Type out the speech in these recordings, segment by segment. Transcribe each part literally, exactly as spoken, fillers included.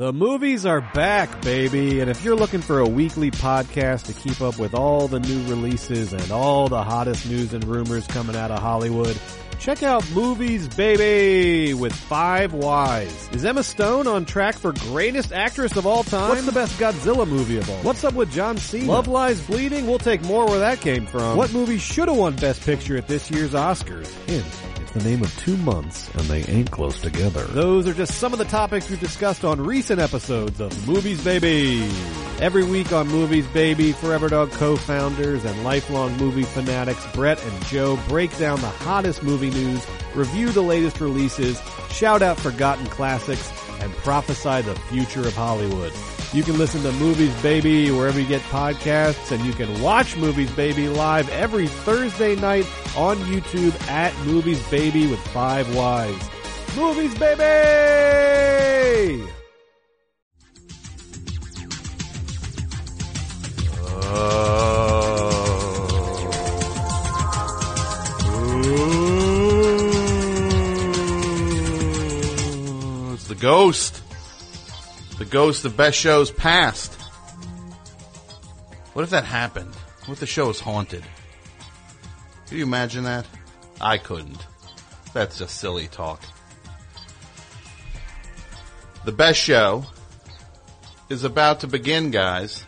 The movies are back, baby, and if you're looking for a weekly podcast to keep up with all the new releases and all the hottest news and rumors coming out of Hollywood, check out Movies Baby with Five Whys. Is Emma Stone on track for greatest actress of all time? What's the best Godzilla movie of all time? What's up with John Cena? Love Lies Bleeding? We'll take more where that came from. What movie should have won Best Picture at this year's Oscars? Hint. The name of two months, and they ain't close together. Those are just some of the topics we've discussed on recent episodes of Movies Baby. Every week on Movies Baby, Forever Dog co-founders and lifelong movie fanatics Brett and Joe break down the hottest movie news, review the latest releases, shout out forgotten classics, and prophesy the future of Hollywood. You can listen to Movies Baby wherever you get podcasts, and you can watch Movies Baby live every Thursday night on YouTube at Movies Baby with Five Whys. Movies Baby! Oh. It's the ghost. The ghost of best shows past. What if that happened? What if the show is haunted? Can you imagine that? I couldn't. That's just silly talk. The best show is about to begin, guys.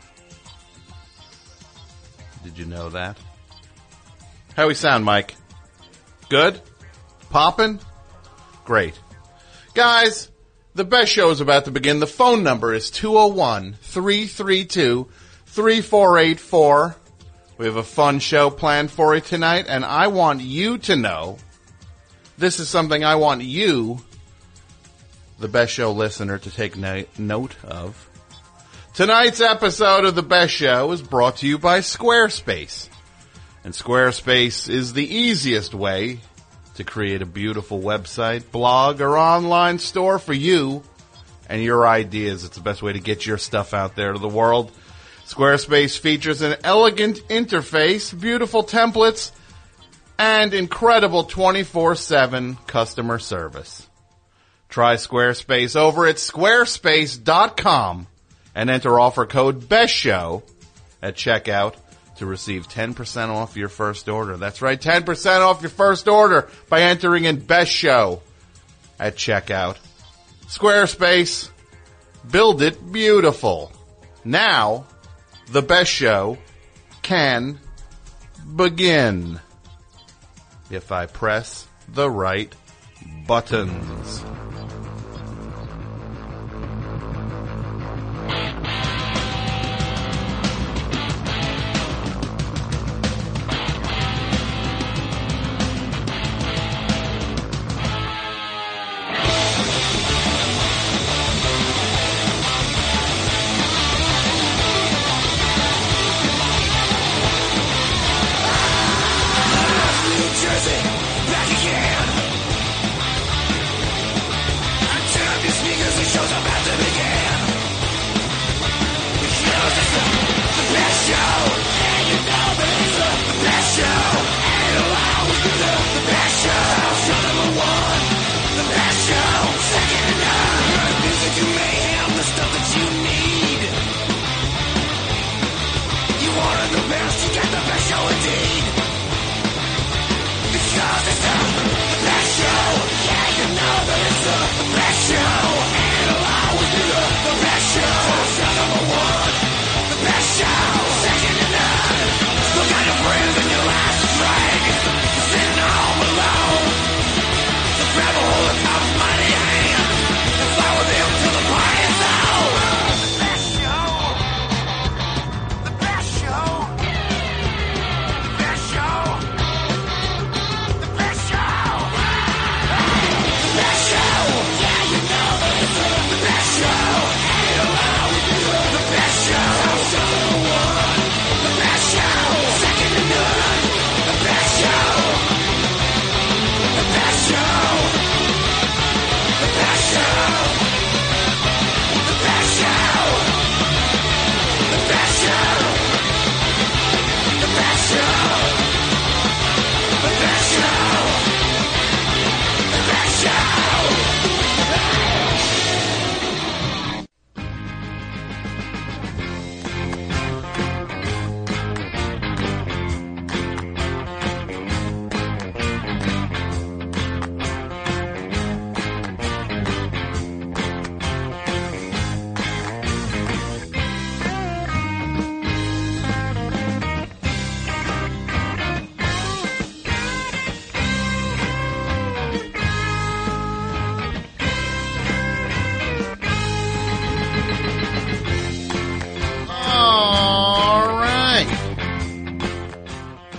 Did you know that? How we sound, Mike? Good? Poppin'? Great. Guys, the best show is about to begin. The phone number is two oh one, three three two, three four eight four. We have a fun show planned for you tonight, and I want you to know, this is something I want you, the Best Show listener, to take na- note of. Tonight's episode of The Best Show is brought to you by Squarespace. And Squarespace is the easiest way to create a beautiful website, blog, or online store for you and your ideas. It's the best way to get your stuff out there to the world. Squarespace features an elegant interface, beautiful templates, and incredible twenty-four seven customer service. Try Squarespace over at squarespace dot com and enter offer code BESTSHOW at checkout to receive ten percent off your first order. That's right, ten percent off your first order by entering in Best Show at checkout. Squarespace, build it beautiful. Now, the Best Show can begin if I press the right buttons.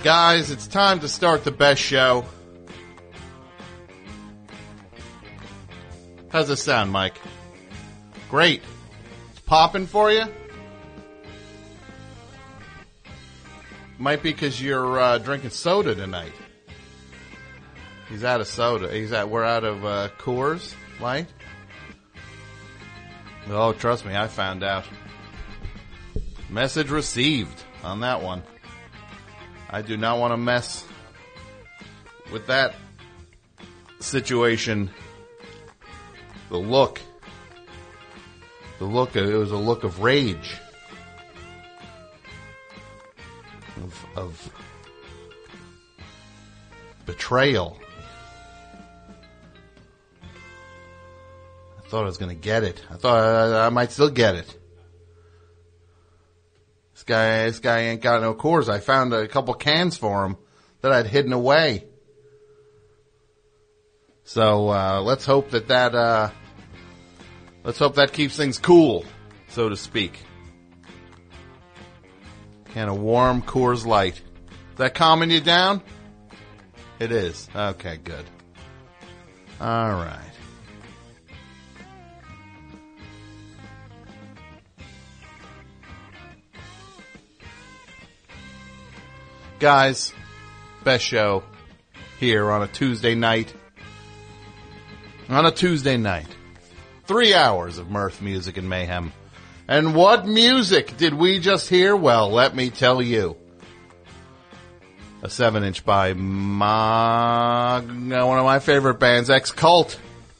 Guys, it's time to start the best show. How's this sound, Mike? Great. It's popping for you? Might be because you're uh, drinking soda tonight. He's out of soda. He's out. We're out of uh, Coors Light. Oh, trust me, I found out. Message received on that one. I do not want to mess with that situation. The look. The look, it was a look of rage. Of, of betrayal. I thought I was going to get it. I thought I, I might still get it. This guy, this guy ain't got no Coors. I found a couple cans for him that I'd hidden away. So uh, let's hope that that uh, let's hope that keeps things cool, so to speak. Can of warm Coors Light. Is that calming you down? It is. Okay, good. All right. Guys, best show here on a Tuesday night. On a Tuesday night. Three hours of mirth, music, and mayhem. And what music did we just hear? Well, let me tell you. A seven inch by my, one of my favorite bands, X-Cult.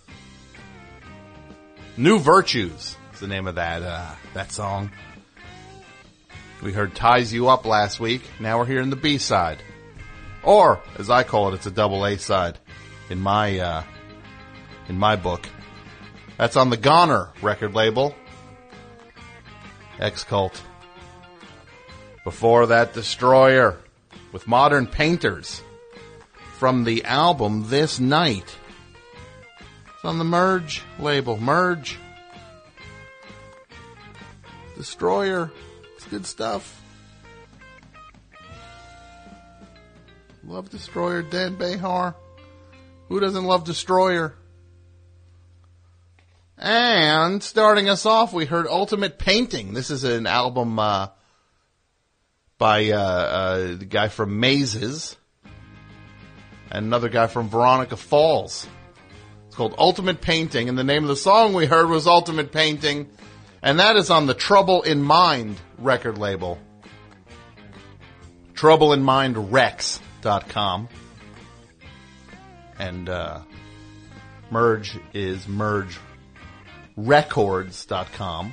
New Virtues is the name of that, uh, that song. We heard Ties You Up last week. Now we're hearing the B-side. Or, as I call it, it's a double A-side in my, uh, in my book. That's on the Goner record label. X-Cult. Before that, Destroyer with Modern Painters from the album This Night. It's on the Merge label. Merge. Destroyer. It's good stuff. Love Destroyer. Dan Behar. Who doesn't love Destroyer? And starting us off, we heard Ultimate Painting. This is an album uh, by uh, uh, the guy from Mazes and another guy from Veronica Falls. It's called Ultimate Painting, and the name of the song we heard was Ultimate Painting, and that is on the Trouble in Mind record label. trouble in mind rex dot com. And uh, Merge is Merge records dot com.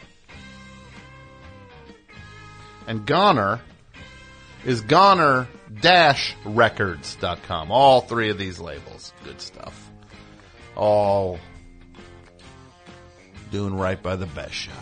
And Goner is goner dash records dot com. All three of these labels. Good stuff. All doing right by the best show.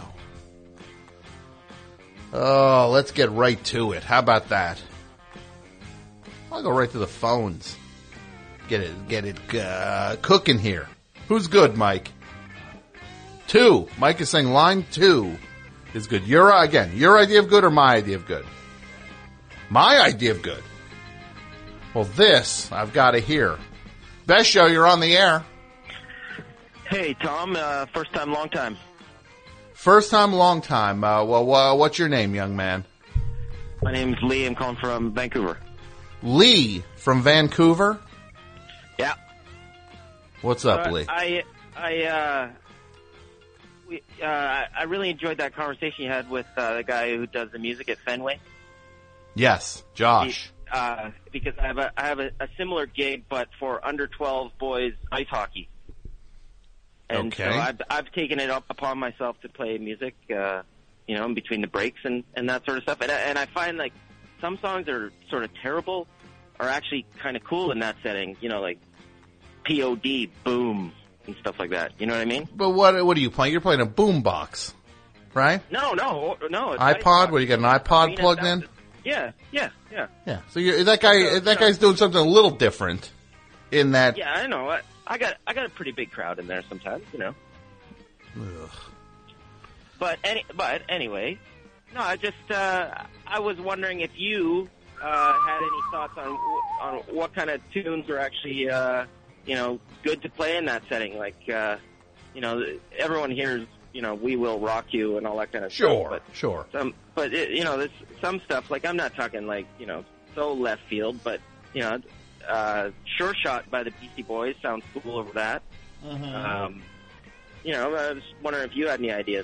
Oh, let's get right to it. How about that? I'll go right to the phones. Get it, get it uh, cooking here. Who's good, Mike? Two. Mike is saying line two is good. Your, again, your idea of good or my idea of good? My idea of good. Well, this I've got to hear. Best show, you're on the air. Hey, Tom. Uh, first time, long time. First time, long time. Uh, well, uh, what's your name, young man? My name's Lee. I'm calling from Vancouver. Lee from Vancouver? Yeah. What's up, uh, Lee? I, I, uh, we, uh, I really enjoyed that conversation you had with uh, the guy who does the music at Fenway. Yes, Josh. He, uh, because I have a I have a, a similar gig, but for under twelve boys ice hockey. And okay. so I've I've taken it up upon myself to play music, uh, you know, in between the breaks and, and that sort of stuff. And I, and I find like some songs are sort of terrible, are actually kind of cool in that setting. You know, like P O D, boom, and stuff like that. You know what I mean? But what what are you playing? You're playing a boombox, right? No, no, no. It's iPod? What, you got an iPod I mean, plugged in? Yeah, yeah, yeah. Yeah. So you're, that guy, So, that so, guy's doing something a little different in that. Yeah, I know. I, I got, I got a pretty big crowd in there sometimes, you know. Ugh. But any, but anyway, no. I just, uh, I was wondering if you uh, had any thoughts on on what kind of tunes are actually, uh, you know, good to play in that setting. Like, uh, you know, everyone hears, you know, "We Will Rock You" and all that kind of Sure, stuff. But sure. Some, but it, you know, there's some stuff. Like, I'm not talking like, you know, so left field, but you know, uh, "Sure Shot" by the Beastie Boys sounds cool over that. Mm-hmm. Um, you know, I was wondering if you had any ideas.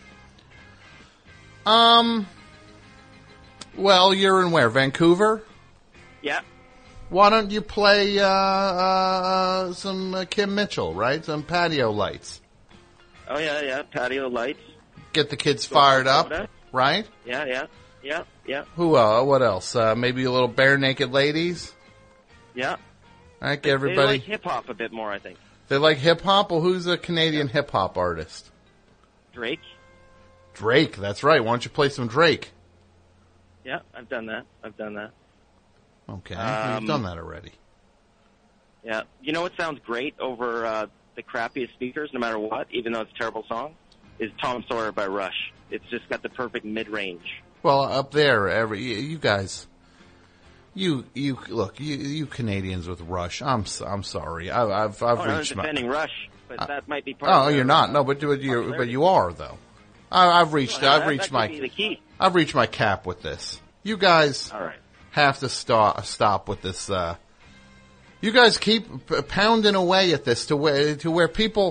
Um. Well, you're in where? Vancouver? Yeah. Why don't you play uh, uh, some uh, Kim Mitchell, right? Some Patio Lights. Oh yeah, yeah. Patio Lights. Get the kids fired up, Soda. right? Yeah, yeah, yeah, yeah, Who? Uh, what else? Uh, maybe a little Bare Naked Ladies. yeah. All right, They, everybody. they like hip hop a bit more, I think. They like hip hop. Well, who's a Canadian hip hop artist? Drake. Drake. That's right. Why don't you play some Drake? Yeah, I've done that. I've done that. Okay, Um, you've done that already. Yeah. You know what sounds great over uh, the crappiest speakers, no matter what, even though it's a terrible song, is Tom Sawyer by Rush. It's just got the perfect mid-range. Well, up there, every you guys, you you look, you you Canadians with Rush. I'm s- I'm sorry. I, I've I've Oh, I'm reached my. defending Rush, but Uh, that might be part Oh, of you're their, not. uh, No, but you but you but popularity. you are though. I, I've reached. Well, I've that- reached that my. could be the key. I've reached my cap with this. You guys All right. have to stop stop with this. Uh, you guys keep p- pounding away at this to where to where people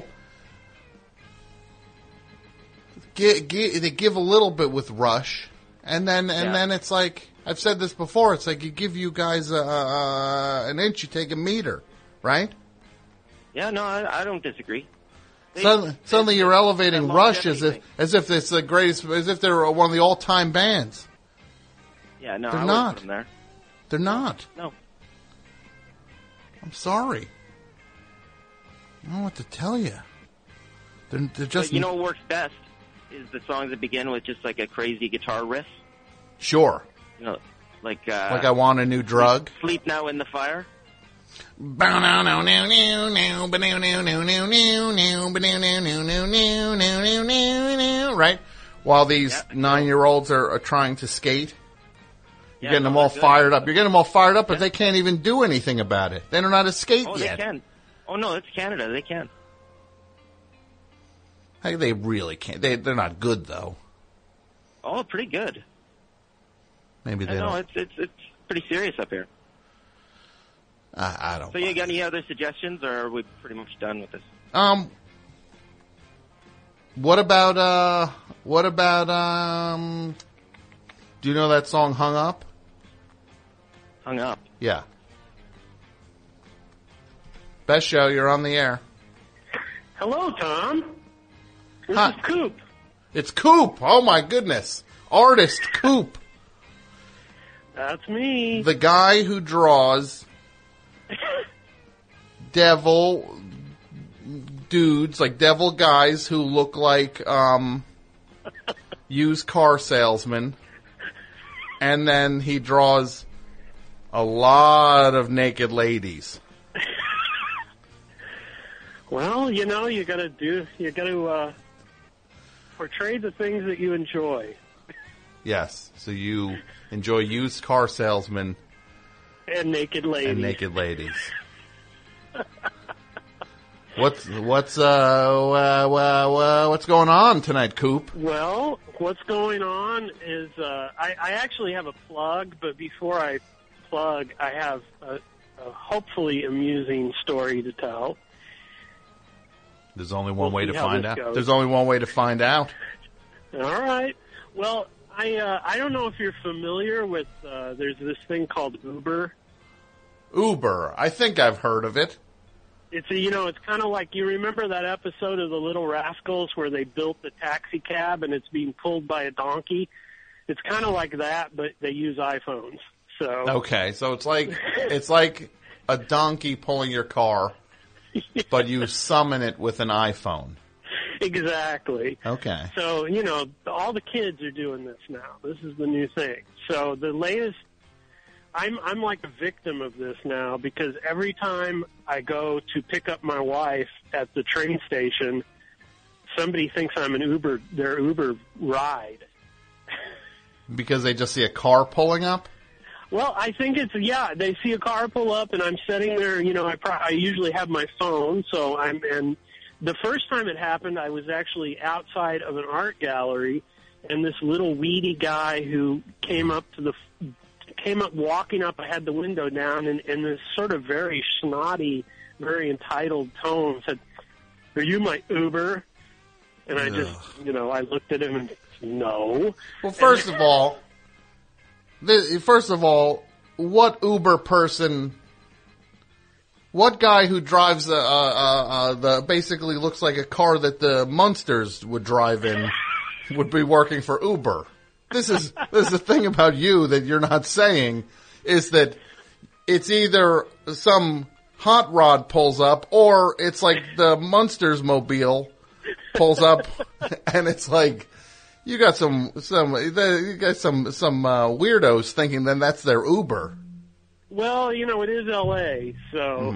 give, give, they give a little bit with Rush, and then and Yeah. then it's like I've said this before. It's like you give you guys a, a, an inch, you take a meter, right? Yeah, no, I, I don't disagree. They- Suddenly, suddenly you're elevating that Rush as longevity if thing. as if it's the greatest, as if they're one of the all time bands. Yeah, no, They're I not. wouldn't put them there. They're not. No. I'm sorry. I don't know what to tell you. They're, they're just But you know what works best is the songs that begin with just like a crazy guitar riff. sure. You know, like uh, Like I want a new drug. Sleep Now in the Fire. Right? While these Yeah. nine-year-olds are, are trying to skate. You're Yeah, getting no, them all they're good. fired up. You're getting them all fired up, but Yeah. they can't even do anything about it. They don't know how to skate Oh, yet. they can. Oh no, it's Canada. They can. Hey, they really can't. They, they're not good, though. Oh, pretty good. Maybe I they know don't. it's it's it's pretty serious up here. I, I don't. So you got any other suggestions, or are we pretty much done with this? Um, what about, uh, what about, um, do you know that song Hung Up? Hung Up. Yeah. Best show, you're on the air. Hello, Tom. This Hi. is Coop. It's Coop. Oh my goodness. Artist Coop. That's me. The guy who draws devil dudes, like devil guys who look like, um, used car salesmen. And then he draws a lot of naked ladies. Well, you know, you gotta do, you gotta, uh, portray the things that you enjoy. Yes. So you enjoy used car salesmen And naked ladies. and naked ladies. What's what's uh, uh, uh, uh what's going on tonight, Coop? Well, what's going on is, uh, I, I actually have a plug, but before I plug, I have a, a hopefully amusing story to tell. There's only one We'll way see to how find this out. goes. There's only one way to find out. All right. Well, I uh, I don't know if you're familiar with. Uh, there's this thing called Uber. Uber. I think I've heard of it. It's a, you know, it's kind of like, you remember that episode of The Little Rascals where they built the taxi cab and it's being pulled by a donkey? It's kind of like that, but they use iPhones. So Okay, so it's like it's like a donkey pulling your car, but you summon it with an iPhone. exactly. Okay. So, you know, all the kids are doing this now. This is the new thing. So the latest, I'm I'm like a victim of this now because every time I go to pick up my wife at the train station, somebody thinks I'm an Uber, their Uber ride. Because they just see a car pulling up? Well, I think it's, yeah, they see a car pull up and I'm sitting there, you know, I, pro- I usually have my phone, so I'm, and the first time it happened, I was actually outside of an art gallery, and this little weedy guy who came up to the, came up walking up, I had the window down, and in this sort of very snotty, very entitled tone said, "Are you my Uber?" And I just, you know, I looked at him and, no. Well, first of all, the, first of all, what Uber person, what guy who drives a, a, a, a, the basically looks like a car that the Munsters would drive in would be working for Uber? This is this is the thing about you that you're not saying, is that it's either some hot rod pulls up or it's like the Munsters mobile pulls up and it's like, you got some some you got some some uh, weirdos thinking then that's their Uber. Well, you know, it is L A, so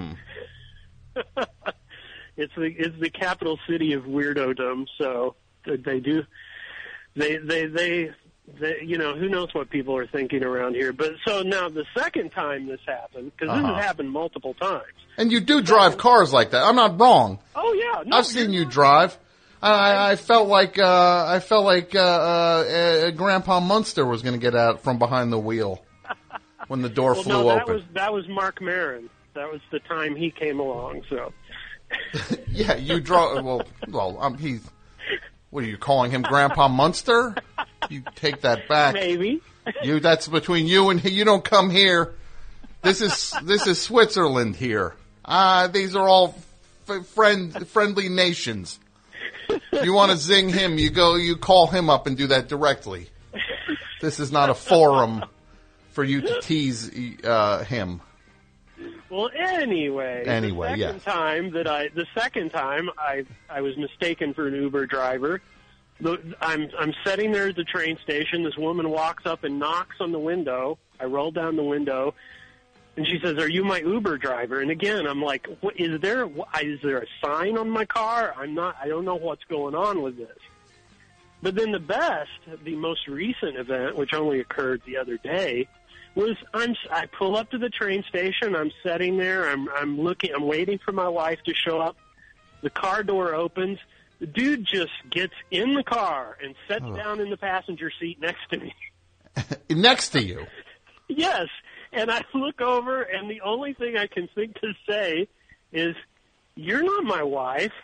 mm. it's the it's the capital city of weirdodom. So they do they they they they you know, who knows what people are thinking around here. But so now the second time this happened, because uh-huh. this has happened multiple times. And you do drive cars like that. I'm not wrong. Oh yeah, no, I've seen you drive. I, I felt like uh, I felt like uh, uh, Grandpa Munster was going to get out from behind the wheel when the door well, flew no, that open. was that was Mark Maron. That was the time he came along. So yeah, you draw. Well, well, um, he's. What are you calling him, Grandpa Munster? You take that back. Maybe. You. That's between you and he. You don't come here. This is this is Switzerland here. Ah, uh, these are all f- friend friendly nations. You want to zing him, you go, you call him up and do that directly. This is not a forum for you to tease uh, him. Well, anyway, anyway, the second yeah. time that I, the second time I, I was mistaken for an Uber driver. The, I'm, I'm sitting there at the train station. This woman walks up and knocks on the window. I roll down the window. And she says, "Are you my Uber driver?" And again, I'm like, what, is there is there a sign on my car? I'm not. I don't know what's going on with this. But then the best, the most recent event, which only occurred the other day, was I'm. I pull up to the train station. I'm sitting there. I'm. I'm looking. I'm waiting for my wife to show up. The car door opens. The dude just gets in the car and sits oh. down in the passenger seat next to me. Next to you? Yes. And I look over, and the only thing I can think to say is, "You're not my wife."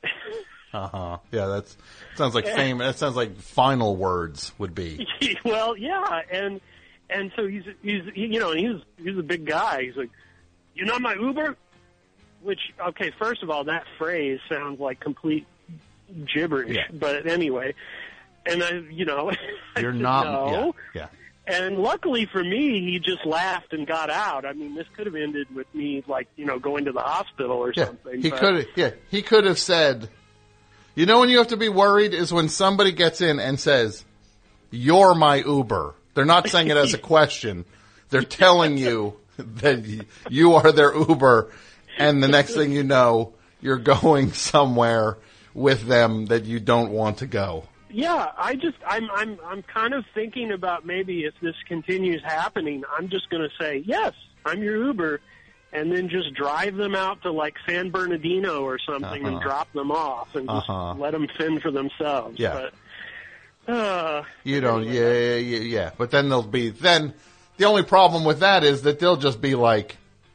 Uh huh. Yeah, that's sounds like fame. That sounds like final words would be. Well, yeah, and and so he's he's you know he's he's a big guy. He's like, "You're not my Uber," which okay, first of all, that phrase sounds like complete gibberish. Yeah. But anyway, and I you know you're I said, not. no. Yeah. yeah. And luckily for me, he just laughed and got out. I mean, this could have ended with me, like, you know, going to the hospital or yeah, something. He but... could have, yeah, he could have said, you know when you have to be worried is when somebody gets in and says, "You're my Uber." They're not saying it as a question. They're telling you that you are their Uber, and the next thing you know, you're going somewhere with them that you don't want to go. Yeah, I just I'm I'm I'm kind of thinking about maybe if this continues happening, I'm just going to say, "Yes, I'm your Uber," and then just drive them out to like San Bernardino or something uh-huh. and drop them off and just uh-huh. let them fend for themselves. Yeah. But, uh, you don't, anyway. yeah, yeah, yeah. But then they'll be then. The only problem with that is that they'll just be like,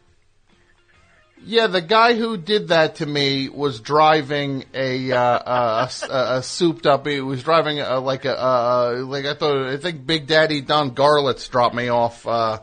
"Yeah, the guy who did that to me was driving a uh, a, a, a souped up. He was driving a, like a uh, like I thought. I think Big Daddy Don Garlitz dropped me off uh,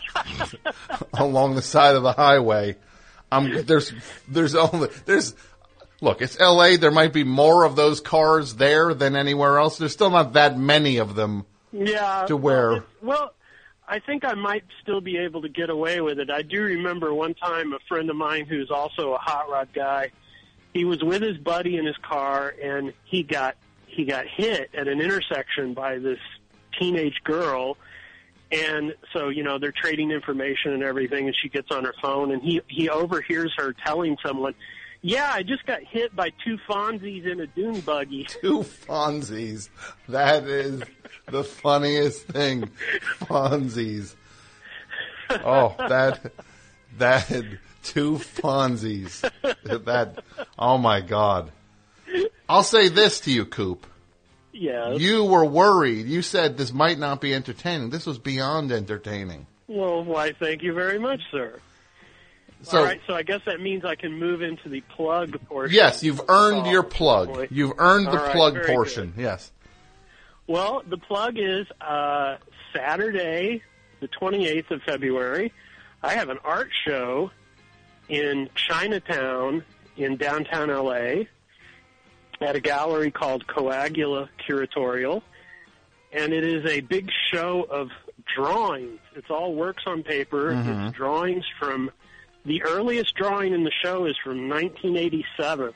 along the side of the highway." Um, there's there's only there's look. It's L A. There might be more of those cars there than anywhere else. There's still not that many of them. Yeah. To where well. well I think I might still be able to get away with it. I do remember one time a friend of mine who's also a hot rod guy, he was with his buddy in his car, and he got he got hit at an intersection by this teenage girl. And so, you know, they're trading information and everything, and she gets on her phone, and he, he overhears her telling someone, "Yeah, I just got hit by two Fonzies in a dune buggy." Two Fonzies. That is the funniest thing. Fonzies. Oh, that, that, two Fonzies. That, oh my God. I'll say this to you, Coop. Yes. You were worried. You said this might not be entertaining. This was beyond entertaining. Well, why, thank you very much, sir. So, All right, so I guess that means I can move into the plug portion. yes, you've earned Oh, your plug. boy. You've earned the All right, plug very portion. good. Yes. Well, the plug is uh, Saturday, the twenty-eighth of February. I have an art show in Chinatown in downtown L A at a gallery called Coagula Curatorial. And it is a big show of drawings. It's all works on paper. Mm-hmm. It's drawings from, the earliest drawing in the show is from nineteen eighty-seven.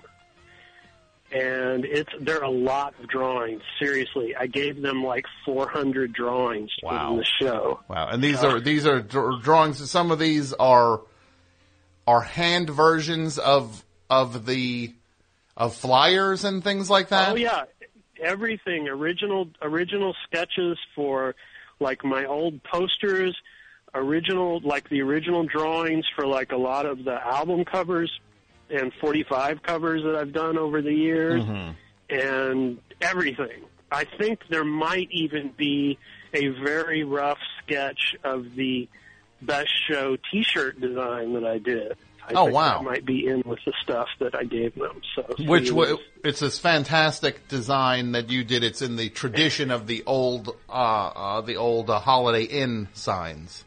And it's there are a lot of drawings. Seriously, I gave them like four hundred drawings to put Wow. in the show. Wow. And these are these are dr- drawings. Some of these are are hand versions of of the of flyers and things like that. Oh yeah, everything original original sketches for like my old posters, original like the original drawings for like a lot of the album covers and forty-five covers that I've done over the years, Mm-hmm. and everything. I think there might even be a very rough sketch of the Best Show T-shirt design that I did. I Oh, think wow. that might be in with the stuff that I gave them. So, Which see, w- it's this fantastic design that you did. It's in the tradition of the old uh, uh, the old uh, Holiday Inn signs.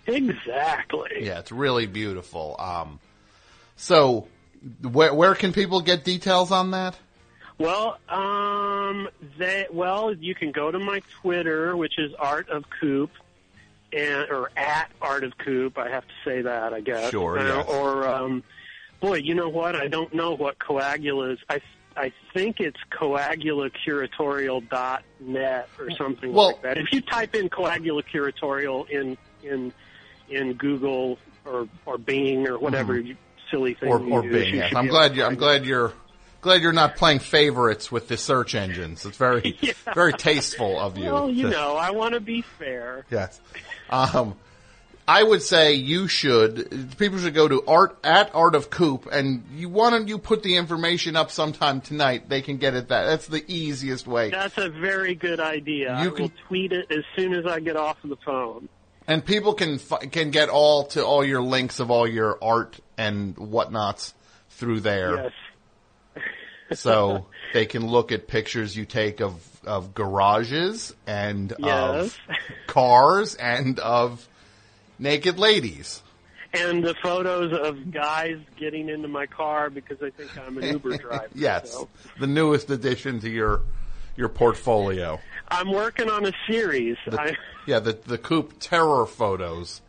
exactly. Yeah, it's really beautiful. Um, so, where where can people get details on that? Well, um, they well, you can go to my Twitter, which is Art of Coop, and or at Art of Coop. I have to say that, I guess. Sure, Uh, yes. Or, um, boy, you know what? I don't know what Coagula is. I I think it's coagula curatorial dot net or something Well- like that. If you type in Coagula Curatorial in in in Google or or Bing or whatever you silly thing Mm-hmm. Or you or use, Bing? you Yes. should I'm be glad able you to I'm find glad you're glad you're not playing favorites with the search engines. It's very Yeah. very tasteful of it. you. Well, you to- know, I want to be fair. Yes. Um, I would say you should, people should go to art, at Art of Coop, and you, why don't you put the information up sometime tonight? They can get it that. That's the easiest way. That's a very good idea. You I can- will tweet it as soon as I get off of the phone. And people can fi- can get all to all your links of all your art and whatnots through there. Yes. So they can look at pictures you take of, of garages and Yes. of cars and of naked ladies. And the photos of guys getting into my car because they think I'm an Uber driver. Yes, So. the newest addition to your your portfolio. I'm working on a series. The, I, yeah, the the Coop terror photos.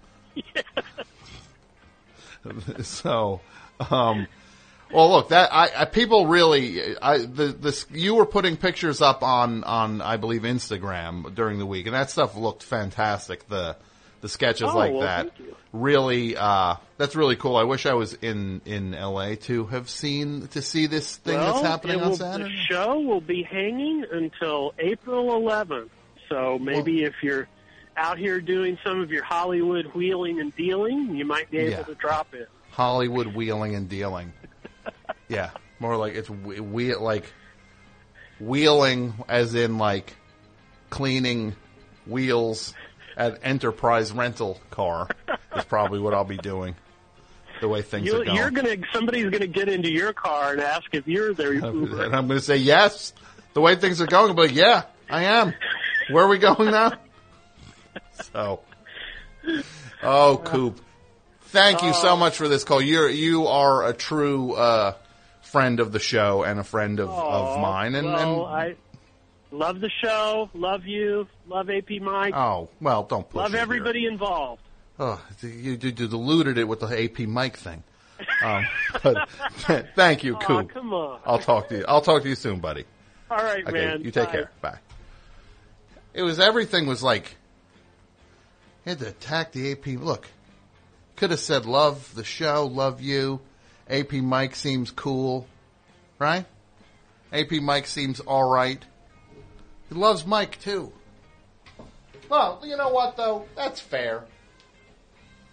So, um, well, look, that I, I people really, I the this you were putting pictures up on on I believe Instagram during the week, and that stuff looked fantastic. The the sketches Oh, like well, that, thank you. really, uh, that's really cool. I wish I was in in L A to have seen to see this thing well, that's happening it on will, Saturday. The show will be hanging until April eleventh. So maybe if you're out here doing some of your Hollywood wheeling and dealing, you might be able Yeah. to drop in. Hollywood wheeling and dealing. Yeah, more like it's we, we like wheeling as in like cleaning wheels at Enterprise rental car is probably what I'll be doing. The way things You, are going. you're gonna somebody's gonna get into your car and ask if you're their Uber. And I'm going to say yes. The way things are going, but yeah, I am. Where are we going now? So, oh, Coop, thank you so much for this call. You're you are a true uh, friend of the show and a friend of, of mine. And, well, and I love the show, love you, love A P Mike, oh well, don't push love it everybody here. involved. Oh, you, you, you diluted it with the A P Mike thing. Um, but thank you, Aw, Coop. come on. I'll talk to you. I'll talk to you soon, buddy. All right, Okay, man. you take Bye. care. Bye. It was everything was like he had to attack the A P. Look, could have said love the show, love you. A P Mike seems cool, right? A P Mike seems all right. He loves Mike too. Well, you know what though? That's fair.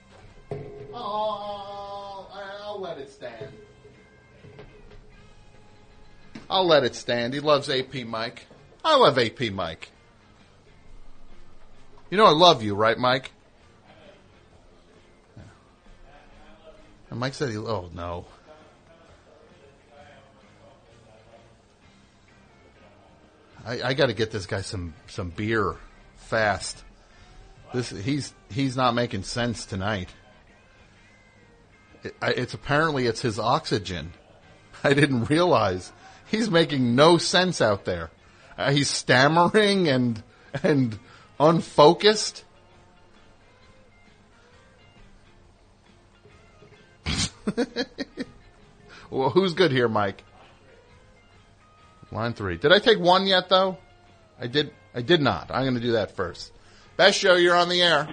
Oh, I'll let it stand. I'll let it stand. He loves A P Mike. I love A P Mike. You know I love you, right, Mike? And Mike said he... Oh, no. I, I got to get this guy some, some beer fast. This he's he's not making sense tonight. It, I, it's apparently it's his oxygen. I didn't realize he's making no sense out there. Uh, he's stammering and and unfocused. Well, who's good here, Mike? Line three. Did I take one yet, though? I did. I did not. I'm going to do that first. Best show, you're on the air.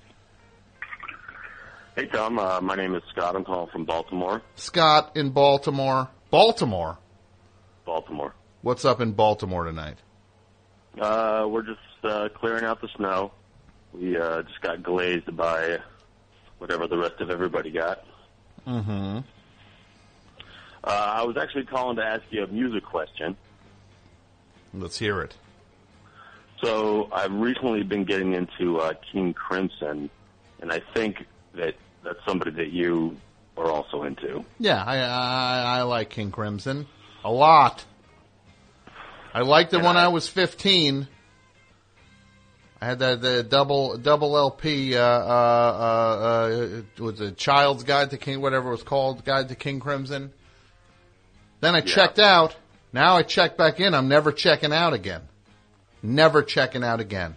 Hey, Tom. Uh, my name is Scott. I'm calling from Baltimore. Scott in Baltimore. Baltimore? Baltimore. What's up in Baltimore tonight? Uh, we're just uh, clearing out the snow. We uh, just got glazed by whatever the rest of everybody got. Mm-hmm. Uh, I was actually calling to ask you a music question. Let's hear it. So I've recently been getting into uh, King Crimson, and I think that that's somebody that you are also into. Yeah, I I, I like King Crimson a lot. I liked it And when I, I was fifteen. I had that the double double L P. Uh, uh, uh, it was a Child's Guide to King, whatever it was called, Guide to King Crimson. Then I Yeah. checked out. Now I check back in. I'm never checking out again. Never checking out again.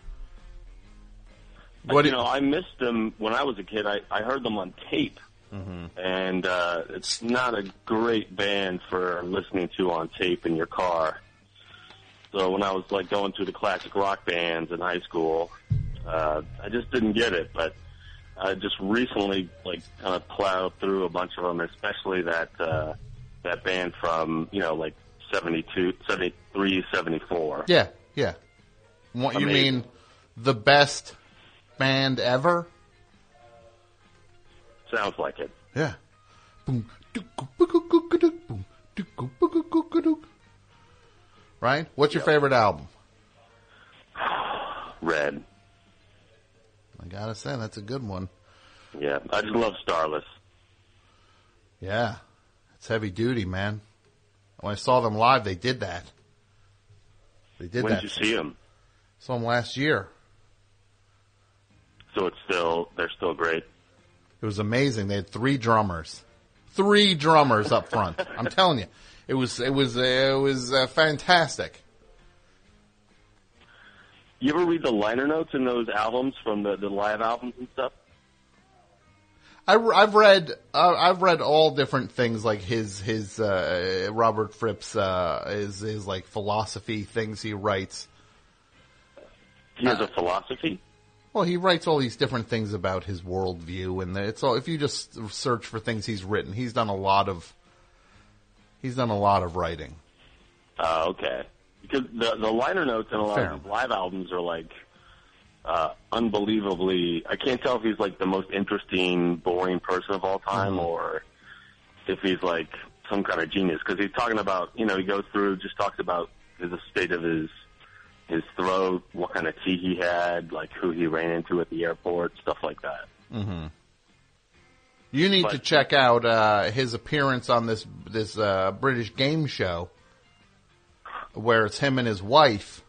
What you do know, I missed them when I was a kid. I, I heard them on tape, mm-hmm. and uh, it's not a great band for listening to on tape in your car. So when I was like going through the classic rock bands in high school, uh, I just didn't get it. But I just recently like kind of plowed through a bunch of them, especially that uh, that band from you know like seventy-two, seventy-three, seventy-four. Yeah, yeah. What you Amazing. mean? The best band ever? Sounds like it. Yeah. Right? What's your Yep. favorite album? Red. I gotta say, that's a good one. Yeah, I just love Starless. Yeah. It's heavy duty, man. When I saw them live, they did that. They did When that. did you see them? Saw them last year. So it's still, they're still great. It was amazing. They had three drummers. Three drummers up front. I'm telling you. It was, it was, uh, it was uh, fantastic. You ever read the liner notes in those albums from the, the live albums and stuff? I, have read uh, I've read all different things like his his uh, Robert Fripp's uh, his his like philosophy things he writes. He has a philosophy? Well, he writes all these different things about his worldview, and it's all. If you just search for things he's written, he's done a lot of. He's done a lot of writing. Uh, okay. Because the the liner notes in a lot Fair. of these live albums are like uh, unbelievably. I can't tell if he's like the most interesting, boring person of all time, Mhm. or if he's like some kind of genius. Because he's talking about, you know, he goes through, just talks about the state of his his throat, what kind of tea he had, like who he ran into at the airport, stuff like that. Mm-hmm. You need But- to check out uh, his appearance on this this uh, British game show, where it's him and his wife.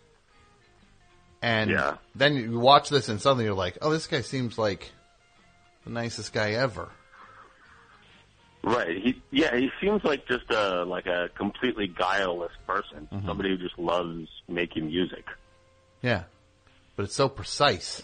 And Yeah. then you watch this and suddenly you're like, oh, this guy seems like the nicest guy ever. Right. He yeah, he seems like just a like a completely guileless person. Mhm. Somebody who just loves making music. Yeah. But it's so precise.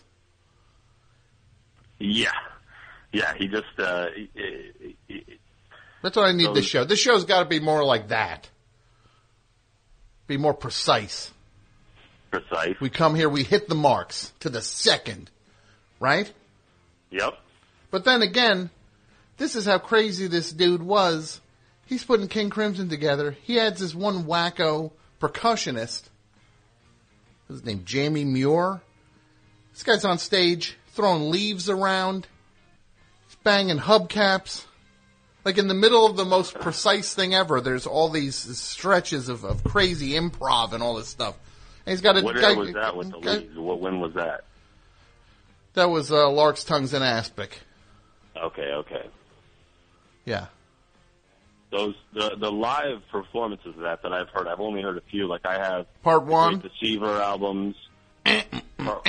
Yeah. Yeah, he just uh he, he, he, That's what I need So- this show. This show's got to be more like that. Be more precise. precise. We come here, we hit the marks to the second. Right? Yep. But then again, this is how crazy this dude was. He's putting King Crimson together. He adds this one wacko percussionist. What's his name? Jamie Muir. This guy's on stage throwing leaves around, He's banging hubcaps. Like in the middle of the most precise thing ever, there's all these stretches of, of crazy improv and all this stuff. And he's got a What guy, era was that with the guy, leads? What when was that? That was uh, Lark's Tongues in Aspic. Okay, okay. Yeah. Those the the live performances of that that I've heard. I've only heard a few. Like I have Part one. Great Deceiver albums. Part,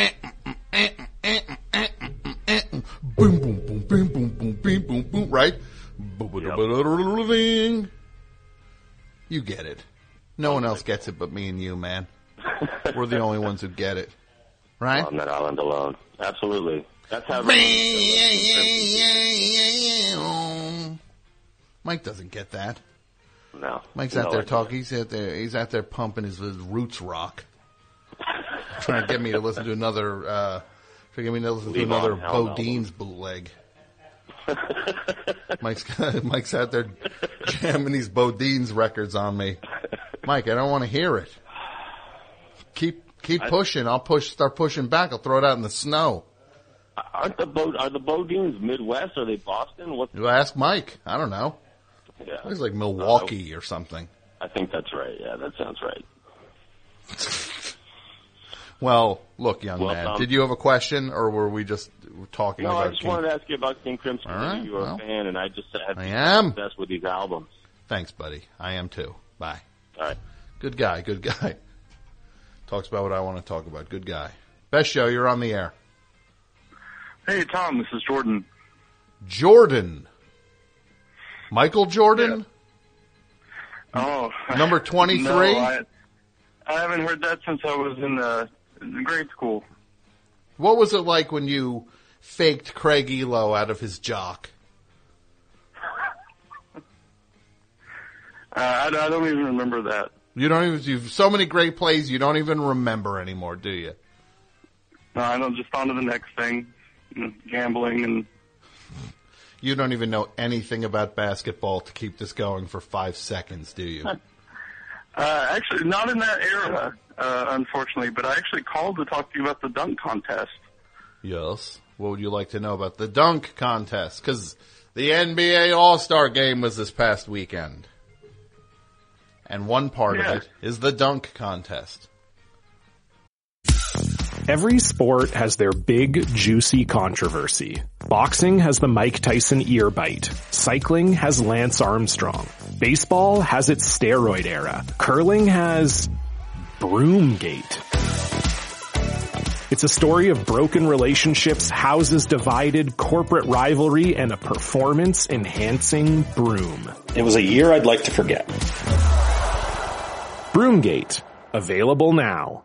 Boom, boom, boom, boom, boom, boom, boom, boom, boom, right? Yep. You get it. No one else gets it but me and you, man. We're the only ones who get it. Right? on that island alone. Absolutely. That's how. Mike doesn't get that. No. Mike's no, out there I talking. He's out there. He's out there pumping his, his roots rock, trying to get me to listen to another. Uh, trying to get me to listen Leave to another on Hell Bodine's bootleg. Mike's Mike's out there jamming these Bodine's records on me. Mike, I don't want to hear it. Keep keep I, pushing. I'll push. Start pushing back. I'll throw it out in the snow. Aren't the Bo, are the Bodines Midwest? Are they Boston? What? You ask Mike. I don't know. Yeah. It's like Milwaukee uh, or something. I think that's right. Yeah, that sounds right. Well, look, young well, man, um, did you have a question, or were we just talking no, about? I just King? wanted to ask you about King Crimson. All right, you were well, a fan, and I just had I am obsessed with these albums. Thanks, buddy. I am too. Bye. All right. Good guy. Good guy. Talks about what I want to talk about. Good guy. Best show. You're on the air. Hey, Tom. This is Jordan. Jordan. Michael Jordan. Yeah. Oh, number twenty-three. No, I, I haven't heard that since I was in, uh, in grade school. What was it like when you faked Craig Elo out of his jock? uh, I, I don't even remember that. You don't even. You've so many great plays. You don't even remember anymore, do you? No, I don't. Just on to the next thing. You know, gambling and. You don't even know anything about basketball to keep this going for five seconds, do you? Uh, actually, not in that era, uh, unfortunately, but I actually called to talk to you about the dunk contest. Yes. What would you like to know about the dunk contest? Because the N B A All-Star Game was this past weekend. And one part yeah. of it is the dunk contest. Every sport has their big, juicy controversy. Boxing has the Mike Tyson ear bite. Cycling has Lance Armstrong. Baseball has its steroid era. Curling has Broomgate. It's a story of broken relationships, houses divided, corporate rivalry, and a performance-enhancing broom. It was a year I'd like to forget. Broomgate. Available now.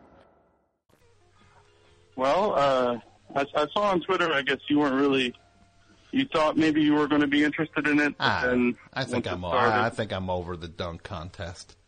Well, uh, I, I saw on Twitter, I guess you weren't really, you thought maybe you were going to be interested in it. But Ah, then I think I'm. started, I think I'm over the dunk contest.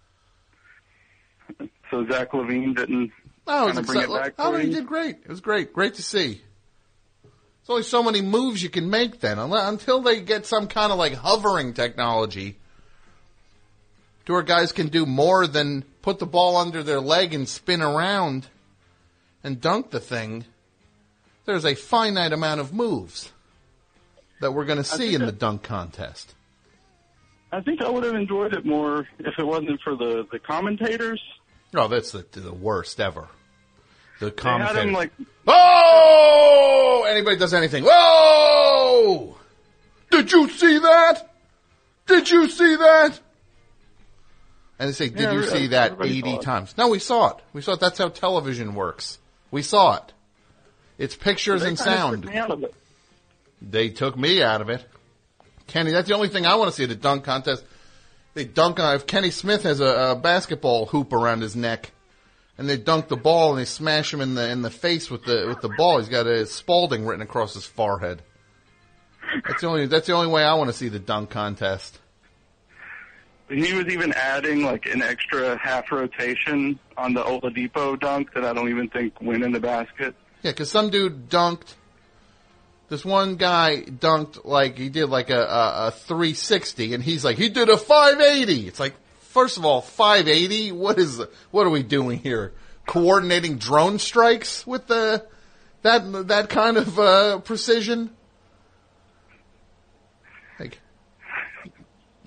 So Zach LaVine didn't Oh, it kind was of bring it exci- back oh, for he you? did great. It was great. Great to see. There's only so many moves you can make then, until they get some kind of like hovering technology, to where guys can do more than put the ball under their leg and spin around and dunk the thing. There's a finite amount of moves that we're going to see in the dunk contest. I think I would have enjoyed it more if it wasn't for the, the commentators. Oh, that's the, the worst ever. The They had commentator. him like, Oh! Anybody does anything. Whoa! Did you see that? Did you see that? And they say, did Yeah, you every- see that everybody eighty saw it. times? No, we saw it. We saw it. That's how television works. We saw it. It's pictures they and kinda sound. took me out of it. They took me out of it. Kenny, that's the only thing I want to see at a dunk contest. They dunk on, if Kenny Smith has a, a basketball hoop around his neck, and they dunk the ball and they smash him in the in the face with the with the ball. He's got a Spalding written across his forehead. That's the only that's the only way I want to see the dunk contest. He was even adding like an extra half rotation on the Oladipo dunk that I don't even think went in the basket. Yeah, because some dude dunked. This one guy dunked like he did like a, a, a three sixty, and he's like he did a five eighty. It's like, first of all, five eighty. What is what are we doing here? Coordinating drone strikes with the that that kind of uh, precision?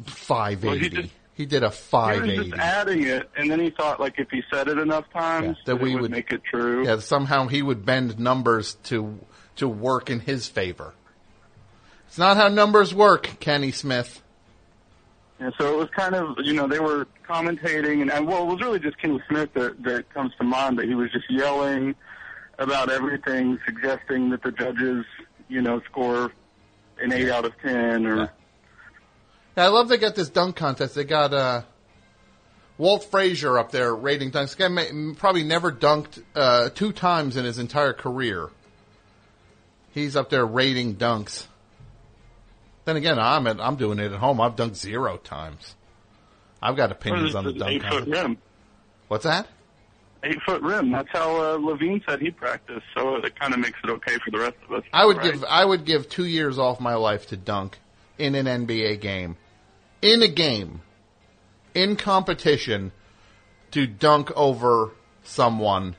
five eighty. Well, he just- He did a He five was eighty. just adding it, and then he thought, like, if he said it enough times, Yeah, that that we it would, would- make it true. Yeah, somehow he would bend numbers to to work in his favor. It's not how numbers work, Kenny Smith. And so it was kind of, you know, they were commentating, and, and well, it was really just Kenny Smith that, that comes to mind, but he was just yelling about everything, suggesting that the judges, you know, score an eight out of ten, or... Yeah. I love they got this dunk contest. They got uh, Walt Frazier up there rating dunks. This guy may, probably never dunked uh, two times in his entire career. He's up there rating dunks. Then again, I'm at, I'm doing it at home. I've dunked zero times. I've got opinions on the dunk eight-foot contest. rim. What's that? Eight-foot rim. That's how uh, Levine said he practiced, so it kind of makes it okay for the rest of us. I would right? give I would give two years off my life to dunk in an N B A game. In a game. In competition to dunk over someone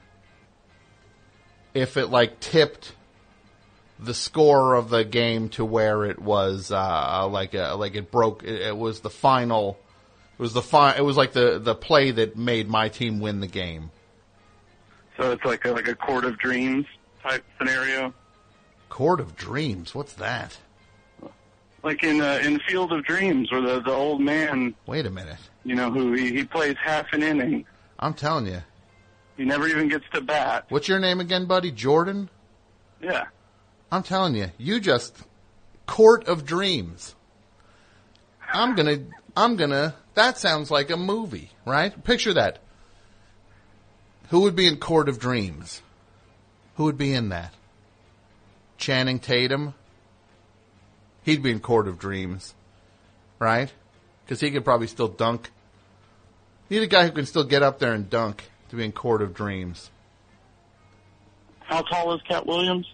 if it like tipped the score of the game to where it was uh like a, like it broke it, it was the final it was the fi- it was like the the play that made my team win the game. So it's like a, like a Court of Dreams type scenario? Court of Dreams, what's that? Like in uh, in Field of Dreams, where the, the old man, Wait a minute. you know, who he, he plays half an inning. I'm telling you. He never even gets to bat. What's your name again, buddy? Jordan? Yeah. I'm telling you, you just Court of Dreams. I'm gonna, I'm gonna, that sounds like a movie, right? Picture that. Who would be in Court of Dreams? Who would be in that? Channing Tatum? He'd be in Court of Dreams, right? Because he could probably still dunk. You need a guy who can still get up there and dunk to be in Court of Dreams. How tall is Cat Williams?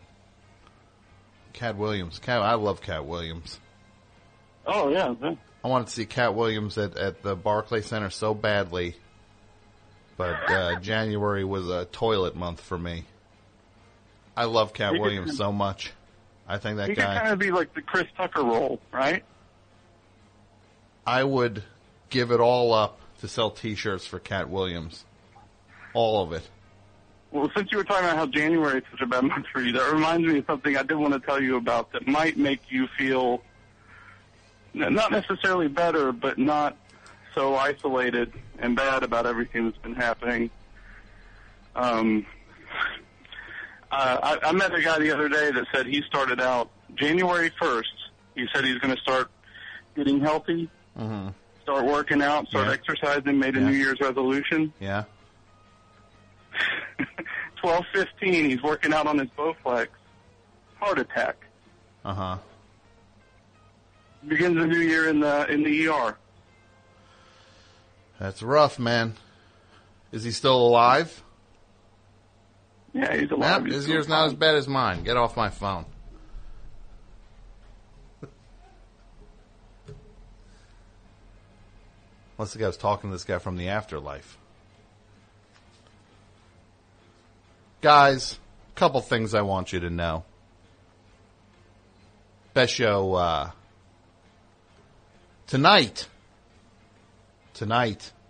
Cat Williams. Cat, I love Cat Williams. Oh, yeah. yeah. I wanted to see Cat Williams at, at the Barclays Center so badly, but uh, January was a toilet month for me. I love Cat He Williams could- so much. I think that He could guy. kind of be like the Chris Tucker role, right? I would give it all up to sell T-shirts for Cat Williams. All of it. Well, since you were talking about how January is such a bad month for you, that reminds me of something I did want to tell you about that might make you feel n- not necessarily better, but not so isolated and bad about everything that's been happening. Um, uh, I, I met a guy the other day that said he started out January first. He said he's going to start getting healthy, Mm-hmm. start working out, start Yeah. exercising, made a Yeah. New Year's resolution. Yeah. twelve fifteen, he's working out on his Bowflex. Heart attack. Uh huh. Begins the new year in the in the E R. That's rough, man. Is he still alive? Yeah, he's Nah, alive. his He's year's doing not fine. as bad as mine. Get off my phone. Unless the guy was talking to this guy from the afterlife. Guys, a couple things I want you to know. Best show uh, tonight. Tonight.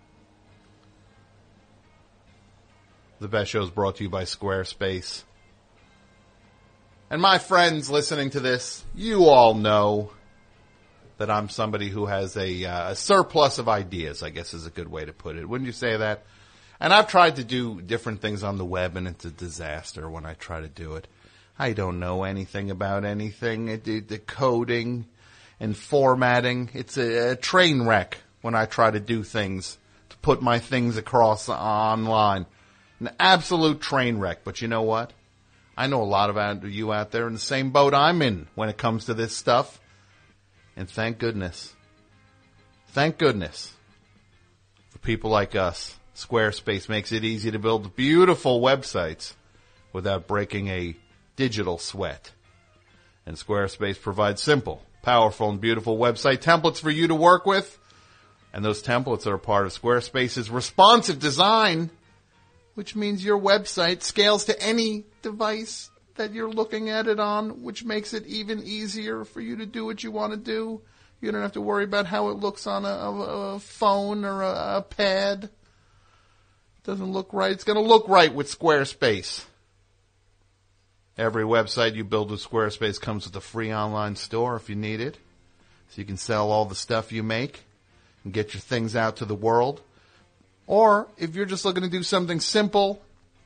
The Best Show is brought to you by Squarespace. And my friends listening to this, you all know that I'm somebody who has a, uh, a surplus of ideas, I guess is a good way to put it. Wouldn't you say that? And I've tried to do different things on the web, and it's a disaster when I try to do it. I don't know anything about anything. It, it, the coding and formatting, it's a, a train wreck when I try to do things, to put my things across online. An absolute train wreck. But you know what? I know a lot of you out there in the same boat I'm in when it comes to this stuff. And thank goodness. Thank goodness for people like us. Squarespace makes it easy to build beautiful websites without breaking a digital sweat. And Squarespace provides simple, powerful, and beautiful website templates for you to work with. And those templates are a part of Squarespace's responsive design, which means your website scales to any device that you're looking at it on, which makes it even easier for you to do what you want to do. You don't have to worry about how it looks on a, a, a phone or a, a pad. It doesn't look right. It's going to look right with Squarespace. Every website you build with Squarespace comes with a free online store if you need it. So you can sell all the stuff you make and get your things out to the world. Or if you're just looking to do something simple,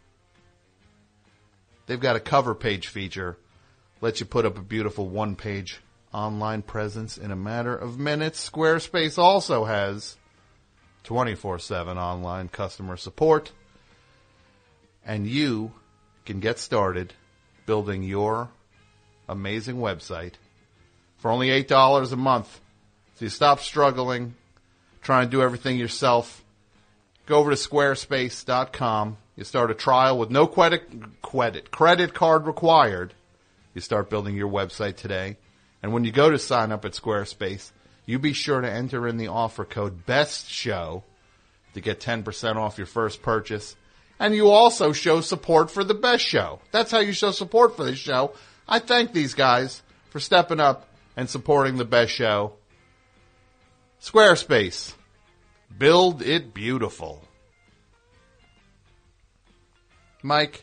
they've got a cover page feature. Lets you put up a beautiful one-page online presence in a matter of minutes. Squarespace also has twenty-four seven online customer support. And you can get started building your amazing website for only eight dollars a month. So you stop struggling, trying to do everything yourself. Go over to squarespace dot com. You start a trial with no credit, credit, credit card required. You start building your website today. And when you go to sign up at Squarespace, you be sure to enter in the offer code BESTSHOW to get ten percent off your first purchase. And you also show support for the Best Show. That's how you show support for this show. I thank these guys for stepping up and supporting the Best Show. Squarespace. Build it beautiful. Mike,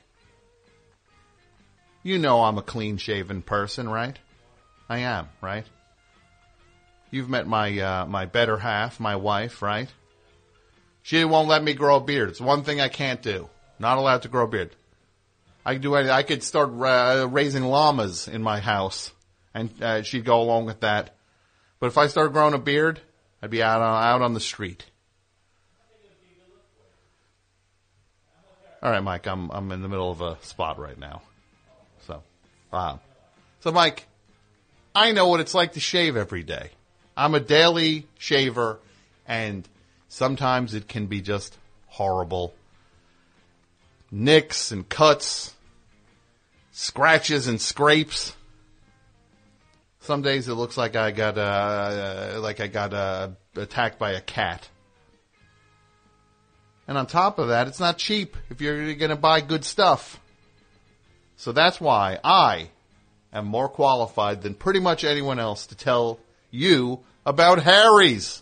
you know I'm a clean-shaven person, right? I am, right? You've met my uh, my better half, my wife, right? She won't let me grow a beard. It's one thing I can't do. Not allowed to grow a beard. I could do anything. I could start uh, raising llamas in my house, and uh, she'd go along with that. But if I started growing a beard, I'd be out on, out on the street. All right, Mike, I'm I'm in the middle of a spot right now. So, wow. So, Mike, I know what it's like to shave every day. I'm a daily shaver, and sometimes it can be just horrible. Nicks and cuts, scratches and scrapes. Some days it looks like I got uh, like I got uh, attacked by a cat. And on top of that, it's not cheap if you're going to buy good stuff. So that's why I am more qualified than pretty much anyone else to tell you about Harry's.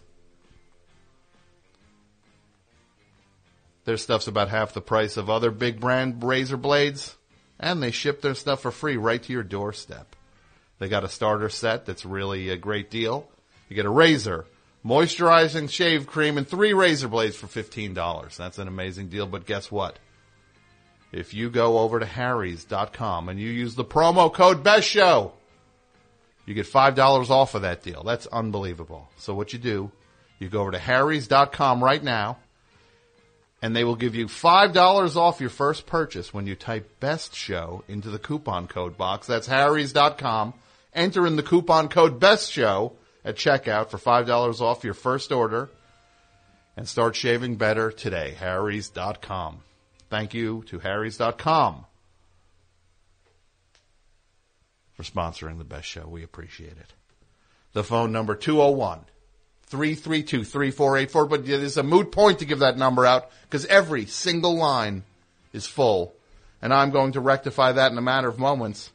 Their stuff's about half the price of other big brand razor blades, and they ship their stuff for free right to your doorstep. They got a starter set that's really a great deal. You get a razor, moisturizing shave cream, and three razor blades for fifteen dollars. That's an amazing deal, but guess what? If you go over to harrys dot com and you use the promo code BESTSHOW, you get five dollars off of that deal. That's unbelievable. So what you do, you go over to harrys dot com right now, and they will give you five dollars off your first purchase when you type BESTSHOW into the coupon code box. That's harrys dot com. Enter in the coupon code BESTSHOW at checkout for five dollars off your first order, and start shaving better today. harrys dot com. Thank you to harrys dot com for sponsoring the Best Show. We appreciate it. The phone number, two oh one, three three two, three four eight four. But it is a moot point to give that number out because every single line is full. And I'm going to rectify that in a matter of moments.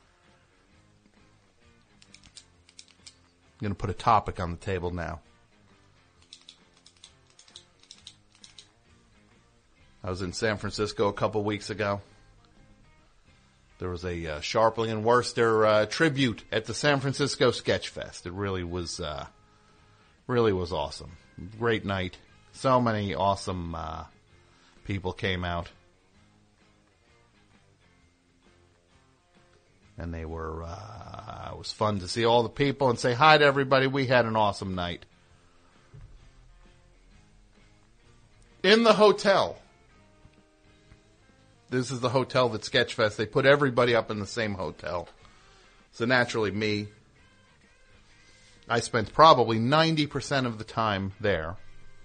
I'm going to put a topic on the table now. I was in San Francisco a couple weeks ago. There was a uh, Sharpling and Worcester uh, tribute at the San Francisco Sketch Fest. It really was, uh, really was awesome. Great night. So many awesome uh, people came out. And they were, uh, it was fun to see all the people and say hi to everybody. We had an awesome night. In the hotel. This is the hotel that Sketchfest, they put everybody up in the same hotel. So naturally me, I spent probably ninety percent of the time there.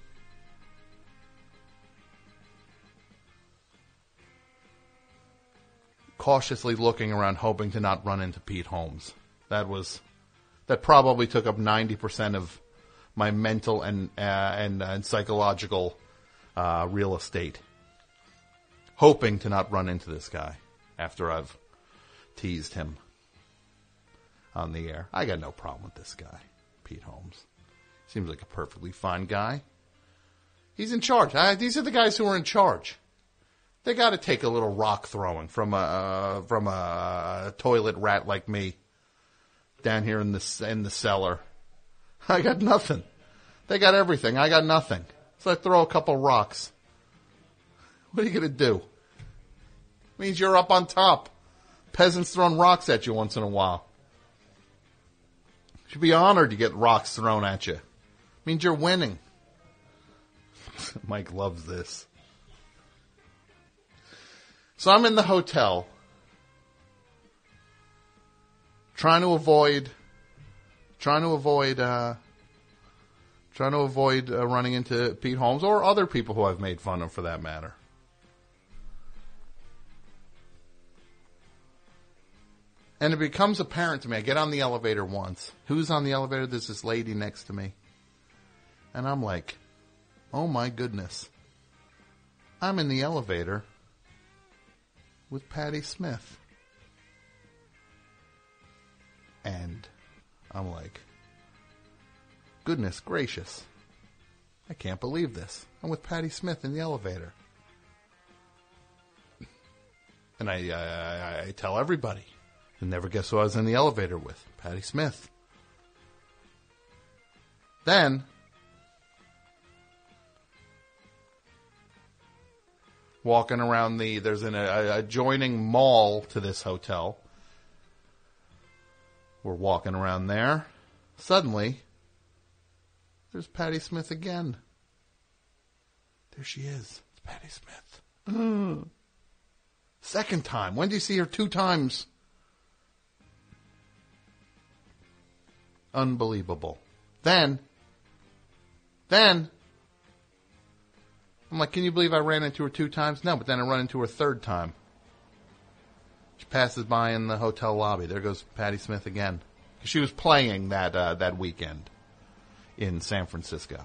Cautiously looking around, hoping to not run into Pete Holmes. That was, that probably took up ninety percent of my mental and, uh, and, uh, and psychological, uh, real estate. Hoping to not run into this guy after I've teased him on the air. I got no problem with this guy. Pete Holmes. Seems like a perfectly fine guy. He's in charge. Uh, these are the guys who are in charge. They got to take a little rock throwing from a uh, from a toilet rat like me down here in the in the cellar. I got nothing. They got everything. I got nothing. So I throw a couple rocks. What are you going to do? Means you're up on top. Peasants throwing rocks at you once in a while. You should be honored to get rocks thrown at you. Means you're winning. Mike loves this. So I'm in the hotel, trying to avoid, trying to avoid, uh, trying to avoid uh, running into Pete Holmes or other people who I've made fun of, for that matter. And it becomes apparent to me. I get on the elevator once. Who's on the elevator? There's this lady next to me, and I'm like, oh my goodness, I'm in the elevator with Patti Smith. And I'm like, goodness gracious, I can't believe this. I'm with Patti Smith in the elevator. And I, I, I tell everybody, and never guess who I was in the elevator with, Patti Smith. Then, walking around the, there's an a, adjoining mall to this hotel. We're walking around there. Suddenly, there's Patti Smith again. There she is. It's Patti Smith. Mm. Second time. When do you see her two times? Unbelievable. Then, then, I'm like, can you believe I ran into her two times? No, but then I run into her third time. She passes by in the hotel lobby. There goes Patti Smith again. She was playing that uh, that weekend in San Francisco.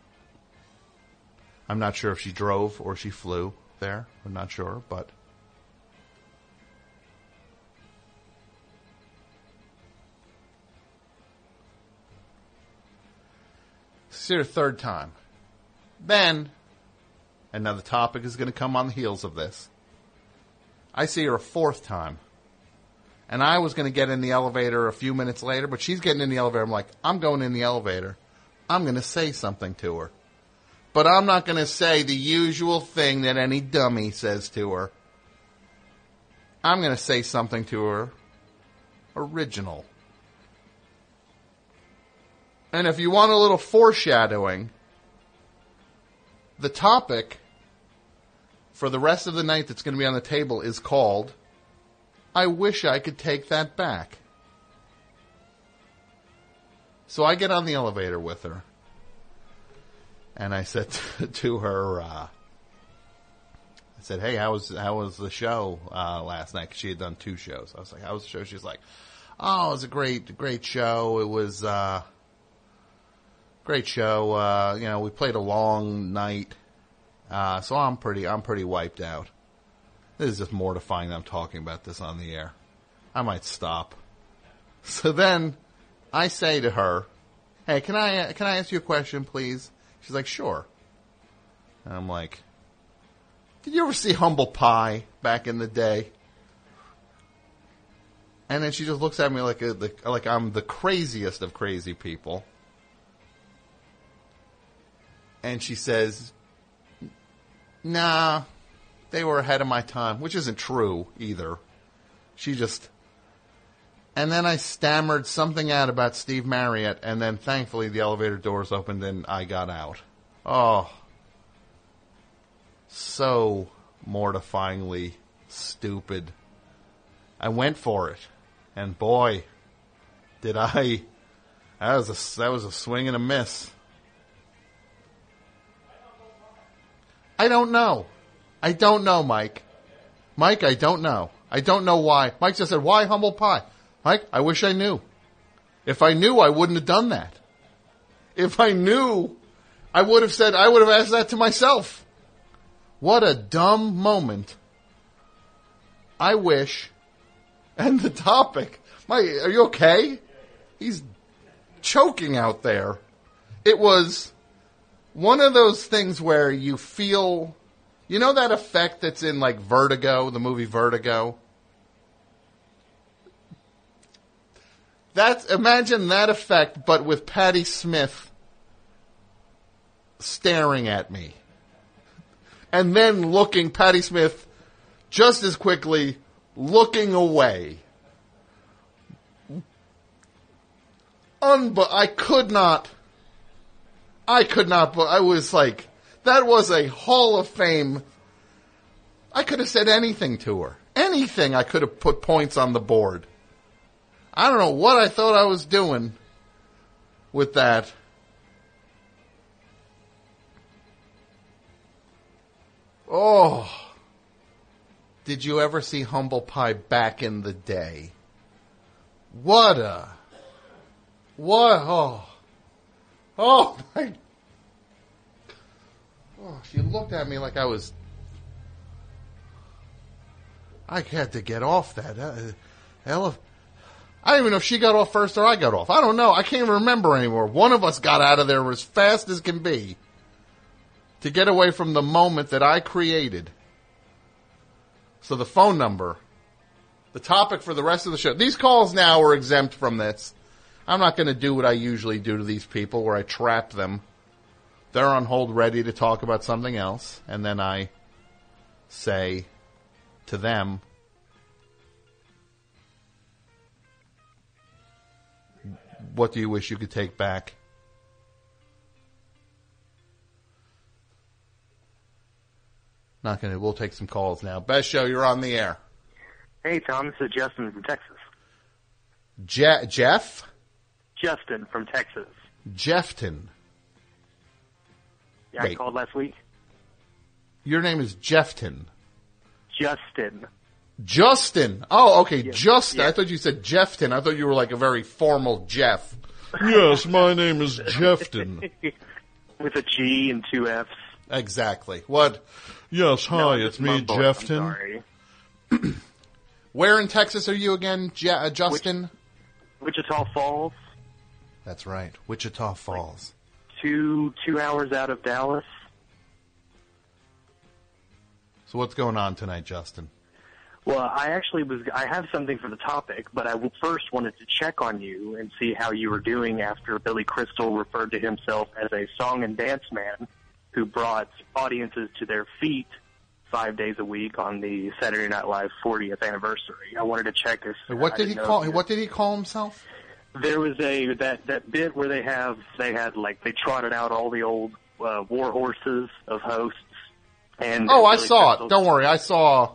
I'm not sure if she drove or she flew there. I'm not sure, but see her third time. Then, and now the topic is going to come on the heels of this, I see her a fourth time. And I was going to get in the elevator a few minutes later, but she's getting in the elevator. I'm like, I'm going in the elevator. I'm going to say something to her. But I'm not going to say the usual thing that any dummy says to her. I'm going to say something to her original. And if you want a little foreshadowing, the topic for the rest of the night that's going to be on the table is called, I Wish I Could Take That Back. So I get on the elevator with her, and I said to, to her, uh, I said, hey, how was how was the show uh, last night? 'Cause she had done two shows. I was like, how was the show? She was like, oh, it was a great, great show. It was uh, great show. Uh, you know, we played a long night. Uh, so I'm pretty, I'm pretty wiped out. This is just mortifying that I'm talking about this on the air. I might stop. So then I say to her, hey, can I, can I ask you a question, please? She's like, sure. And I'm like, did you ever see Humble Pie back in the day? And then she just looks at me like, a, like I'm the craziest of crazy people. And she says, nah, they were ahead of my time, which isn't true either. She just, and then I stammered something out about Steve Marriott, and then thankfully the elevator doors opened and I got out. Oh, so mortifyingly stupid. I went for it, and boy, did I, that was a, that was a swing and a miss. I don't know. I don't know, Mike. Mike, I don't know. I don't know why. Mike just said, why Humble Pie? Mike, I wish I knew. If I knew, I wouldn't have done that. If I knew, I would have said, I would have asked that to myself. What a dumb moment. I wish. And the topic. Mike, are you okay? He's choking out there. It was one of those things where you feel, you know that effect that's in like Vertigo, the movie Vertigo? That's, imagine that effect, but with Patti Smith staring at me. And then looking, Patti Smith just as quickly looking away. Unbe- I could not, I could not, but I was like, that was a Hall of Fame. I could have said anything to her. Anything I could have put points on the board. I don't know what I thought I was doing with that. Oh. Did you ever see Humble Pie back in the day? What a... What? Oh. Oh, my... Oh, she looked at me like I was... I had to get off that. Uh, Ella... I don't even know if she got off first or I got off. I don't know. I can't even remember anymore. One of us got out of there as fast as can be to get away from the moment that I created. So the phone number, the topic for the rest of the show. These calls now are exempt from this. I'm not going to do what I usually do to these people where I trap them. They're on hold ready to talk about something else. And then I say to them, what do you wish you could take back? Not gonna. We'll take some calls now. Best show, you're on the air. Hey, Tom. This is Justin from Texas. Je- Jeff? Justin from Texas. Jeffton. Yeah, Wait. I called last week. Your name is Jeffton. Justin. Justin. Oh, okay, Yes. Justin. Yes. I thought you said Jeffton. I thought you were like a very formal Jeff. Yes, my name is Jeffton. With a G and two F's. Exactly. What? Yes, hi, No, it's just me, mumbled. I'm Jeffton. sorry. Where in Texas are you again, Je- uh, Justin? Wichita Falls, That's right, Wichita Falls. two two hours out of Dallas. So what's going on tonight, Justin? Well, I actually was. I have something for the topic, but I first wanted to check on you and see how you were doing after Billy Crystal referred to himself as a song and dance man who brought audiences to their feet five days a week on the Saturday Night Live fortieth anniversary. I wanted to check if What I did he didn't know call? if you- What did he call himself? There was a that that bit where they have they had like they trotted out all the old uh, war horses of hosts. And Oh, I Billy saw Crystal- it. Don't worry, I saw.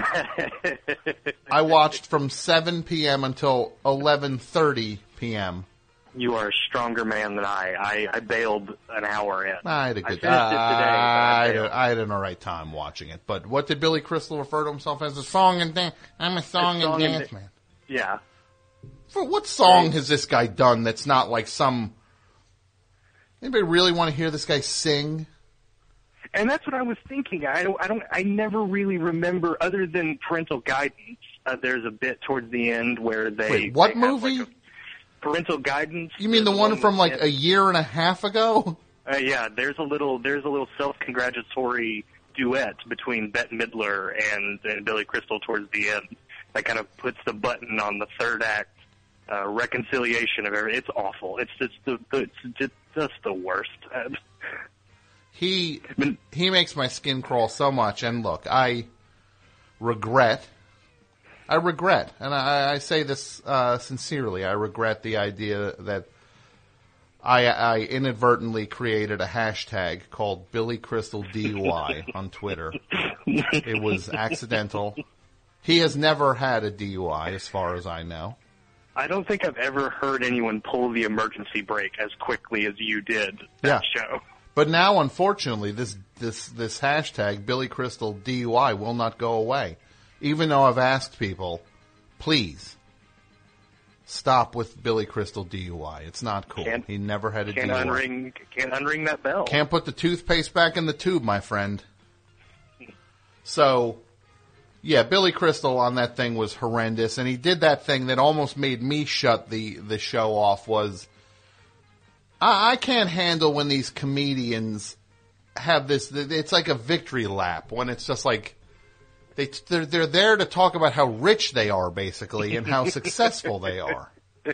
I watched from seven p.m. until eleven thirty p.m. You are a stronger man than I. I, I bailed an hour in. I had a I good. finished it today, but I I, had bailed. a, I had an alright time watching it. But what did Billy Crystal refer to himself as? A song and dance. I'm a song, A song and and dance da- man. Yeah. For what song has this guy done that's not like some... Anybody really want to hear this guy sing? And that's what I was thinking. I don't, I don't, I never really remember, other than Parental Guidance. Uh, there's a bit towards the end where they. Wait, what they have, movie? like, a Parental Guidance. You mean There's the one from like that- a year and a half ago? Uh, yeah, there's a little, there's a little self-congratulatory duet between Bette Midler and, and Billy Crystal towards the end that kind of puts the button on the third act uh, reconciliation of everything. It's awful. It's just the, the it's just, just the worst. Uh, He he makes my skin crawl so much. And look, I regret, I regret, and I, I say this uh, sincerely, I regret the idea that I, I inadvertently created a hashtag called Billy Crystal D U I on Twitter. It was accidental. He has never had a D U I, as far as I know. I don't think I've ever heard anyone pull the emergency brake as quickly as you did that Yeah. show. But now, unfortunately, this this this hashtag Billy Crystal D U I will not go away, even though I've asked people, please stop with Billy Crystal D U I. It's not cool. Can't- he never had a Can't D U I. unring, can't unring that bell. Can't put the toothpaste back in the tube, my friend. So, yeah, Billy Crystal on that thing was horrendous, and he did that thing that almost made me shut the, the show off. Was I, I can't handle when these comedians have this. It's like a victory lap when it's just like they they're, they're there to talk about how rich they are, basically, and how successful they are.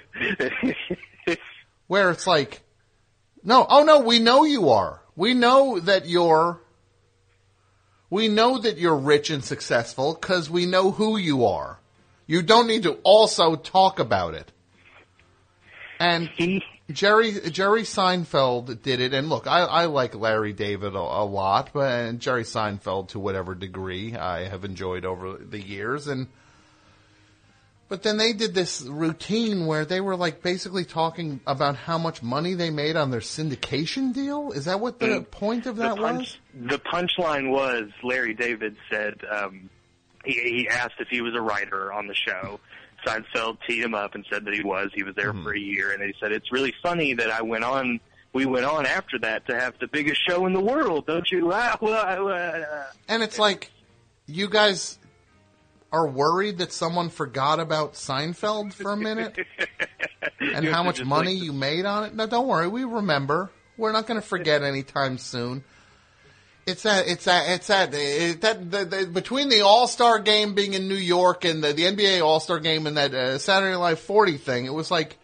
Where it's like, no, oh no, we know you are. We know that you're. We know that you're rich and successful because we know who you are. You don't need to also talk about it. And Jerry Jerry Seinfeld did it. And look, I, I like Larry David a, a lot, but and Jerry Seinfeld to whatever degree I have enjoyed over the years. And but then they did this routine where they were like basically talking about how much money they made on their syndication deal. Is that what the mm. point of that the punch, was? The punchline was Larry David said um, he, he asked if he was a writer on the show. Seinfeld teed him up and said that he was. He was there mm. for a year, and they said it's really funny that I went on. We went on after that to have the biggest show in the world, don't you? And it's like you guys are worried that someone forgot about Seinfeld for a minute and how much money like you made on it. No, don't worry. We remember. We're not going to forget anytime soon. It's that, it's that, it's that, it, that, the, the, between the All-Star game being in New York and the, the N B A All-Star game and that uh, Saturday Night Live forty thing, it was like,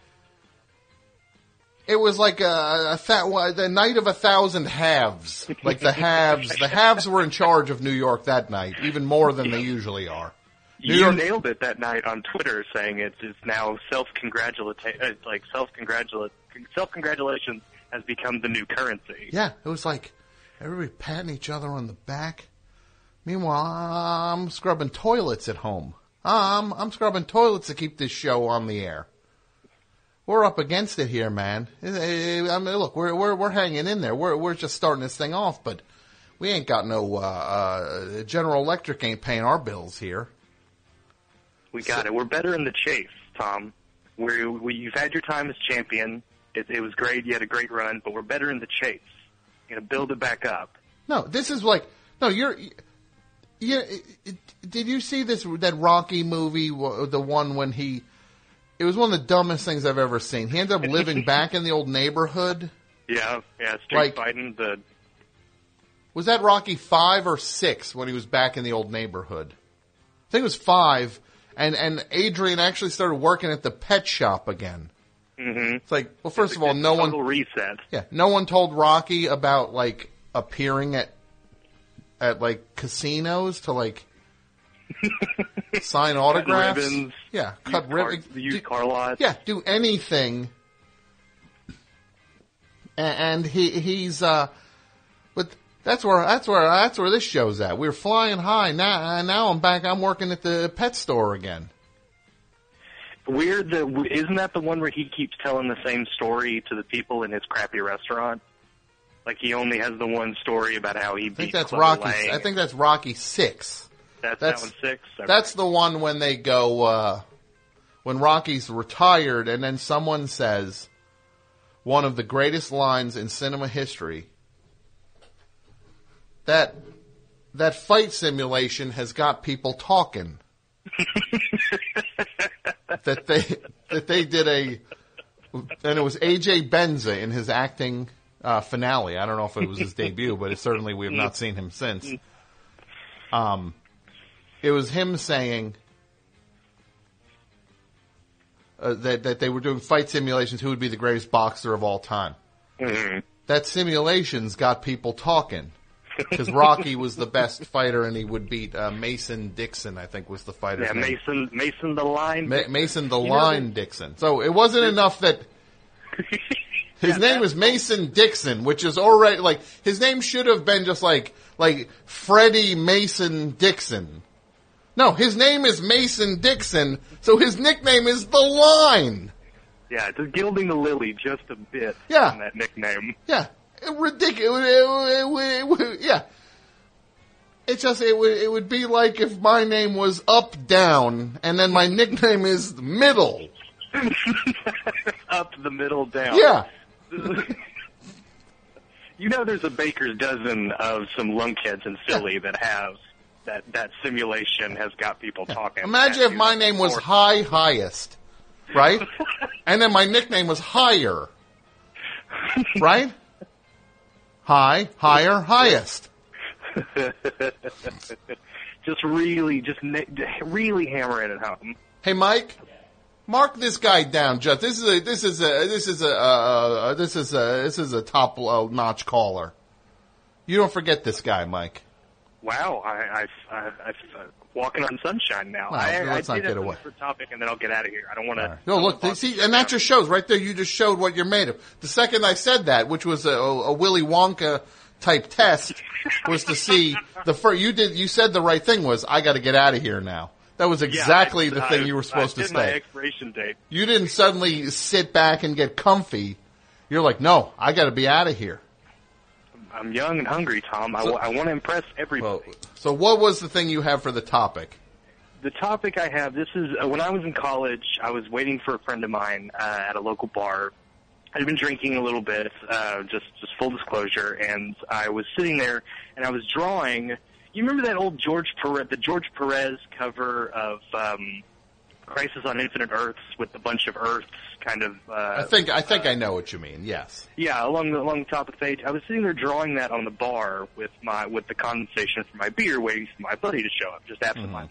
it was like a, a th- the night of a thousand halves. Like the halves, the halves were in charge of New York that night, even more than they usually are. New you York- nailed it that night on Twitter, saying it's, it's now self-congratulate, uh, like self-congratulate, self-congratulations has become the new currency. Yeah, it was like everybody patting each other on the back. Meanwhile, I'm scrubbing toilets at home. I'm, I'm scrubbing toilets to keep this show on the air. We're up against it here, man. I mean, look, we're we're we're hanging in there. We're we're just starting this thing off, but we ain't got no uh, uh, General Electric ain't paying our bills here. We got so, it. We're better in the chase, Tom. We're, we, you've had your time as champion. It, it was great. You had a great run, but we're better in the chase. You're going to build it back up. No, this is like, no, you're, you, did you see this, that Rocky movie, the one when he, it was one of the dumbest things I've ever seen. He ended up living back in the old neighborhood. Yeah, yeah, street like, fighting. The... Was that Rocky five or six when he was back in the old neighborhood? I think it was five. And and Adrian actually started working at the pet shop again. Mm-hmm. It's like, well, first of all, no one reset. Yeah, no one told Rocky about like appearing at at like casinos to like sign autographs. Cut ribbons, yeah, cut ribbons. Use car lots. Yeah, do anything. And, and he he's uh, but. That's where that's where that's where this show's at. We're flying high now. Now I'm back. I'm working at the pet store again. Weird. The isn't that the one where he keeps telling the same story to the people in his crappy restaurant? Like he only has the one story about how he. I think beat that's Clubber Rocky. Lang. I think that's Rocky six. That's, that's that one six. Okay. That's the one when they go uh, when Rocky's retired, and then someone says one of the greatest lines in cinema history. That that fight simulation has got people talking. that they that they did a, and it was A J Benza in his acting uh, finale. I don't know if it was his debut, but it certainly we have not seen him since. Um, it was him saying uh, that that they were doing fight simulations. Who would be the greatest boxer of all time? Mm-hmm. That simulation's got people talking. Because Rocky was the best fighter, and he would beat uh, Mason Dixon, I think was the fighter's yeah, name. Mason, Mason the Line. Ma- Mason the you Line know, Dixon. So it wasn't enough that his yeah, name was Mason Dixon, which is already like his name should have been just like like Freddie Mason Dixon. No, his name is Mason Dixon, so his nickname is the Line. Yeah, just gilding the lily just a bit. Yeah, on that nickname. Yeah. Ridiculous. It, it, it, it, yeah. It just, it would, it would be like if my name was Up Down and then my nickname is Middle. Up the middle down. Yeah. You know there's a baker's dozen of some lunkheads in Philly yeah. that have that, that simulation has got people yeah. talking. Imagine if my name was High Highest, right? And then my nickname was Higher. Right? High, higher, highest. Just really, just na- really hammer it at home. Hey, Mike, mark this guy down. Just this is a this is a this is a uh, this is a this is a top uh, notch caller. You don't forget this guy, Mike. Wow, I, I, I, I, uh, walking on sunshine now. Well, I, let's I not did get have away. a different topic, and then I'll get out of here. I don't want to. No, look, they, see, and that just shows right there. You just showed what you're made of. The second I said that, which was a, a Willy Wonka type test, was to see the first. You did. You said the right thing. Was I got to get out of here now? That was exactly yeah, I, the thing I, you were supposed I to did my say. expiration date. You didn't suddenly sit back and get comfy. You're like, no, I got to be out of here. I'm young and hungry, Tom. I, So- w- I want to impress everybody. Well, so what was the thing you have for the topic? The topic I have, this is, uh, when I was in college, I was waiting for a friend of mine uh, at a local bar. I'd been drinking a little bit, uh, just, just full disclosure, and I was sitting there, and I was drawing. You remember that old George Perez, the George Perez cover of um, Crisis on Infinite Earths with a bunch of Earths kind of... Uh, I think I think I know what you mean. Yes. Yeah, along the along the top of the page. I was sitting there drawing that on the bar with my with the condensation for my beer, waiting for my buddy to show up, just absentmindedly.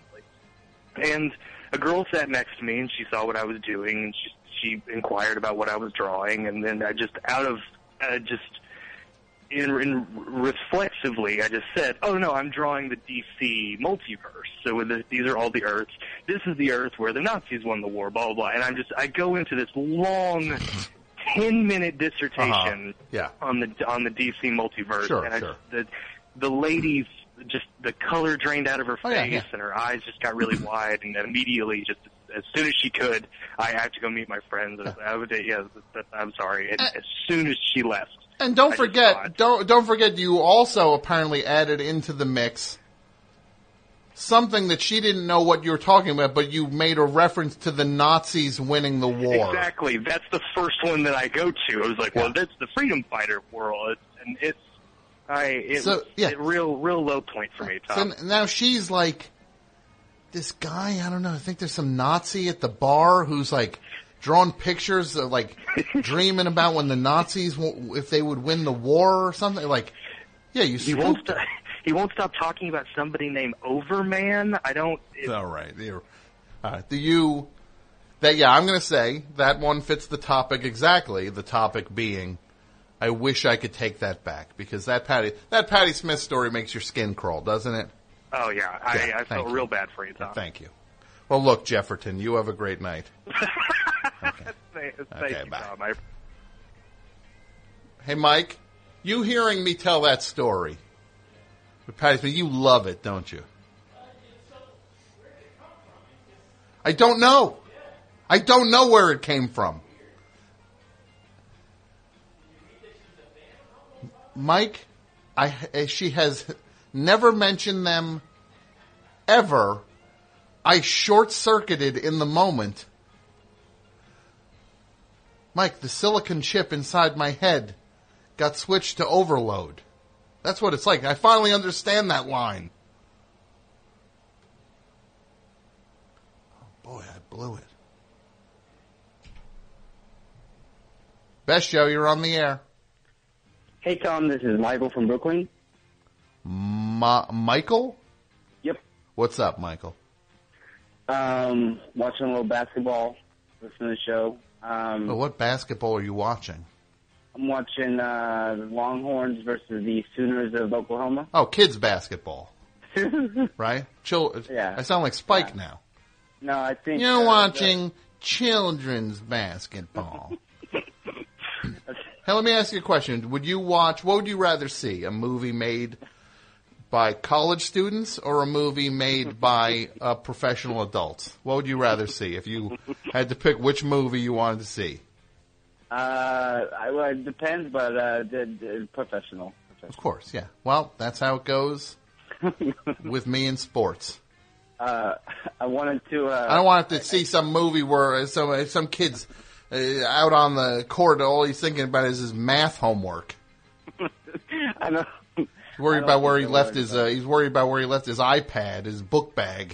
And a girl sat next to me, and she saw what I was doing, and she she inquired about what I was drawing, and then I just out of uh, just in, in reflexively, I just said, "Oh no, I'm drawing the D C multiverse. So with the, these are all the Earths. This is the Earth where the Nazis won the war, blah blah blah." And I'm just I go into this long ten minute dissertation Uh-huh. Yeah. on the on the D C multiverse, Sure, and I sure. just, the the lady's just the color drained out of her face, Oh, yeah, yeah. and her eyes just got really wide, and immediately, just as soon as she could, I had to go meet my friends. And I would, yeah, that- I'm sorry. And as soon as she left, And don't I just forget, thought- don't don't forget, you also apparently added into the mix something that she didn't know what you were talking about, but you made a reference to the Nazis winning the war. Exactly. That's the first one that I go to. I was like, well, that's the freedom fighter world, it's, and it's I it So, was yeah. a real real low point for me, So Tom. n- now she's like, this guy, I don't know, I think there's some Nazi at the bar who's like drawing pictures of like dreaming about when the Nazis, w- if they would win the war or something. Like, yeah, you He won't spooked stop, her. he won't stop talking about somebody named Overman. I don't. It, All right. You're, all right. Do you, that, yeah, I'm going to say that one fits the topic exactly. The topic being, I wish I could take that back because that Patty, that Patty Smith story makes your skin crawl, doesn't it? oh yeah, I, Yeah, I thank felt you. real bad for you, Tom. Thank you. Well, look, Jefferton, you have a great night. Okay. Thank, thank Okay, you, bye. Tom. I, Hey, Mike, you hearing me tell that story? But Patty Smith, you love it, don't you? I don't know. I don't know where it came from. Mike, I, she has never mentioned them ever. I short-circuited in the moment. Mike, the silicon chip inside my head got switched to overload. That's what it's like. I finally understand that line. Oh boy, I blew it. Best Show, you're on the air. Hey, Tom, this is Michael from Brooklyn. Ma- Michael? Yep. What's up, Michael? Um, watching a little basketball, listening to the show. Um, Well, what basketball are you watching? I'm watching uh, the Longhorns versus the Sooners of Oklahoma. Oh, kids basketball, right? Chil- Yeah. I sound like Spike now. No, I think You're uh, watching children's basketball. Hey, let me ask you a question. Would you watch, what would you rather see? A movie made by college students or a movie made by uh, professional adults? What would you rather see if you had to pick which movie you wanted to see? Uh, I, well, it depends, but uh, the, the professional. Of course, yeah. Well, that's how it goes with me in sports. Uh, I wanted to. Uh, I don't want to see some movie where some some kids uh, out on the court, all he's thinking about is his math homework. I know. He's worried I don't about where he think left they're his. Uh, he's worried about where he left his iPad, his book bag.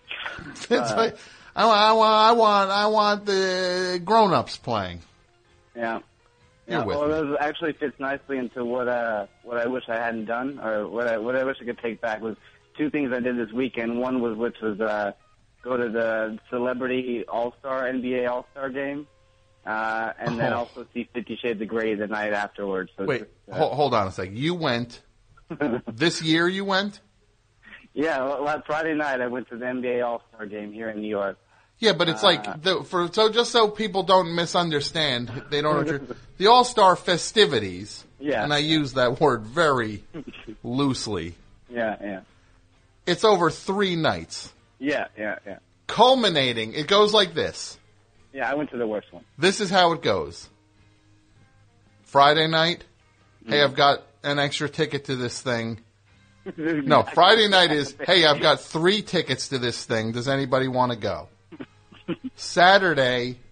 It's like, I, want- I want, I want, I want the grown-ups playing. Yeah. You're Yeah, with well, me. it actually fits nicely into what uh what I wish I hadn't done, or what I what I wish I could take back was two things I did this weekend. One was which was uh go to the Celebrity All Star N B A All Star game, uh, and then Oh. also see Fifty Shades of Grey the night afterwards. So Wait, just, uh, hold, hold on a sec. You went this year. You went. yeah, well, well, Friday night I went to the N B A All Star game here in New York. Yeah, but it's Uh, like the, for so just so people don't misunderstand, they don't under- the All Star festivities. Yeah. and I use that word very loosely. Yeah, yeah, It's over three nights, yeah, yeah, yeah. culminating. It goes like this. Yeah, I went to the worst one. This is how it goes. Friday night, hey, I've got an extra ticket to this thing. No, Friday night is, hey, I've got three tickets to this thing. Does anybody want to go? Saturday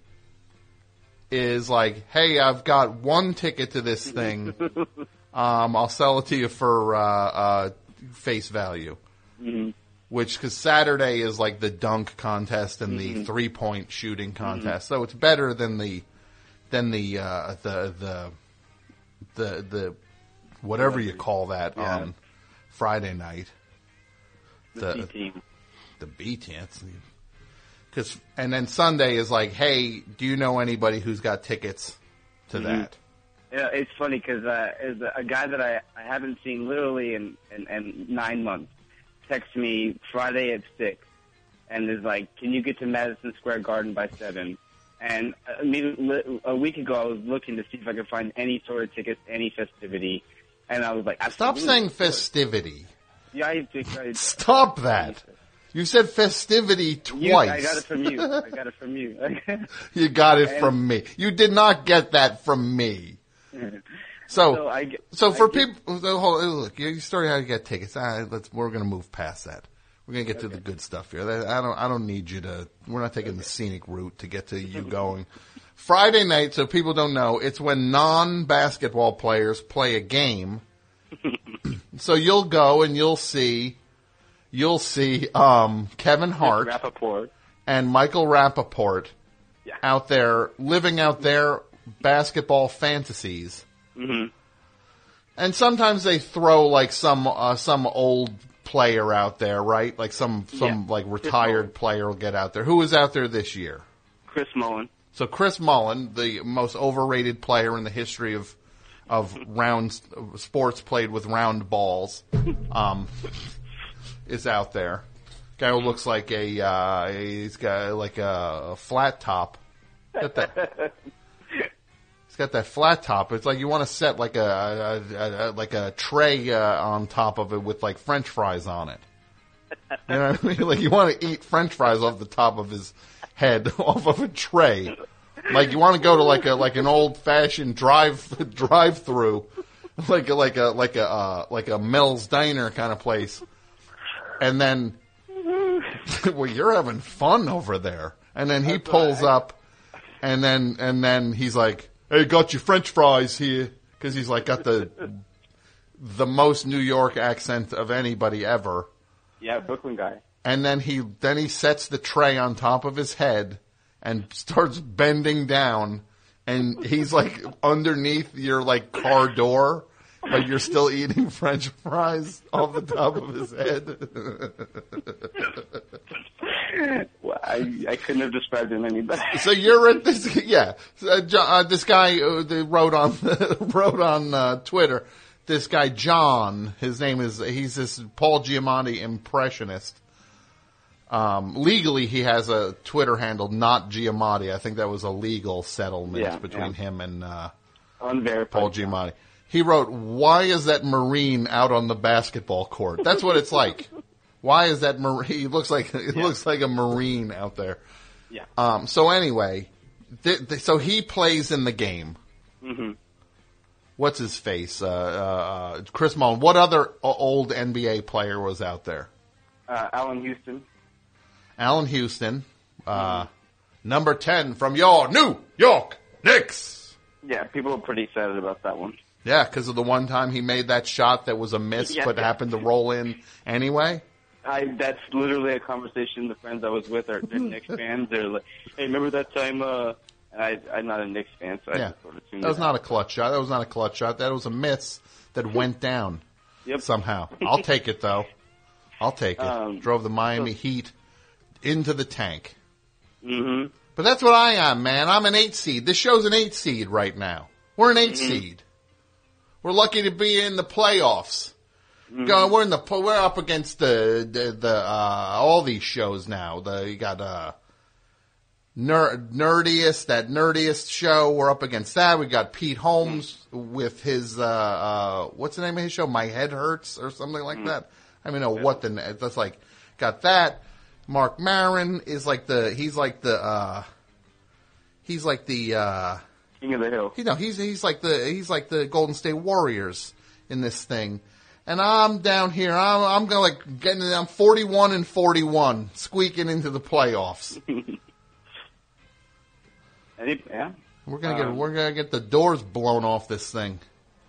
is like, hey, I've got one ticket to this thing. Um, I'll sell it to you for uh, uh, face value. Mm-hmm. Which, because Saturday is like the dunk contest and Mm-hmm. the three-point shooting contest, so it's better than the than the uh, the the the the whatever you call that Yeah. on Friday night. The B team. The B team. Because and then Sunday is like, hey, do you know anybody who's got tickets to Mhm. that? Yeah, it's funny because uh, is a guy that I, I haven't seen literally in, in, in nine months texts me Friday at six and is like, can you get to Madison Square Garden by seven? And uh, immediately, a week ago, I was looking to see if I could find any sort of tickets to any festivity, and I was like, Stop absolutely, saying of course. festivity. Yeah, I, I, Stop that. You said festivity twice. You, I got it from you. I got it from you. You got it And- from me. You did not get that from me. So, So I get- so I for get- people, so hold, look, you started how to get tickets. Ah, let's, we're going to move past that. We're going to get to the good stuff here. That- I don't, I don't need you to. We're not taking the scenic route to get to you going. Friday night, so people don't know, it's when non-basketball players play a game. So you'll go and you'll see, you'll see um, Kevin Hart Rappaport. and Michael Rappaport Yeah. out there living out their basketball fantasies. Mm-hmm. And sometimes they throw like some uh, some old player out there, right? Like some some Yeah. like retired player will get out there. Who was out there this year? Chris Mullen. So Chris Mullen, the most overrated player in the history of of round sports played with round balls, um, is out there. Guy who looks like a uh, he's got like a, a flat top. Got that. He's got that flat top. It's like you want to set like a, a, a, a like a tray uh, on top of it with like French fries on it. You know what I mean? Like you want to eat French fries off the top of his head, off of a tray. Like you want to go to like a like an old fashioned drive drive through, like a, like a like a uh, like a Mel's Diner kind of place, and then well you're having fun over there, and then he pulls up, and then and then he's like, "Hey, got your French fries here," because he's like got the the most New York accent of anybody ever. Yeah, Brooklyn guy. And then he then he sets the tray on top of his head and starts bending down, and he's like underneath your like car door, but you're still eating French fries off the top of his head. Well, I, I couldn't have described him any better. So you're at this, yeah. Uh, Jo- uh, this guy uh, that wrote on wrote on uh, Twitter. This guy John, his name is he's this Paul Giamatti impressionist. Um, legally, he has a Twitter handle, not Giamatti. I think that was a legal settlement Yeah, between yeah. him and uh, Unverified. Paul Giamatti. He wrote, "Why is that Marine out on the basketball court?" That's what it's like. Why is that Marine? He looks like it Yeah. looks like a Marine out there. Yeah. Um, so anyway, th- th- so he plays in the game. Mm-hmm. What's his face? Uh, uh, Chris Mullen. What other o- old N B A player was out there? Uh, Allen Houston. Allen Houston, uh, number ten from your New York Knicks. Yeah, people are pretty excited about that one. Yeah, because of the one time he made that shot that was a miss, Yeah. but happened to roll in anyway. I that's literally a conversation the friends I was with are they're Knicks fans. They're like, "Hey, remember that time uh, And I, I'm not a Knicks fan, so I Yeah. just sort of tuned That was it not out. a clutch shot. That was not a clutch shot. That was a miss that went down Yep. somehow. I'll take it, though. I'll take it. Um, Drove the Miami so- Heat into the tank. Mm-hmm. But that's what I am, man. I'm an eight seed. This show's an eight seed right now. We're an eight Mm-hmm. seed. We're lucky to be in the playoffs. Mm-hmm. Going, we're in the we're up against the the, the uh, all these shows now. The you got uh, Ner- Nerdiest, that Nerdiest show. We're up against that. We got Pete Holmes with his uh, uh, what's the name of his show? My Head Hurts or something like that. I don't know what the that's like. Got that. Mark Maron is like the he's like the uh, he's like the uh, King of the Hill. you know he's he's like the he's like the Golden State Warriors in this thing, and I'm down here. I'm I'm gonna like getting I'm forty-one and forty-one, squeaking into the playoffs. Any, yeah. We're gonna get Um, we're gonna get the doors blown off this thing.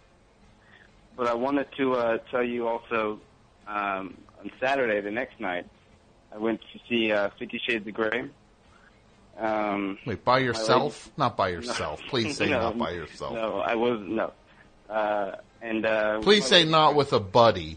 But I wanted to uh, tell you also, um, on Saturday, the next night, I went to see uh, Fifty Shades of Grey. Um, Wait, by my yourself? lady- Not by yourself. Please say No, not by yourself. No, I was no. Uh, and uh, Please my say lady- not with a buddy.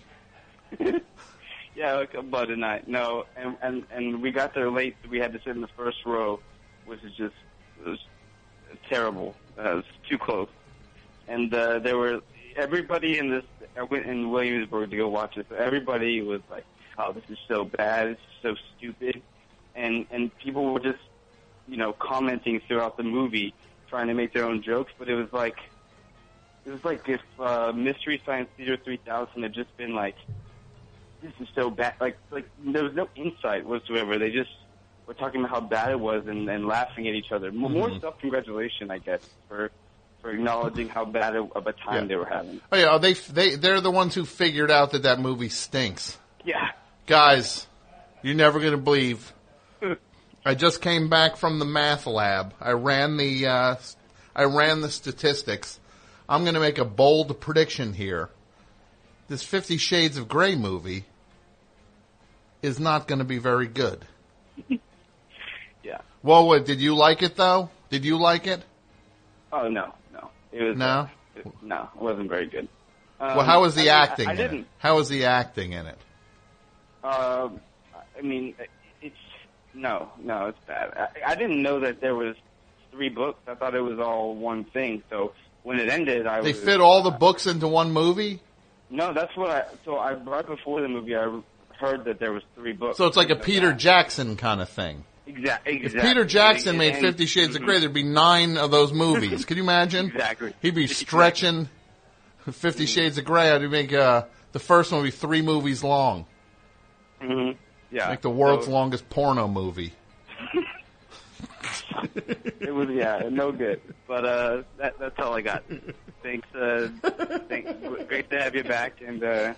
Yeah, like a bud a night. No, and and and we got there late. So we had to sit in the first row, which is just it was terrible. Uh, it was too close. And uh, there were everybody in this. I went in Williamsburg to go watch it. So everybody was like, "Oh, this is so bad. This is so stupid," and and people were just, you know, commenting throughout the movie, trying to make their own jokes. But it was like, it was like if uh, Mystery Science Theater three thousand had just been like, this is so bad. Like, like there was no insight whatsoever. They just were talking about how bad it was and, and laughing at each other. M- More Mhm. self-congratulation, I guess, for for acknowledging how bad of a time Yeah. they were having. Oh yeah, they they they're the ones who figured out that that movie stinks. Yeah. Guys, you're never gonna believe. I just came back from the math lab. I ran the uh, I ran the statistics. I'm gonna make a bold prediction here. This Fifty Shades of Grey movie is not gonna be very good. Yeah. Well, what, did you like it though? Did you like it? Oh no, no. It was No? it, no, it wasn't very good. Um, Well, how was the I mean, acting I, I in didn't. it? How was the acting in it? Um, I mean, it's no, no, it's bad. I, I didn't know that there was three books. I thought it was all one thing. So when it ended, I They was fit all the books into one movie? no. That's what I. So I right before the movie, I heard that there was three books. So it's like a Peter Jackson kind of thing. Exactly. If Peter Jackson made And- Fifty Shades of mhm. Grey, there'd be nine of those movies. Could you imagine? Exactly. He'd be stretching Fifty Shades of Grey. I'd make uh, the first one would be three movies long. Mm-hmm. Yeah. Like the world's So- longest porno movie. It was yeah, no good. But uh, that, that's all I got. Thanks. Uh, thanks. Great to have you back. And uh,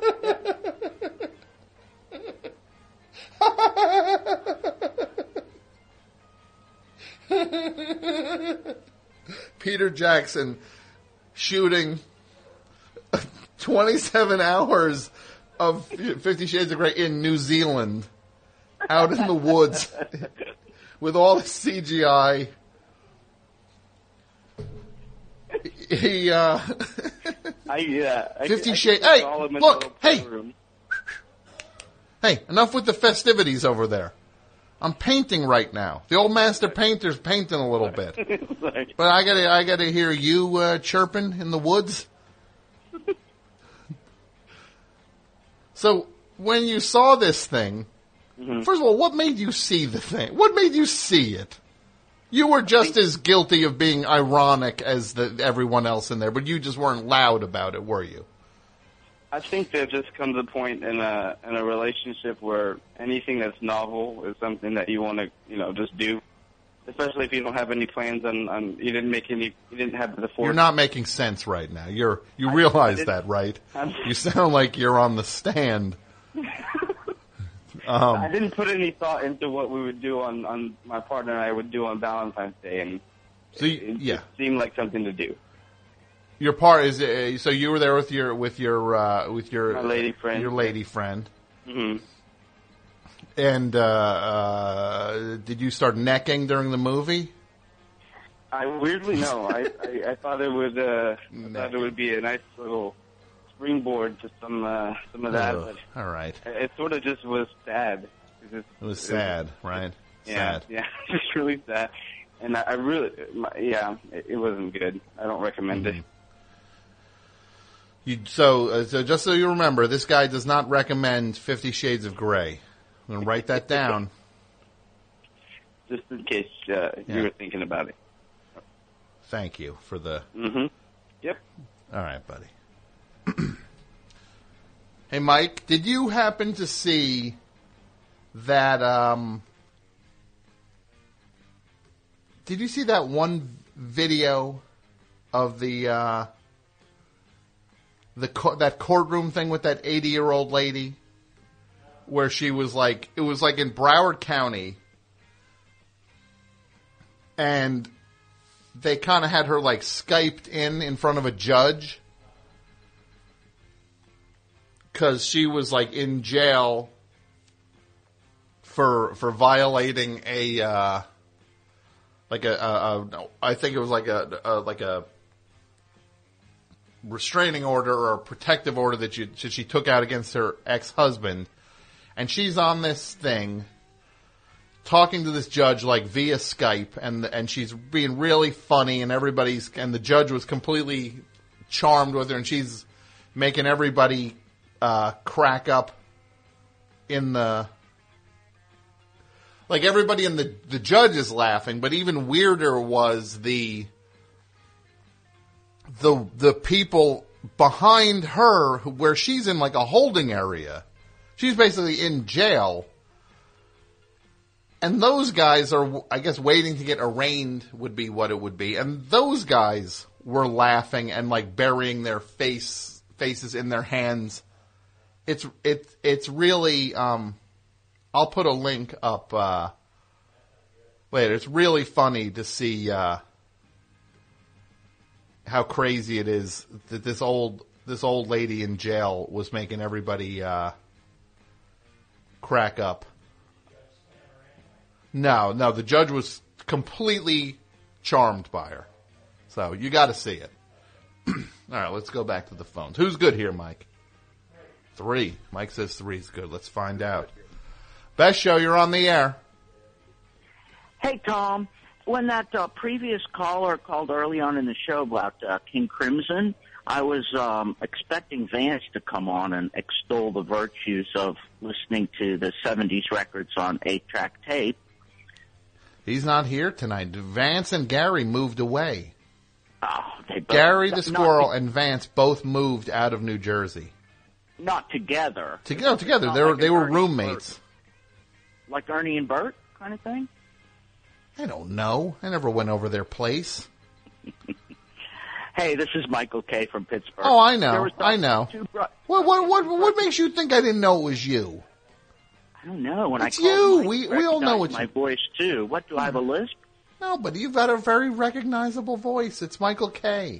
Peter Jackson shooting twenty-seven hours of Fifty Shades of Grey in New Zealand, out in the woods, with all the C G I. He, uh, I yeah. I, Fifty I, Shades. I Hey, saw him in look, the little hey. playroom. Hey, enough with the festivities over there. I'm painting right now. The old master painter's painting a little bit. Sorry. But I gotta, I gotta hear you uh, chirping in the woods. So when you saw this thing, Mm-hmm. first of all, what made you see the thing? What made you see it? You were just as guilty of being ironic as the, everyone else in there, but you just weren't loud about it, were you? I think there just comes a point in a in a relationship where anything that's novel is something that you want to you know just do, especially if you don't have any plans on, on you didn't make any you didn't have the force. You're not making sense right now. You're you realize didn't- that, right? I'm- You sound like you're on the stand. Um, I didn't put any thought into what we would do on, on my partner and I would do on Valentine's Day, and so you, it, yeah, it seemed like something to do. your part is uh, so you were there with your with your uh, with your My lady friend. your lady friend, hmm and uh, uh, did you start necking during the movie? I weirdly no. I, I I thought it would uh, I thought it would be a nice little springboard to some uh, some of that. Ugh, but all right. It, it sort of just was sad. It, just, It was sad, it, right? Yeah, sad. yeah, just really sad. And I, I really, my, yeah, it, it wasn't good. I don't recommend Mm-hmm. it. You, so, uh, so just so you remember, this guy does not recommend Fifty Shades of Grey. I'm going to write that down. Just in case uh, Yeah. you were thinking about it. Thank you for the... Mm-hmm. Yep. All right, buddy. Hey, Mike, did you happen to see that, um... Did you see that one video of the, uh... the co- that courtroom thing with that eighty-year-old lady? Where she was like... It was like in Broward County. And they kind of had her like Skyped in in front of a judge. Because she was like in jail for for violating a uh, like a, a, a I think it was like a, a like a restraining order or a protective order that you, that she took out against her ex-husband, and she's on this thing talking to this judge like via Skype, and and she's being really funny, and everybody's and the judge was completely charmed with her, and she's making everybody uh, crack up in the like everybody in the the judge is laughing, but even weirder was the the the people behind her where she's in like a holding area. She's basically in jail. And those guys are, I guess, waiting to get arraigned would be what it would be. And those guys were laughing and like burying their face faces in their hands. It's it it's really. Um, I'll put a link up uh, later. It's really funny to see uh, how crazy it is that this old this old lady in jail was making everybody uh, crack up. No, no, the judge was completely charmed by her. So you got to see it. All right, let's go back to the phones. Who's good here, Mike? Three. Mike says three's good. Let's find out. Best show, you're on the air. Hey, Tom. When that uh, previous caller called early on in the show about uh, King Crimson, I was um, expecting Vance to come on and extol the virtues of listening to the seventies records on eight-track tape. He's not here tonight. Vance and Gary moved away. Oh, they both, Gary the not, Squirrel and Vance both moved out of New Jersey. Not together. To, no, together. Not They were like they were Ernie roommates. Bert. Like Ernie and Bert kind of thing? I don't know. I never went over their place. Hey, this is Michael K. from Pittsburgh. Oh, I There know. was I know. two bro- What, what what what makes you think I didn't know it was you? I don't know. When It's I called you. Mike, We- I we all know recognized what my you- voice too. What do I have a lisp? No, but you've got a very recognizable voice. It's Michael K.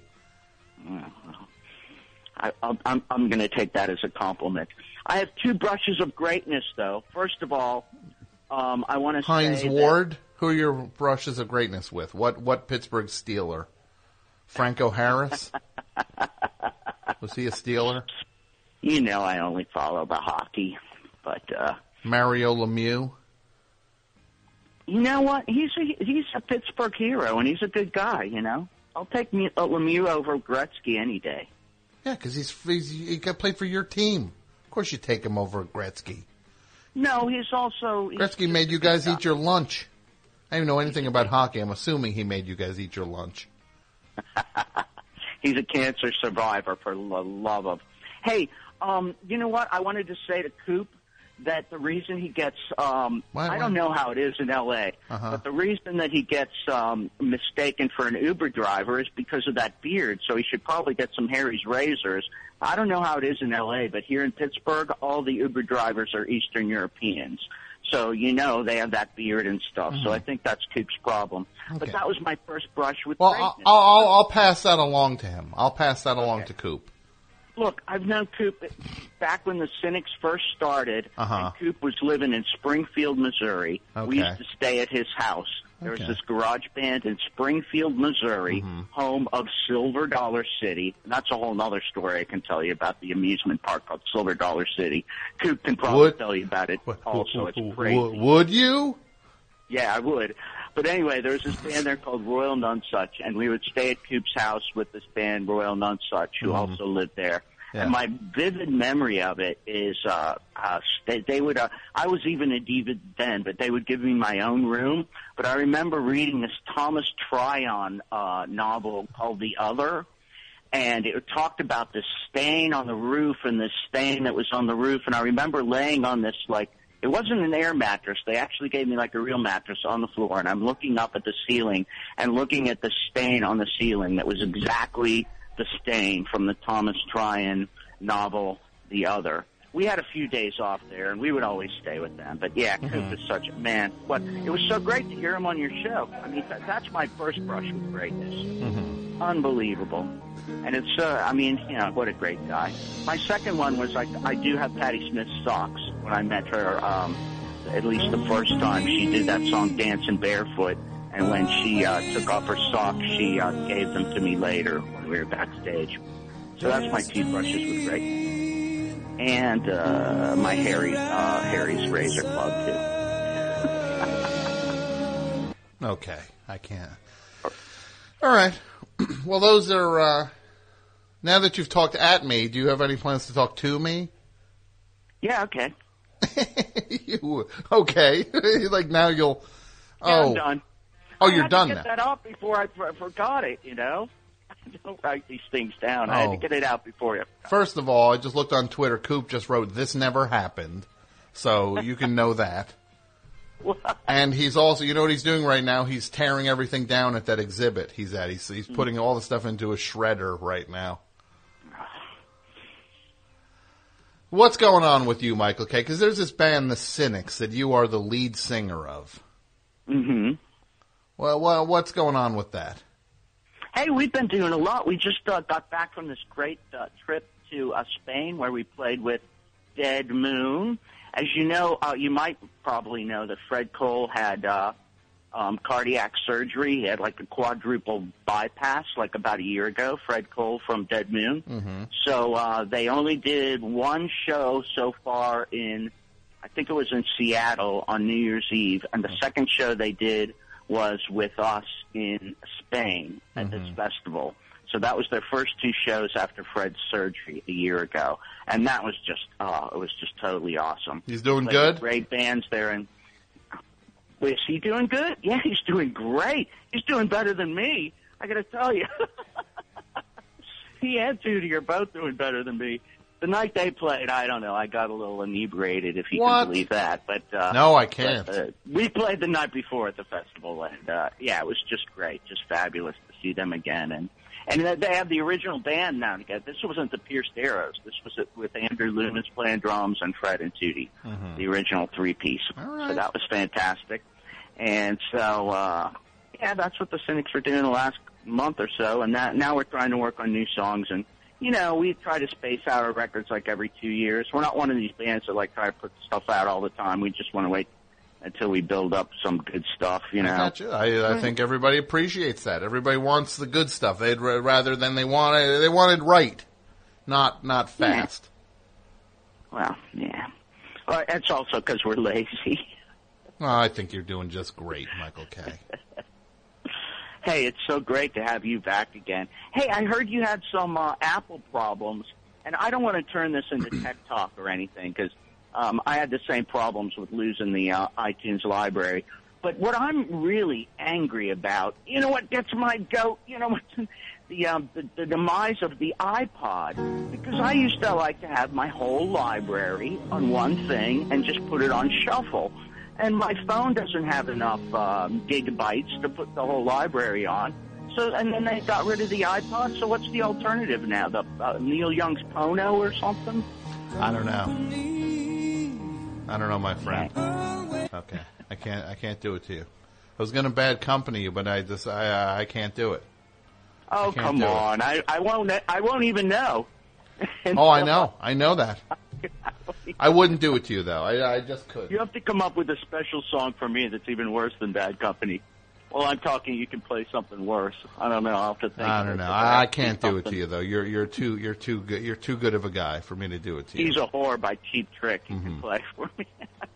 I, I'm, I'm, I'm going to take that as a compliment. I have two brushes of greatness, though. First of all, um, I want to Hines say Ward. Who are your brushes of greatness with? What what Pittsburgh Steeler? Franco Harris? Was he a Steeler? that, you know, I only follow the hockey, but uh, Mario Lemieux? you know what? He's a, he's a Pittsburgh hero, and he's a good guy. You know, I'll take me, uh, Lemieux over Gretzky any day. Yeah, because he's, he's he got played for your team. Of course, you take him over Gretzky. No, he's also he's Gretzky made you guys eat your lunch. I don't know anything about hockey. I'm assuming he made you guys eat your lunch. He's a cancer survivor, for the love of. Hey, um, you know what? I wanted to say to Coop that the reason he gets, um, Why- I why? don't know how it is in L A, Uh-huh. but the reason that he gets um, mistaken for an Uber driver is because of that beard. So he should probably get some Harry's razors. I don't know how it is in L A, but here in Pittsburgh, all the Uber drivers are Eastern Europeans. So, you know, they have that beard and stuff. So I think that's Coop's problem. But Okay. that was my first brush with Well, greatness. I'll, I'll, I'll pass that along to him. I'll pass that along to Coop. Look, I've known Coop back when the Cynics first started, Uh-huh. and Coop was living in Springfield, Missouri. We Okay. used to stay at his house. There Okay. was this garage band in Springfield, Missouri, Mm-hmm. home of Silver Dollar City. And that's a whole other story I can tell you about the amusement park called Silver Dollar City. Coop can probably Would- tell you about it also. It's W- crazy. Would you? Yeah, I would. But anyway, there was this band there called Royal Nonsuch, and we would stay at Coop's house with this band, Royal Nonsuch, who Mhm. also lived there. Yeah. And my vivid memory of it is, uh, uh, they, they would, uh, I was even a diva then, but they would give me my own room. But I remember reading this Thomas Tryon, uh, novel called The Other. And it talked about this stain on the roof and this stain that was on the roof. And I remember laying on this, like, it wasn't an air mattress. They actually gave me like a real mattress on the floor. And I'm looking up at the ceiling and looking at the stain on the ceiling that was exactly the stain from the Thomas Tryon novel, The Other. We had a few days off there, and we would always stay with them. But yeah, Coop Mhm. is such a man. What it was so great to hear him on your show. I mean, th- that's my first brush with greatness. Mm-hmm. Unbelievable. And it's, uh, I mean, you know, what a great guy. My second one was like, I do have Patti Smith's socks. When I met her, um, at least the first time, she did that song Dancing Barefoot. And when she uh, took off her socks, she uh, gave them to me later when we were backstage. So that's my toothbrushes with great. And uh, my Harry, uh, Harry's Razor Club, too. Okay, I can't. All right. Well, those are, uh, now that you've talked at me, do you have any plans to talk to me? Yeah, okay. you, okay. Like now you'll, Yeah, oh. I'm done. Oh, I you're had done to now. get that out before I f- forgot it, you know? I don't write these things down. I had Oh. to get it out before you. First of all, I just looked on Twitter. Coop just wrote, "This never happened." So you can know that. And he's also, you know what he's doing right now? He's tearing everything down at that exhibit he's at. He's, he's putting all the stuff into a shredder right now. What's going on with you, Michael K? Because there's this band, The Cynics, that you are the lead singer of. Mm-hmm. Well, well, what's going on with that? Hey, we've been doing a lot. We just uh, got back from this great uh, trip to uh, Spain where we played with Dead Moon. As you know, uh, you might probably know that Fred Cole had uh, um, cardiac surgery. He had like a quadruple bypass like about a year ago, Fred Cole from Dead Moon. Mm-hmm. So uh, they only did one show so far in, I think it was in Seattle on New Year's Eve, and the second show they did was with us in Spain at Mm-hmm. this festival. So that was their first two shows after Fred's surgery a year ago, and that was just, oh, it was just totally awesome. He's doing Played good? with great bands there, and is he doing good? Yeah, he's doing great. He's doing better than me. I got to tell you, he and Tootie are both doing better than me. The night they played, I don't know, I got a little inebriated, if you What? can believe that. But uh, No, I can't. But, uh, we played the night before at the festival, and uh, yeah, it was just great, just fabulous to see them again. And and they have the original band now together. This wasn't the Pierced Arrows. This was with Andrew Loomis playing drums and Fred and Tootie, Mhm. the original three-piece. right. So that was fantastic. And so, uh, yeah, that's what the Cynics were doing the last month or so. And that, now we're trying to work on new songs. And, you know, we try to space out our records like every two years. We're not one of these bands that, like, try to put stuff out all the time. We just want to wait until we build up some good stuff, you know. I gotcha. I, I think everybody appreciates that. Everybody wants the good stuff. They'd ra- rather than they wanted, they wanted right, not not fast. Well, yeah. Well, it's also because we're lazy. Well, I think you're doing just great, Michael K. Hey, it's so great to have you back again. Hey, I heard you had some uh, Apple problems, and I don't want to turn this into tech talk or anything because um, I had the same problems with losing the uh, iTunes library. But what I'm really angry about, you know what gets my goat? You know what? The, um, the the demise of the iPod, because I used to like to have my whole library on one thing and just put it on shuffle. And my phone doesn't have enough um, gigabytes to put the whole library on. So, and then they got rid of the iPod. So, what's the alternative now? The uh, Neil Young's Pono or something? I don't know. I don't know, my friend. Okay, I can't. I can't do it to you. I was gonna bad company you, but I just I I can't do it. Oh, I can't come do it. on! I I won't I won't even know. Oh, I know. I know that. I wouldn't do it to you though. I I just could. You have to come up with a special song for me that's even worse than Bad Company. Well, I'm talking. You can play something worse. I don't know. I'll have to think. I don't know. I, I can't do it to you though. You're you're too you're too good. You're too good of a guy for me to do it to you. He's a whore by Cheap Trick. You Mm-hmm. can play for me.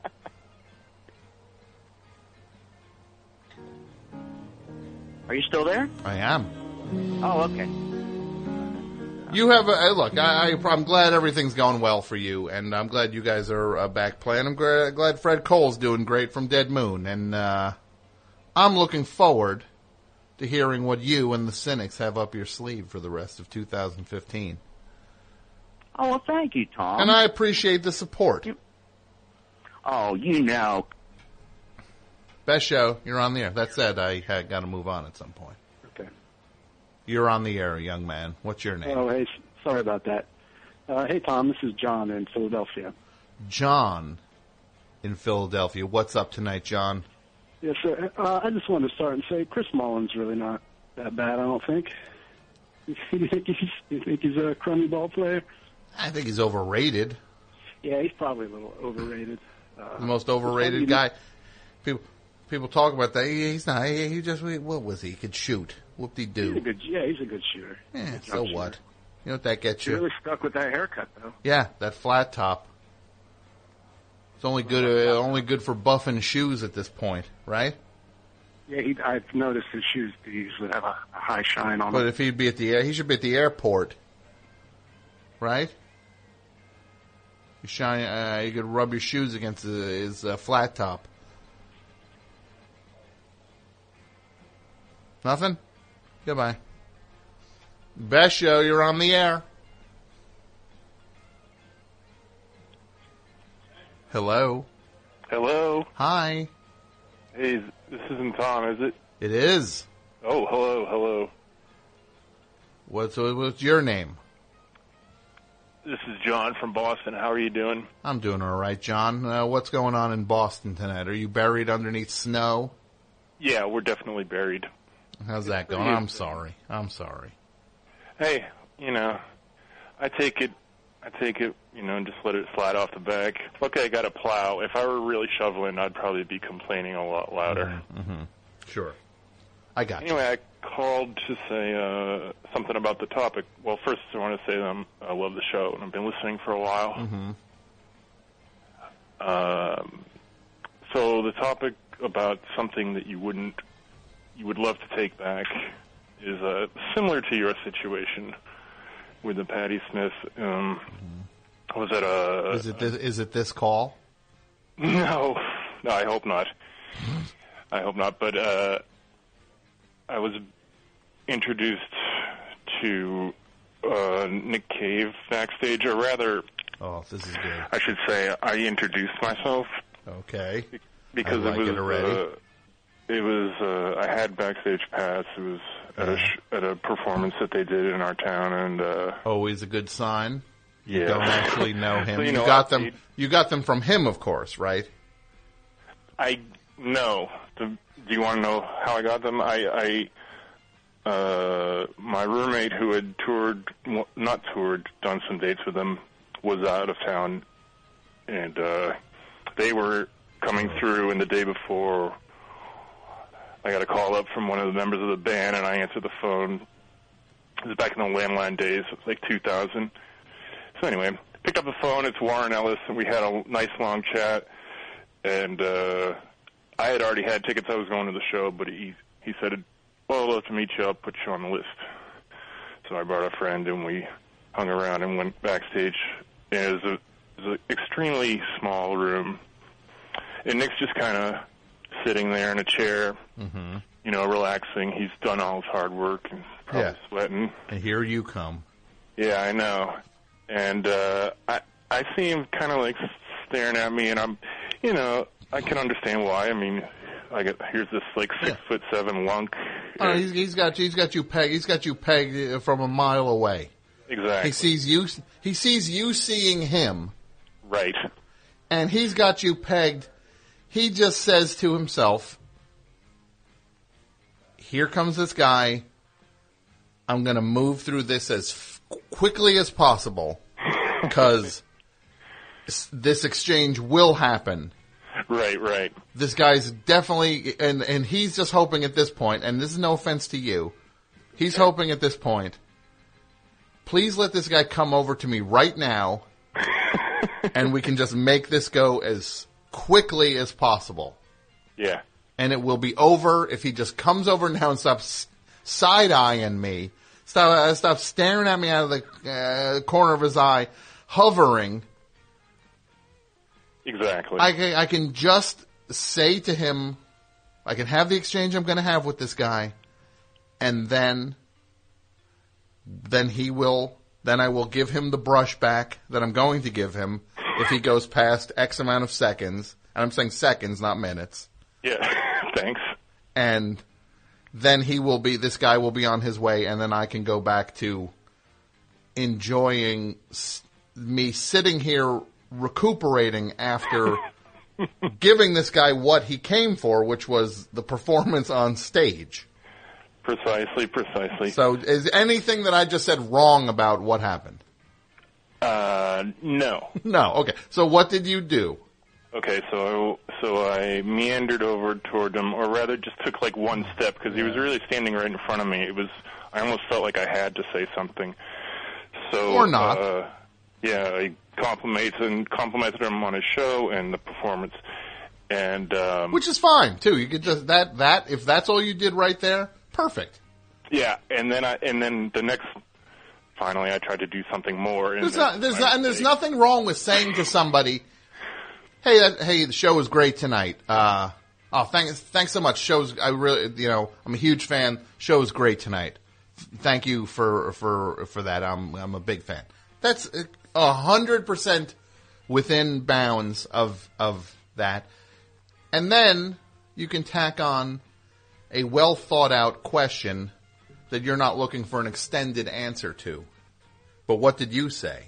Are you still there? I am. Oh, okay. You have a uh, look. I, I, I'm glad everything's going well for you, and I'm glad you guys are uh, back playing. I'm gra- glad Fred Cole's doing great from Dead Moon, and uh, I'm looking forward to hearing what you and the Cynics have up your sleeve for the rest of two thousand fifteen. Oh, well, thank you, Tom. And I appreciate the support. Oh, you know. Best show. You're on the air. That said, I had got to move on at some point. Okay. You're on the air, young man. What's your name? Oh, hey, sorry about that. Uh, hey, Tom, this is John in Philadelphia. John in Philadelphia. What's up tonight, John? Yes, sir. Uh, I just wanted to start and say Chris Mullin's really not that bad, I don't think. You think he's, you think he's a crummy ball player? I think he's overrated. Yeah, he's probably a little overrated. Uh, The most overrated guy. People people talk about that. He, he's not. He, he just, what was he? He could shoot. Whoop-de-doo. He's a good, yeah, he's a good shooter. Yeah, Good so jump what? shooter. You know what that gets He you? really stuck with that haircut, though. Yeah, that flat top. It's only good uh, only good for buffing shoes at this point, right? Yeah, he, I've noticed his shoes these would have a, a high shine on But them. if he'd be at the air, he should be at the airport, right? You shine. Uh, you could rub your shoes against his, his uh, flat top. Nothing. Goodbye. Best show. You're on the air. Hello. Hello. Hi. Hey, this isn't Tom, is it? It is. Oh, hello, hello. What's what's your name? This is John from Boston. How are you doing? I'm doing all right, John. Uh, what's going on in Boston tonight? Are you buried underneath snow? Yeah, we're definitely buried. How's that going? I'm sorry. I'm sorry. Hey, you know, I take it, I take it, you know, and just let it slide off the back. Luckily, I got a plow. If I were really shoveling, I'd probably be complaining a lot louder. Mm-hmm. Sure. I got Anyway, I called to say uh, something about the topic. Well, first, I want to say that I'm, I love the show, and I've been listening for a while. Mm-hmm. Um, so the topic about something that you wouldn't, you would love to take back is uh, similar to your situation with the Patti Smith. Um, was it a? Is it this, is it this call? No, no, I hope not. I hope not. But uh, I was introduced to uh, Nick Cave backstage, or rather, oh, this is good. I should say I introduced myself. Okay. Because I like it was it already. Uh, it was uh, I had backstage pass. It was at a sh- at a performance that they did in our town, and uh, always a good sign. You Yeah. don't actually know him. So, you you know, got I- them. You got them from him, of course, right? I no. The, do you want to know how I got them? I, I uh, my roommate who had toured, well, not toured, done some dates with them, was out of town, and uh, they were coming through. And the day before, I got a call up from one of the members of the band, and I answered the phone. It was back in the landline days, it was like two thousand. So anyway, picked up the phone. It's Warren Ellis, and we had a nice long chat. And uh, I had already had tickets. I was going to the show, but he he said, "Well, I'd love to meet you. I'll put you on the list." So I brought a friend, and we hung around and went backstage. And it was, a, it was an extremely small room, and Nick's just kind of sitting there in a chair, Mm-hmm. you know, relaxing. He's done all his hard work and probably Yeah. sweating. And here you come. Yeah, I know. And uh, I I see him kind of like staring at me, and I'm, you know, I can understand why. I mean, I get here's this like six foot seven lunk. Oh, he's, he's got you. He's got you pegged. He's got you pegged uh, from a mile away. Exactly. He sees you. He sees you seeing him. Right. And he's got you pegged. He just says to himself, "Here comes this guy. I'm going to move through this as f- quickly as possible because this exchange will happen." Right, right. This guy's definitely, and, and he's just hoping at this point, and this is no offense to you, he's hoping at this point, please let this guy come over to me right now, and we can just make this go as quickly as possible. Yeah. And it will be over if he just comes over now and stops side-eyeing me, stop, uh, stop staring at me out of the uh, corner of his eye, hovering. Exactly. I can, I can just say to him, I can have the exchange I'm going to have with this guy, and then, then he will, then I will give him the brush back that I'm going to give him if he goes past X amount of seconds. And I'm saying seconds, not minutes. Yeah, thanks. And then he will be, this guy will be on his way, and then I can go back to enjoying s- me sitting here recuperating after giving this guy what he came for, which was the performance on stage. Precisely, precisely. So is anything that I just said wrong about what happened? Uh, no. No, okay. So what did you do? Okay, so so I meandered over toward him, or rather just took like one step, because he was really standing right in front of me. It was, I almost felt like I had to say something. So, or not. Uh, yeah, I complimented and complimented him on his show and the performance, and um, which is fine too. You could just that that if that's all you did right there, perfect. Yeah, and then I and then the next. Finally, I tried to do something more. There's not, there's not, and there's nothing wrong with saying to somebody, "Hey, that, hey, the show was great tonight. Uh, oh, thanks, thanks so much. Show's, I really, you know, I'm a huge fan. Show was great tonight. Thank you for for for that. I'm I'm a big fan." That's a hundred percent within bounds of of that, and then you can tack on a well thought out question that you're not looking for an extended answer to. But what did you say?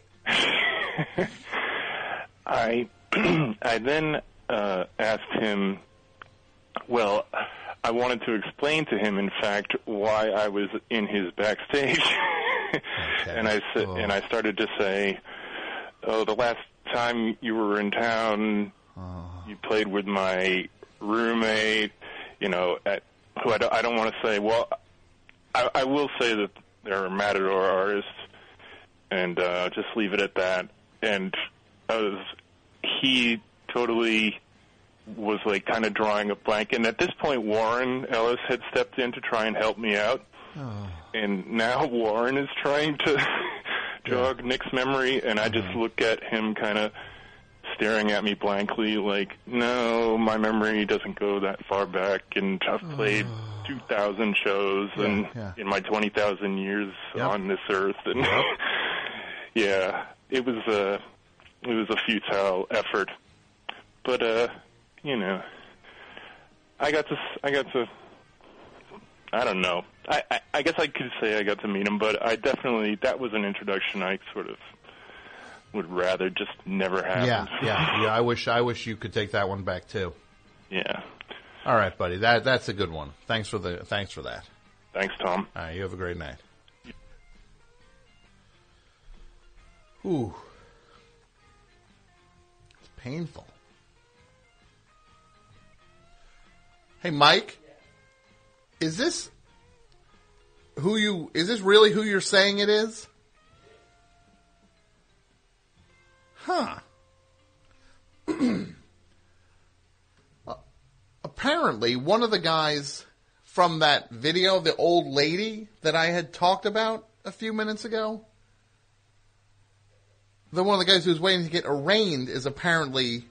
I I then uh, asked him, well, I wanted to explain to him, in fact, why I was in his backstage. Okay. And I sa- oh. and I started to say, oh, the last time you were in town, oh. you played with my roommate, you know, at, who I don't, I don't want to say, well, I, I will say that they're Matador artists, and uh, just leave it at that. And I was, he totally was like kind of drawing a blank. And at this point, Warren Ellis had stepped in to try and help me out. Oh. And now Warren is trying to jog yeah. Nick's memory, and I just mm-hmm. look at him kind of staring at me blankly like, no, my memory doesn't go that far back, and I've played oh. two thousand shows yeah, and yeah. in my twenty thousand years yep. on this earth. And yep. yeah, it was a, it was a futile effort. But, uh, you know, I got to, I got to, I don't know. I, I, I guess I could say I got to meet him, but I definitely, that was an introduction I sort of would rather just never happen. Yeah, yeah, yeah. I wish, I wish you could take that one back too. Yeah. All right, buddy. That that's a good one. Thanks for the thanks for that. Thanks, Tom. All right, you have a great night. Ooh, it's painful. Hey, Mike, is this who you? Is this really who you're saying it is? Huh. uh, apparently, one of the guys from that video, the old lady that I had talked about a few minutes ago, the one of the guys who's waiting to get arraigned is apparently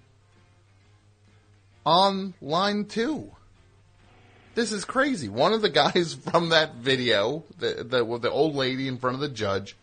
on line two. This is crazy. One of the guys from that video, the the, the old lady in front of the judge,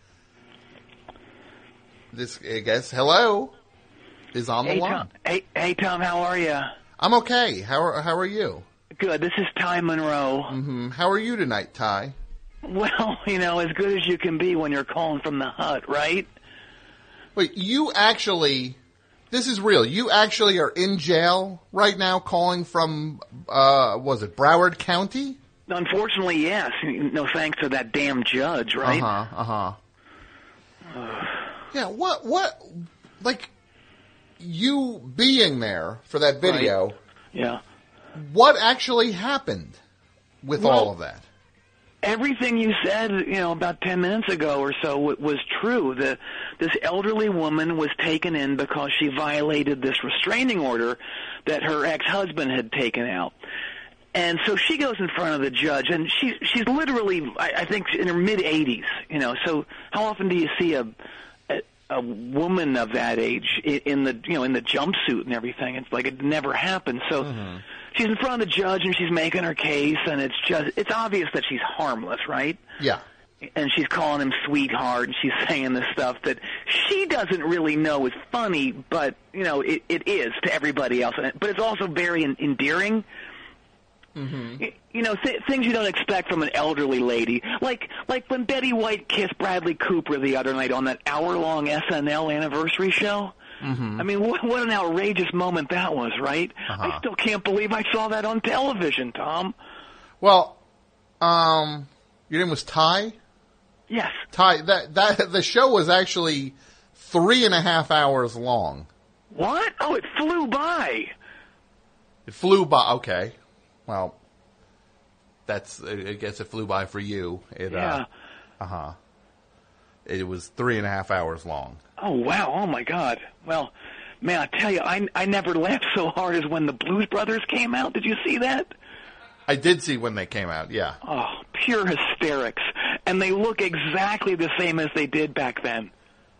this, I guess, hello, is on the hey, line. Tom. Hey, hey, Tom, how are you? I'm okay. How are, how are you? Good. This is Ty Monroe. Mm-hmm. How are you tonight, Ty? Well, you know, as good as you can be when you're calling from the hut, right? Wait, you actually, this is real. You actually are in jail right now calling from, uh, was it Broward County? Unfortunately, yes. No thanks to that damn judge, right? Uh-huh, uh-huh. Yeah, what, what, like, you being there for that video, Right. Yeah. what actually happened with Well, all of that? Everything you said, you know, about ten minutes ago or so w- was true. The this elderly woman was taken in because she violated this restraining order that her ex-husband had taken out. And so she goes in front of the judge, and she's she's literally, I, I think, in her mid eighties. You know, so how often do you see a, a a woman of that age i- in the you know in the jumpsuit and everything? It's like it never happened. So she's in front of the judge, and she's making her case, and it's just it's obvious that she's harmless, right? Yeah. And she's calling him sweetheart, and she's saying this stuff that she doesn't really know is funny, but you know it, it is to everybody else. But it's also very en- endearing. Mm-hmm. Y- You know, th- things you don't expect from an elderly lady, like like when Betty White kissed Bradley Cooper the other night on that hour-long S N L anniversary show. Mm-hmm. I mean, what, what an outrageous moment that was, right? Uh-huh. I still can't believe I saw that on television, Tom. Well, um, your name was Ty? Yes. Ty, that, that, the show was actually three and a half hours long. What? Oh, it flew by. It flew by, okay. Well, that's, I guess it flew by for you. It, Yeah. uh, uh-huh. It was three and a half hours long. Oh, wow. Oh, my God. Well, man, I tell you, I, I never laughed so hard as when the Blues Brothers came out. Did you see that? I did see when they came out, yeah. Oh, pure hysterics. And they look exactly the same as they did back then.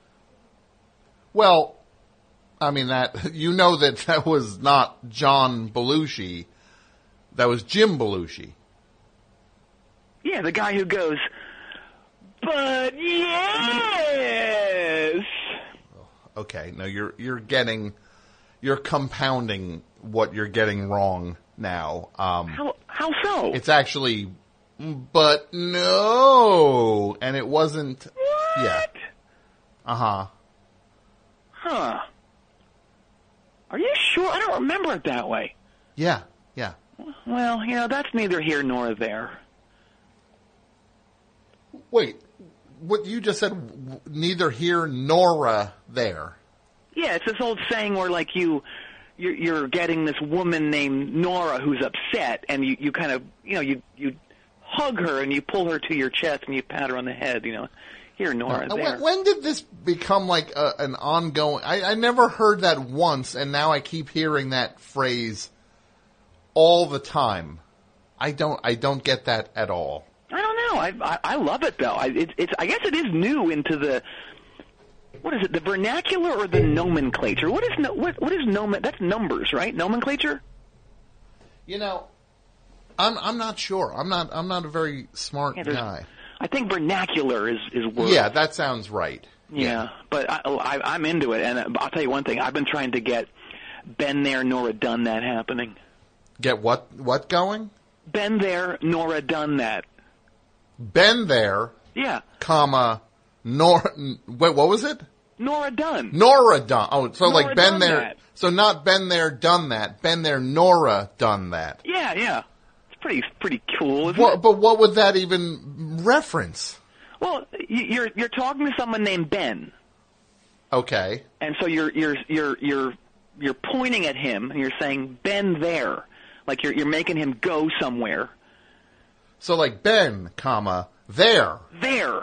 Well, I mean, that, you know that that was not John Belushi. That was Jim Belushi. Yeah, the guy who goes, but yes! Okay, no, you're you're getting, you're compounding what you're getting wrong now. Um, How, how so? It's actually, but no, and it wasn't. What? Yeah. Uh huh. Huh. Are you sure? I don't remember it that way. Yeah. Yeah. Well, you know, that's neither here nor there. Wait, what you just said? w- Neither here nor uh, there. Yeah, it's this old saying where, like, you, you're, you're getting this woman named Nora who's upset, and you, you kind of, you know, you, you hug her and you pull her to your chest and you pat her on the head, you know. Here, Nora, Now, there. when, when did this become like a, an ongoing? I, I never heard that once, and now I keep hearing that phrase all the time. I don't. I don't get that at all. I don't know. I, I, I love it, though. I, it, it's, I guess it is new into the, what is it, the vernacular or the nomenclature? What is, no, what, what is nomen, that's numbers, right? Nomenclature? You know, I'm I'm not sure. I'm not I'm not a very smart Yeah, there's- guy. I think vernacular is, is word. Yeah, that sounds right. Yeah, but I, I, I'm into it, and I'll tell you one thing. I've been trying to get been there, Nora done that happening. Get what what going? Been there, Nora done that. Been there, Yeah, comma, Nora. Wait, what was it? Nora done. Nora done. Oh, so Nora like been done there. that. So not been there, done that. Been there, Nora done that. Yeah, yeah. It's pretty pretty cool, isn't What, it? but what would that even reference? Well, you- you're you're talking to someone named Ben. Okay. And so you're you're you're you're you're pointing at him and you're saying been there, like you're you're making him go somewhere. So like Ben, comma, there. There.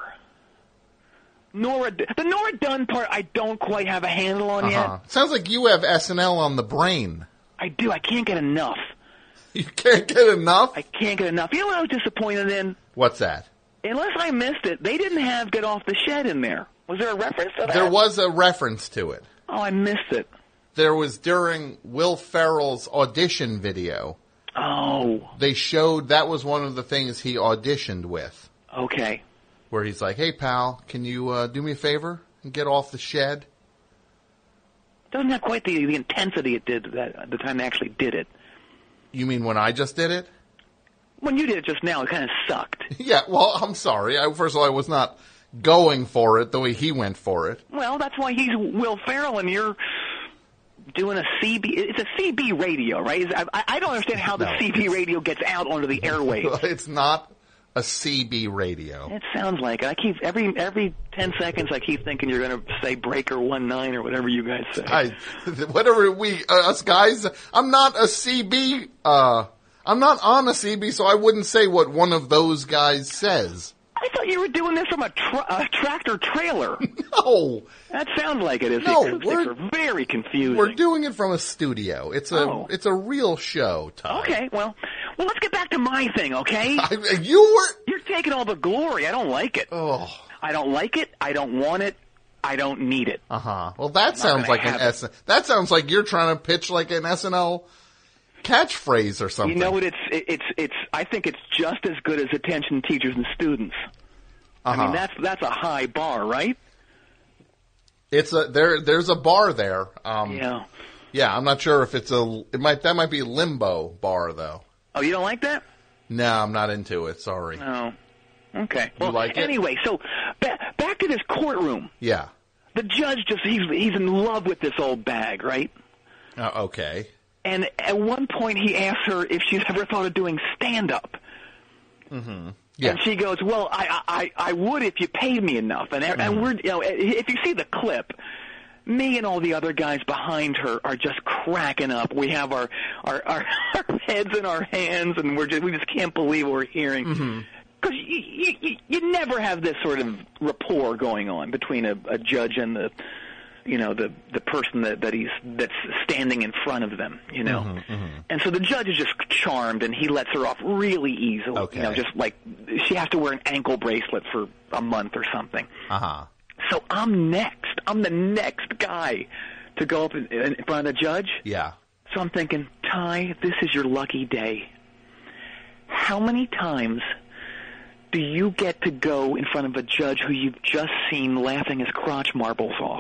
Nora, the Nora Dunn part, I don't quite have a handle on Uh-huh. yet. Sounds like you have S N L on the brain. I do. I can't get enough. You can't get enough? I can't get enough. You know what I was disappointed in? What's that? Unless I missed it, they didn't have Get Off the Shed in there. Was there a reference to that? There was a reference to it. Oh, I missed it. There was during Will Ferrell's audition video. Oh. They showed that was one of the things he auditioned with. Okay. Where he's like, hey, pal, can you uh, do me a favor and get off the shed? Doesn't have quite the, the intensity it did that at the time they actually did it. You mean when I just did it? When you did it just now, it kind of sucked. Yeah, well, I'm sorry. I, first of all, I was not going for it the way he went for it. Well, that's why he's Will Ferrell and you're doing a C B. It's a C B radio, right? Is- I, I don't understand how the No, C B radio gets out onto the airwaves. It's not a C B radio. It sounds like it. I keep every every ten seconds. I keep thinking you're going to say breaker one nine or whatever you guys say. I, whatever we uh, us guys. I'm not a C B. Uh, I'm not on a C B, so I wouldn't say what one of those guys says. I thought you were doing this from a, tra- a tractor trailer. No. That sounds like it is. No, the acoustics we're- are very confusing. We're doing it from a studio. It's a Oh. it's a real show, Ty. Okay, well, well, let's get back to my thing, okay? I, you were You're taking all the glory. I don't like it. Oh. I don't like it. I don't want it. I don't need it. Uh huh. Well, that not sounds gonna like an have S. That sounds like you're trying to pitch like an S N L catchphrase or something. You know what? It's it's it's. I think it's just as good as attention teachers and students. Uh-huh. I mean, that's that's a high bar, right? It's a there. There's a bar there. Um, Yeah. Yeah, I'm not sure if it's a. It might that might be limbo bar though. Oh, you don't like that? No, I'm not into it. Sorry. No. Okay. You Well, like it? anyway, so ba- back to this courtroom. Yeah. The judge just he's he's in love with this old bag, right? Uh, okay. And at one point he asks her if she's ever thought of doing stand up. Mm-hmm. Yeah. And she goes, "Well, I I I would if you paid me enough." And Mm-hmm. and we're you know if you see the clip, me and all the other guys behind her are just cracking up. We have our our our, our heads in our hands, and we're just we just can't believe what we're hearing. Mm-hmm. Because you, you you never have this sort of rapport going on between a, a judge and the you know the the person that that he's that's standing in front of them, you know. Mm-hmm, mm-hmm. And so the judge is just charmed, and he lets her off really easily. Okay. You know, just like she has to wear an ankle bracelet for a month or something. Uh huh. So I'm next. I'm the next guy to go up in, in front of the judge. Yeah. So I'm thinking, Ty, this is your lucky day. How many times do you get to go in front of a judge who you've just seen laughing his crotch marbles off?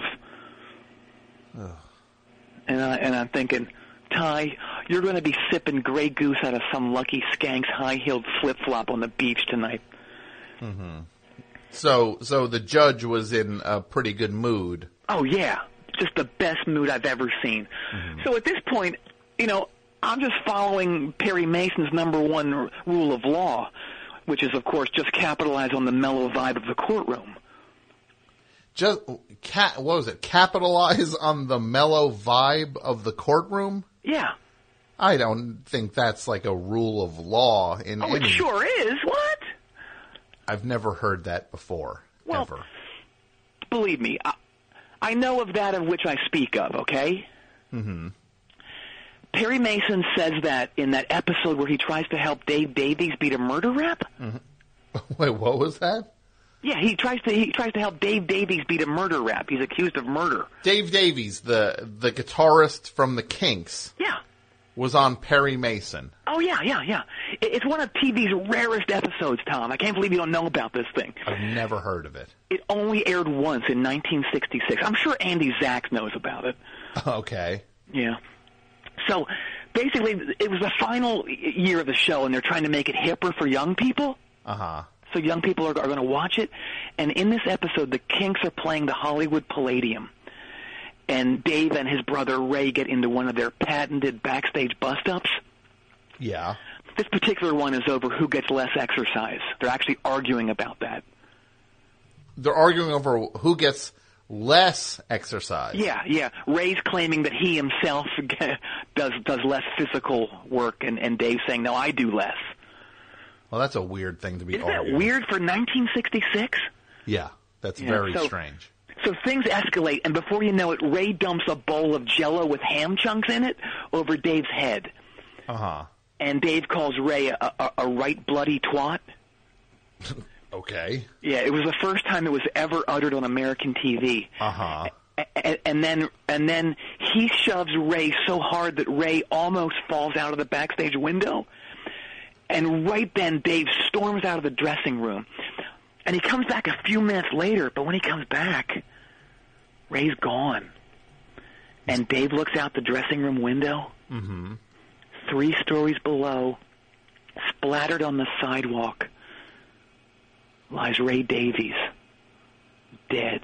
Ugh. And, I, and I'm thinking, Ty, you're going to be sipping Grey Goose out of some lucky skank's high-heeled flip-flop on the beach tonight. Mm-hmm. So, so the judge was in a pretty good mood. Oh, yeah. Just the best mood I've ever seen. Mm-hmm. So at this point, you know, I'm just following Perry Mason's number one r- rule of law, which is, of course, just capitalize on the mellow vibe of the courtroom. Just ca- what was it? Capitalize on the mellow vibe of the courtroom? Yeah. I don't think that's like a rule of law in Oh, any. it sure is. What? I've never heard that before. Well, ever. Believe me, I, I know of that of which I speak of, okay? Mm-hmm. Perry Mason says that in that episode where he tries to help Dave Davies beat a murder rap. Mm-hmm. Wait, what was that? Yeah, he tries to he tries to help Dave Davies beat a murder rap. He's accused of murder. Dave Davies, the the guitarist from the Kinks, Yeah. was on Perry Mason. Oh yeah, yeah, yeah. It- It's one of T V's rarest episodes, Tom. I can't believe you don't know about this thing. I've never heard of it. It only aired once in nineteen sixty-six. I'm sure Andy Zach knows about it. Okay. Yeah. So basically, it was the final y- year of the show, and they're trying to make it hipper for young people. Uh huh. So young people are, are going to watch it. And in this episode, the Kinks are playing the Hollywood Palladium. And Dave and his brother Ray get into one of their patented backstage bust-ups. Yeah. This particular one is over who gets less exercise. They're actually arguing about that. They're arguing over who gets less exercise. Yeah, yeah. Ray's claiming that he himself does does less physical work, and, and Dave's saying, no, I do less. Well, that's a weird thing to be Isn't that arguing. weird for nineteen sixty-six? Yeah, that's Yeah, very so- strange. So things escalate, and before you know it, Ray dumps a bowl of Jell-O with ham chunks in it over Dave's head. Uh huh. And Dave calls Ray a, a, a right bloody twat. Okay. Yeah, it was the first time it was ever uttered on American T V. Uh huh. And, and then and then he shoves Ray so hard that Ray almost falls out of the backstage window. And right then, Dave storms out of the dressing room. And he comes back a few minutes later, but when he comes back, Ray's gone. And Dave looks out the dressing room window. Mm-hmm. Three stories below, splattered on the sidewalk, lies Ray Davies, dead.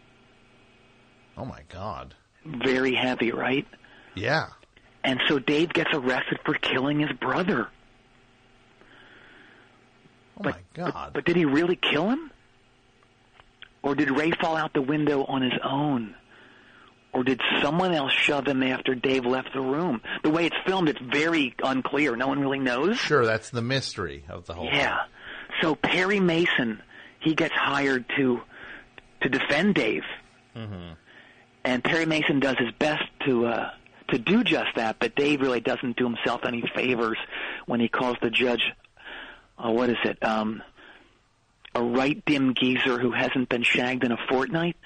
Oh, my God. Very heavy, right? Yeah. And so Dave gets arrested for killing his brother. Oh, but, my God. But, but did he really kill him? Or did Ray fall out the window on his own? Or did someone else shove him after Dave left the room? The way it's filmed, it's very unclear. No one really knows. Sure, that's the mystery of the whole thing. Yeah. So Perry Mason, he gets hired to to defend Dave. Mm-hmm. And Perry Mason does his best to uh, to do just that, but Dave really doesn't do himself any favors when he calls the judge, uh, what is it, um, a right dim geezer who hasn't been shagged in a fortnight?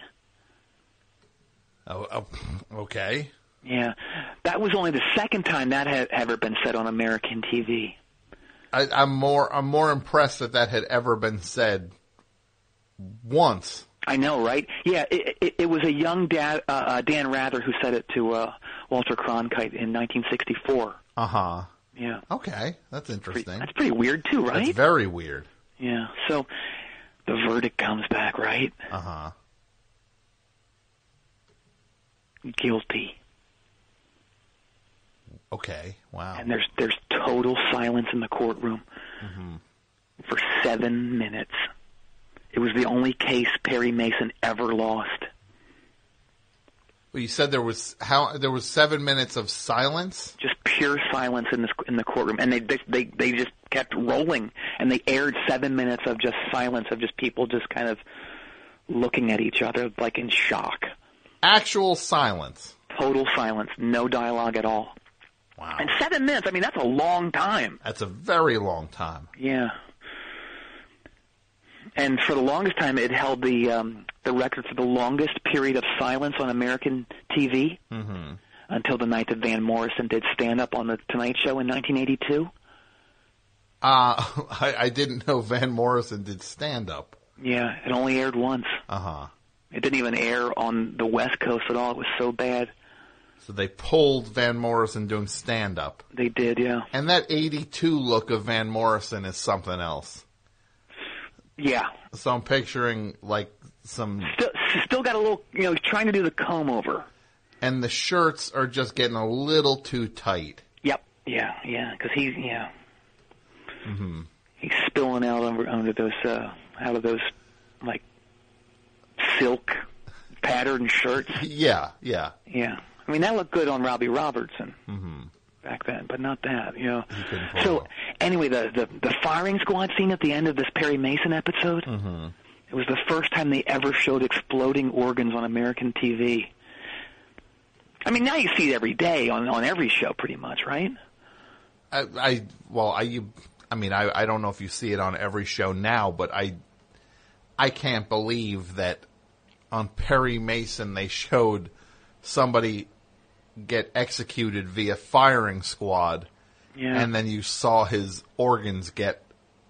Oh, oh, okay. Yeah. That was only the second time that had ever been said on American T V. I, I'm more I'm more impressed that that had ever been said once. I know, right? Yeah, it, it, it was a young dad, uh, uh, Dan Rather who said it to uh, Walter Cronkite in nineteen sixty-four. Uh-huh. Yeah. Okay, that's interesting. Pretty, that's pretty weird, too, right? That's very weird. Yeah, so the verdict comes back, right? Uh-huh. Guilty. Okay, wow. And there's there's total silence in the courtroom Mm-hmm. for seven minutes. It was the only case Perry Mason ever lost. Well, you said there was how there was seven minutes of silence. Just pure silence in this in the courtroom, and they they they, they just kept rolling, and they aired seven minutes of just silence of just people just kind of looking at each other like in shock. Actual silence. Total silence, no dialogue at all. Wow. And seven minutes, I mean, that's a long time. That's a very long time. Yeah. And for the longest time, it held the um, the record for the longest period of silence on American T V Mm-hmm. until the night that Van Morrison did stand-up on The Tonight Show in nineteen eighty-two. Uh, I, I didn't know Van Morrison did stand-up. Yeah, it only aired once. Uh-huh. It didn't even air on the West Coast at all. It was so bad. So they pulled Van Morrison doing stand-up. They did, yeah. And that eighty-two look of Van Morrison is something else. Yeah. So I'm picturing, like, some... Still, still got a little, you know, trying to do the comb-over. And the shirts are just getting a little too tight. Yep. Yeah, yeah, because he's, yeah. Mm-hmm. He's spilling out under, under those, uh, out of those, like, silk patterned shirts. Yeah, yeah. Yeah. I mean, that looked good on Robbie Robertson Mm-hmm. back then, but not that, you know. So, anyway, the, the, the firing squad scene at the end of this Perry Mason episode, Mm-hmm. it was the first time they ever showed exploding organs on American T V. I mean, now you see it every day on, on every show, pretty much, right? I, I well, I, you, I mean, I, I don't know if you see it on every show now, but I, I can't believe that on Perry Mason they showed somebody get executed via firing squad, Yeah. and then you saw his organs get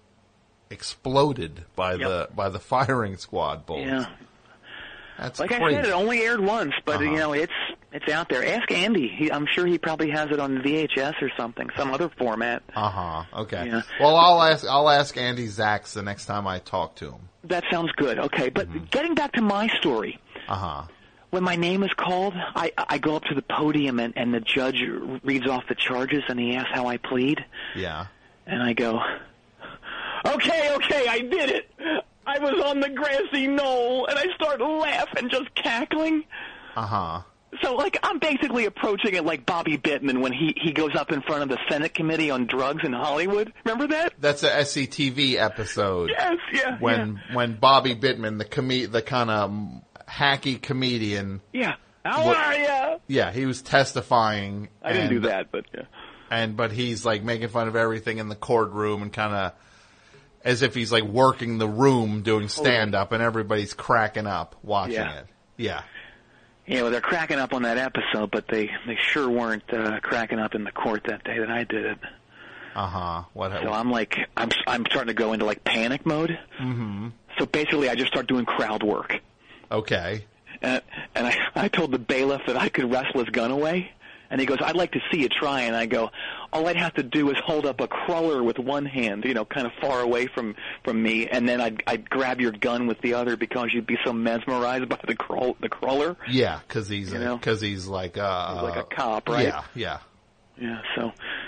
exploded by Yep. the by the firing squad bullets. Yeah. That's Like crazy. I said, it only aired once, but Uh-huh. you know, it's it's out there. Ask Andy. He, I'm sure he probably has it on V H S or something, some other format. Uh huh. Okay. Yeah. Well, I'll ask I'll ask Andy Zachs the next time I talk to him. That sounds good. Okay, but getting back to my story, Uh huh. when my name is called, I I go up to the podium and, and the judge reads off the charges and he asks how I plead, Yeah. and I go, okay, okay, I did it. I was on the grassy knoll, and I start laughing, just cackling. Uh huh. So, like, I'm basically approaching it like Bobby Bittman when he, he goes up in front of the Senate Committee on Drugs in Hollywood. Remember that? That's a S C T V episode. Yes, yeah, When when Bobby Bittman, the com- the kind of hacky comedian. Yeah. How What- are ya? Yeah, he was testifying. I didn't and- do that, but yeah. And but he's like making fun of everything in the courtroom and kind of as if he's like working the room doing stand up, and everybody's cracking up watching Yeah. it. Yeah. Yeah, well, they're cracking up on that episode, but they, they sure weren't uh, cracking up in the court that day that I did it. Uh huh. What? So I'm like, I'm I'm starting to go into like panic mode. Mm-hmm. So basically, I just start doing crowd work. Okay. And, and I, I told the bailiff that I could wrestle his gun away. And he goes, I'd like to see you try. And I go, all I'd have to do is hold up a crawler with one hand, you know, kind of far away from, from me, and then I'd, I'd grab your gun with the other because you'd be so mesmerized by the crawl, the crawler. Yeah, because he's You know? because he's like uh He's like a cop, right? Yeah, yeah. Yeah, so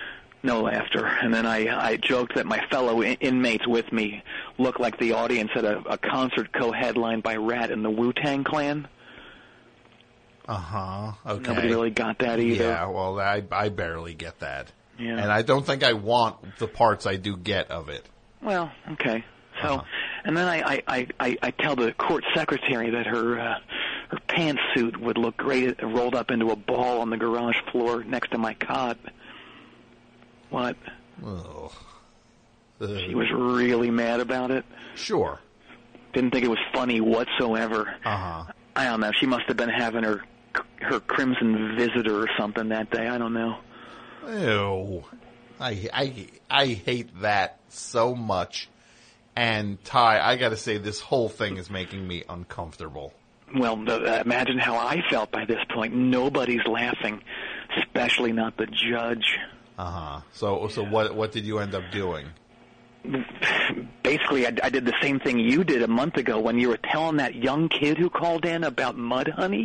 No laughter. And then I, I joked that my fellow in- inmates with me looked like the audience at a, a concert co-headlined by Rat and the Wu-Tang Clan. Uh-huh. Okay. Nobody really got that either. Yeah, well, I, I barely get that. Yeah. And I don't think I want the parts I do get of it. Well, okay. So, Uh-huh. and then I, I, I, I, I tell the court secretary that her uh, her pantsuit would look great rolled up into a ball on the garage floor next to my cot. What? Oh. She was really mad about it. Sure. Didn't think it was funny whatsoever. Uh-huh. I don't know. She must have been having her her Crimson Visitor or something that day. I don't know. Ew. I, I, I hate that so much. And, Ty, I gotta say, this whole thing is making me uncomfortable. Well, the, uh, imagine how I felt by this point. Nobody's laughing, especially not the judge. Uh-huh. So, so what, what did you end up doing? Basically, I, I did the same thing you did a month ago when you were telling that young kid who called in about Mudhoney.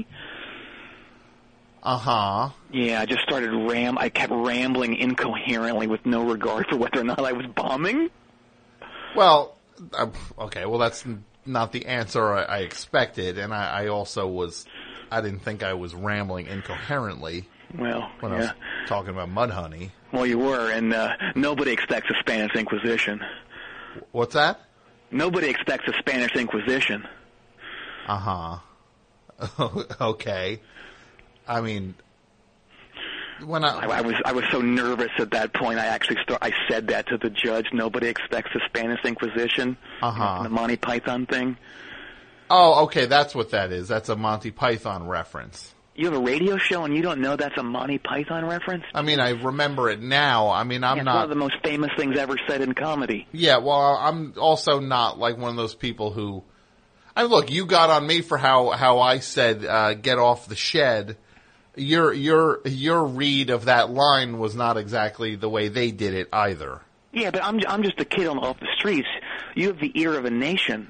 Uh-huh. Yeah, I just started ram. I kept rambling incoherently with no regard for whether or not I was bombing. Well, uh, okay, well, that's n- not the answer I, I expected, and I, I also was, I didn't think I was rambling incoherently. Well, when yeah. I was talking about Mudhoney. Well, you were, and uh, nobody expects a Spanish Inquisition. What's that? Nobody expects a Spanish Inquisition. Uh-huh. Okay. I mean, when I, I, I was I was so nervous at that point. I actually start, I said that to the judge. Nobody expects a Spanish Inquisition. Uh-huh. The Monty Python thing. Oh, okay, that's what that is. That's a Monty Python reference. You have a radio show and you don't know that's a Monty Python reference? I mean, I remember it now. I mean, I'm yeah, it's not... one of the most famous things ever said in comedy. Yeah, well, I'm also not like one of those people who... I mean, look, you got on me for how, how I said, uh, get off the shed. Your, your, your read of that line was not exactly the way they did it either. Yeah, but I'm, I'm just a kid on off the streets. You have the ear of a nation.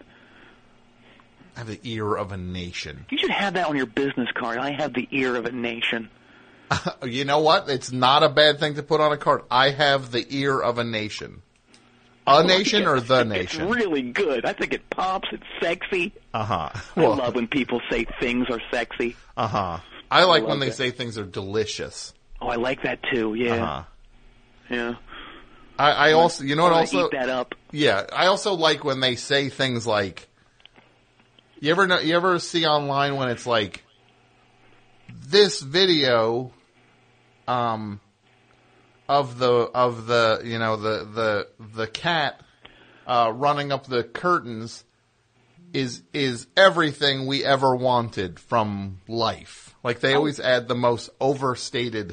I have the ear of a nation. You should have that on your business card. I have the ear of a nation. You know what? It's not a bad thing to put on a card. I have the ear of a nation. A nation or the nation? It's really good. I think it pops. It's sexy. Uh-huh. Well, I love when people say things are sexy. Uh-huh. I like I when they that. say things are delicious. Oh, I like that too, yeah. Uh-huh. Yeah. I, I also, you know what I also? Eat that up. Yeah, I also like when they say things like, you ever know, you ever see online when it's like, this video, um, of the, of the, you know, the, the, the cat, uh, running up the curtains is, is everything we ever wanted from life. Like they always add the most overstated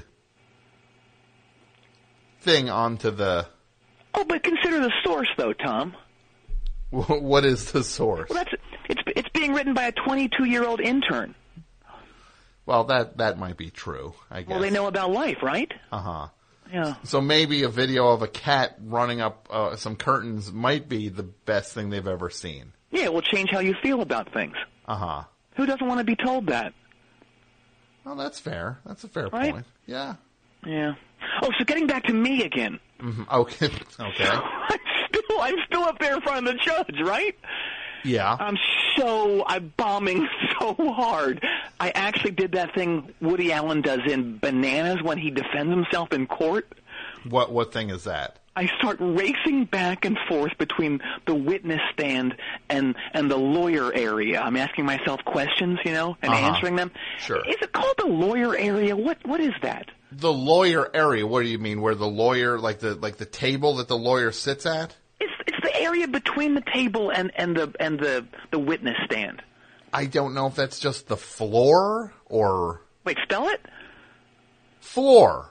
thing onto the... Oh, but consider the source though, Tom. What is the source? Well, that's, it's, it's being written by a twenty-two-year-old intern. Well, that, that might be true, I guess. Well, they know about life, right? Uh-huh. Yeah. So maybe a video of a cat running up uh, some curtains might be the best thing they've ever seen. Yeah, it will change how you feel about things. Uh-huh. Who doesn't want to be told that? Well, that's fair. That's a fair Right? point. Yeah. Yeah. Oh, so getting back to me again. Mm-hmm. Okay. Okay. I'm still, I'm still up there in front of the judge, right? Yeah. I'm so, I'm bombing so hard. I actually did that thing Woody Allen does in Bananas when he defends himself in court. What what thing is that? I start racing back and forth between the witness stand and and the lawyer area. I'm asking myself questions, you know, and Uh-huh. answering them. Sure. Is it called the lawyer area? What what is that? The lawyer area. What do you mean? Where the lawyer, like the like the table that the lawyer sits at? It's it's the area between the table and and the and the the witness stand. I don't know if that's just the floor or... Wait, spell it? Floor.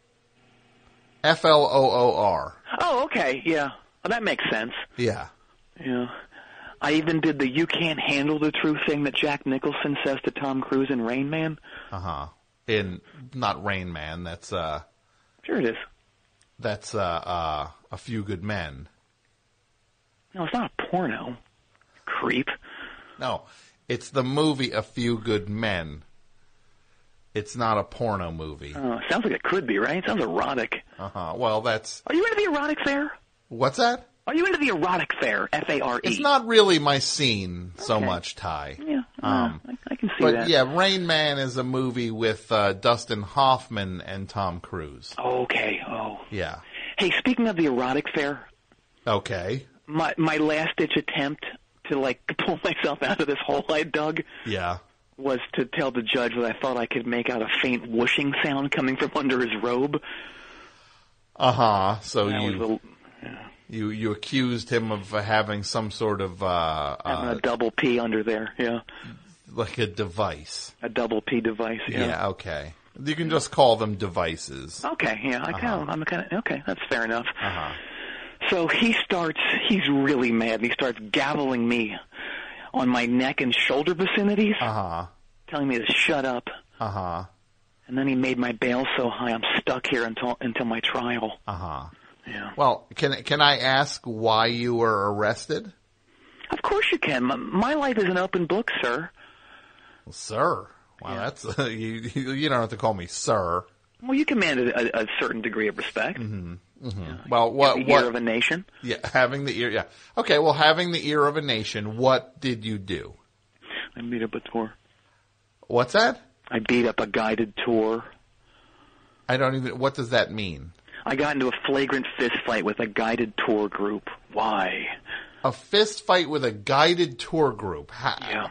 F L O O R. Oh, okay, yeah. Well, that makes sense. Yeah. Yeah. I even did the "you can't handle the truth" thing that Jack Nicholson says to Tom Cruise in Rain Man. Uh-huh. In, not Rain Man, that's, uh... Sure it is. That's, uh, uh, A Few Good Men. No, it's not a porno. Creep. No, it's the movie A Few Good Men. It's not a porno movie. Oh, sounds like it could be, right? Sounds erotic. Uh-huh. Well, that's... Are you into the erotic fair? What's that? Are you into the erotic fair? F A R E. It's not really my scene so Okay. much, Ty. Yeah, Um, I, I can see but that. yeah, Rain Man is a movie with uh, Dustin Hoffman and Tom Cruise. Okay, oh. Yeah. Hey, speaking of the erotic fair, Okay. my my last-ditch attempt to, like, pull myself out of this hole I dug Yeah. was to tell the judge that I thought I could make out a faint whooshing sound coming from under his robe. Uh-huh. So That was you, a- you you accused him of uh, having some sort of uh, Having uh, a double P under there, yeah. like a device. A double P device, yeah. Yeah. Okay. You can just call them devices. Okay, yeah, I kind Uh-huh. of, I'm kind of, okay, that's fair enough. Uh-huh. So he starts, he's really mad, and he starts gaveling me on my neck and shoulder vicinities, Uh-huh. telling me to shut up. Uh-huh. And then he made my bail so high I'm stuck here until until my trial. Uh-huh. Yeah. Well, can can I ask why you were arrested? Of course you can. My, my life is an open book, sir. Well, sir. Wow, that's uh, you. You don't have to call me sir. Well, you command a, a certain degree of respect. Mm-hmm. Mm-hmm. Well, what the what ear of a nation. Yeah, having the ear. Yeah. Okay. Well, having the ear of a nation. What did you do? I beat up a tour. What's that? I beat up a guided tour. I don't even. What does that mean? I got into a flagrant fist fight with a guided tour group. Why? A fist fight with a guided tour group. How, yeah.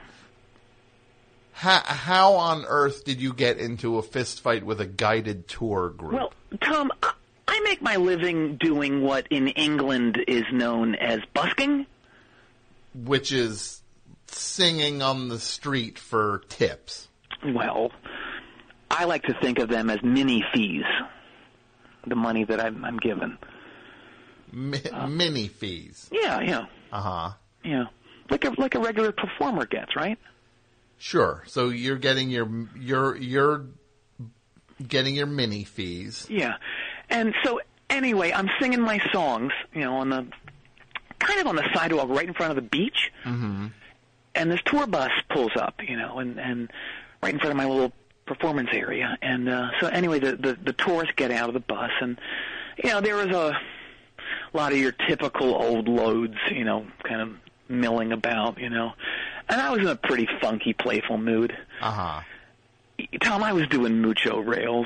How, how on earth did you get into a fist fight with a guided tour group? Well, Tom, I- I make my living doing what in England is known as busking. Which is singing on the street for tips. Well, I like to think of them as mini fees, the money that I'm, I'm given. Mi- Uh, mini fees. Yeah, yeah, Uh-huh. yeah. Like a like a regular performer gets, right? Sure. So you're getting your you're you're getting your mini fees. Yeah. And so anyway, I'm singing my songs, you know, on the kind of on the sidewalk right in front of the beach. Mm-hmm. And this tour bus pulls up, you know, and, and right in front of my little performance area. And uh, so anyway, the, the, the tourists get out of the bus, and, you know, there was a lot of your typical old loads, you know, kind of milling about, you know. And I was in a pretty funky, playful mood. Uh-huh. Tom, I was doing mucho rails.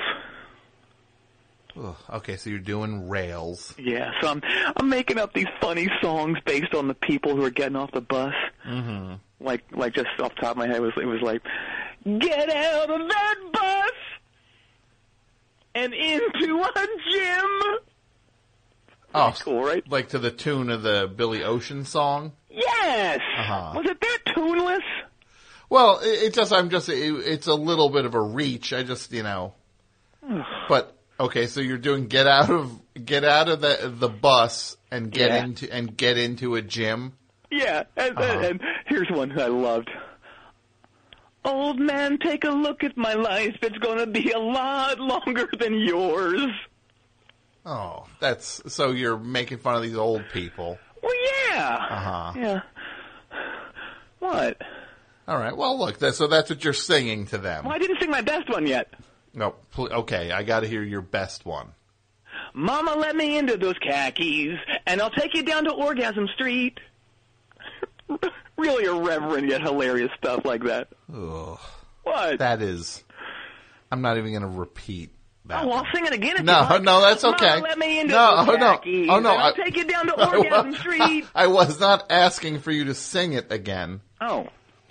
Ugh, okay, so you're doing rails. Yeah, so I'm I'm making up these funny songs based on the people who are getting off the bus. Mm-hmm. Like like just off the top of my head, it was it was like, get out of that bus and into a gym. Oh, cool, right? Like to the tune of the Billy Ocean song. Yes. Uh-huh. Was it that tuneless? Well, it, it just I'm just it, it's a little bit of a reach. I just you know, but. Okay, so you're doing get out of get out of the the bus and get Yeah. into and get into a gym. Yeah, and, Uh-huh. and, and here's one I loved. Old man, take a look at my life. It's gonna be a lot longer than yours. Oh, that's so you're making fun of these old people. Well, yeah. Uh-huh. Yeah. What? All right. Well, look, that, so that's what you're singing to them. Well, I didn't sing my best one yet. No, pl- okay, I got to hear your best one. Mama, let me into those khakis, and I'll take you down to Orgasm Street. Really irreverent yet hilarious stuff like that. Ugh. What? That is. I'm not even going to repeat that. Oh, well, one. I'll sing it again if No, you like. no, that's okay. Mama, let me into No, those oh, no. khakis, Oh, no, and I'll I- take you down to I Orgasm was- Street. I was not asking for you to sing it again. Oh.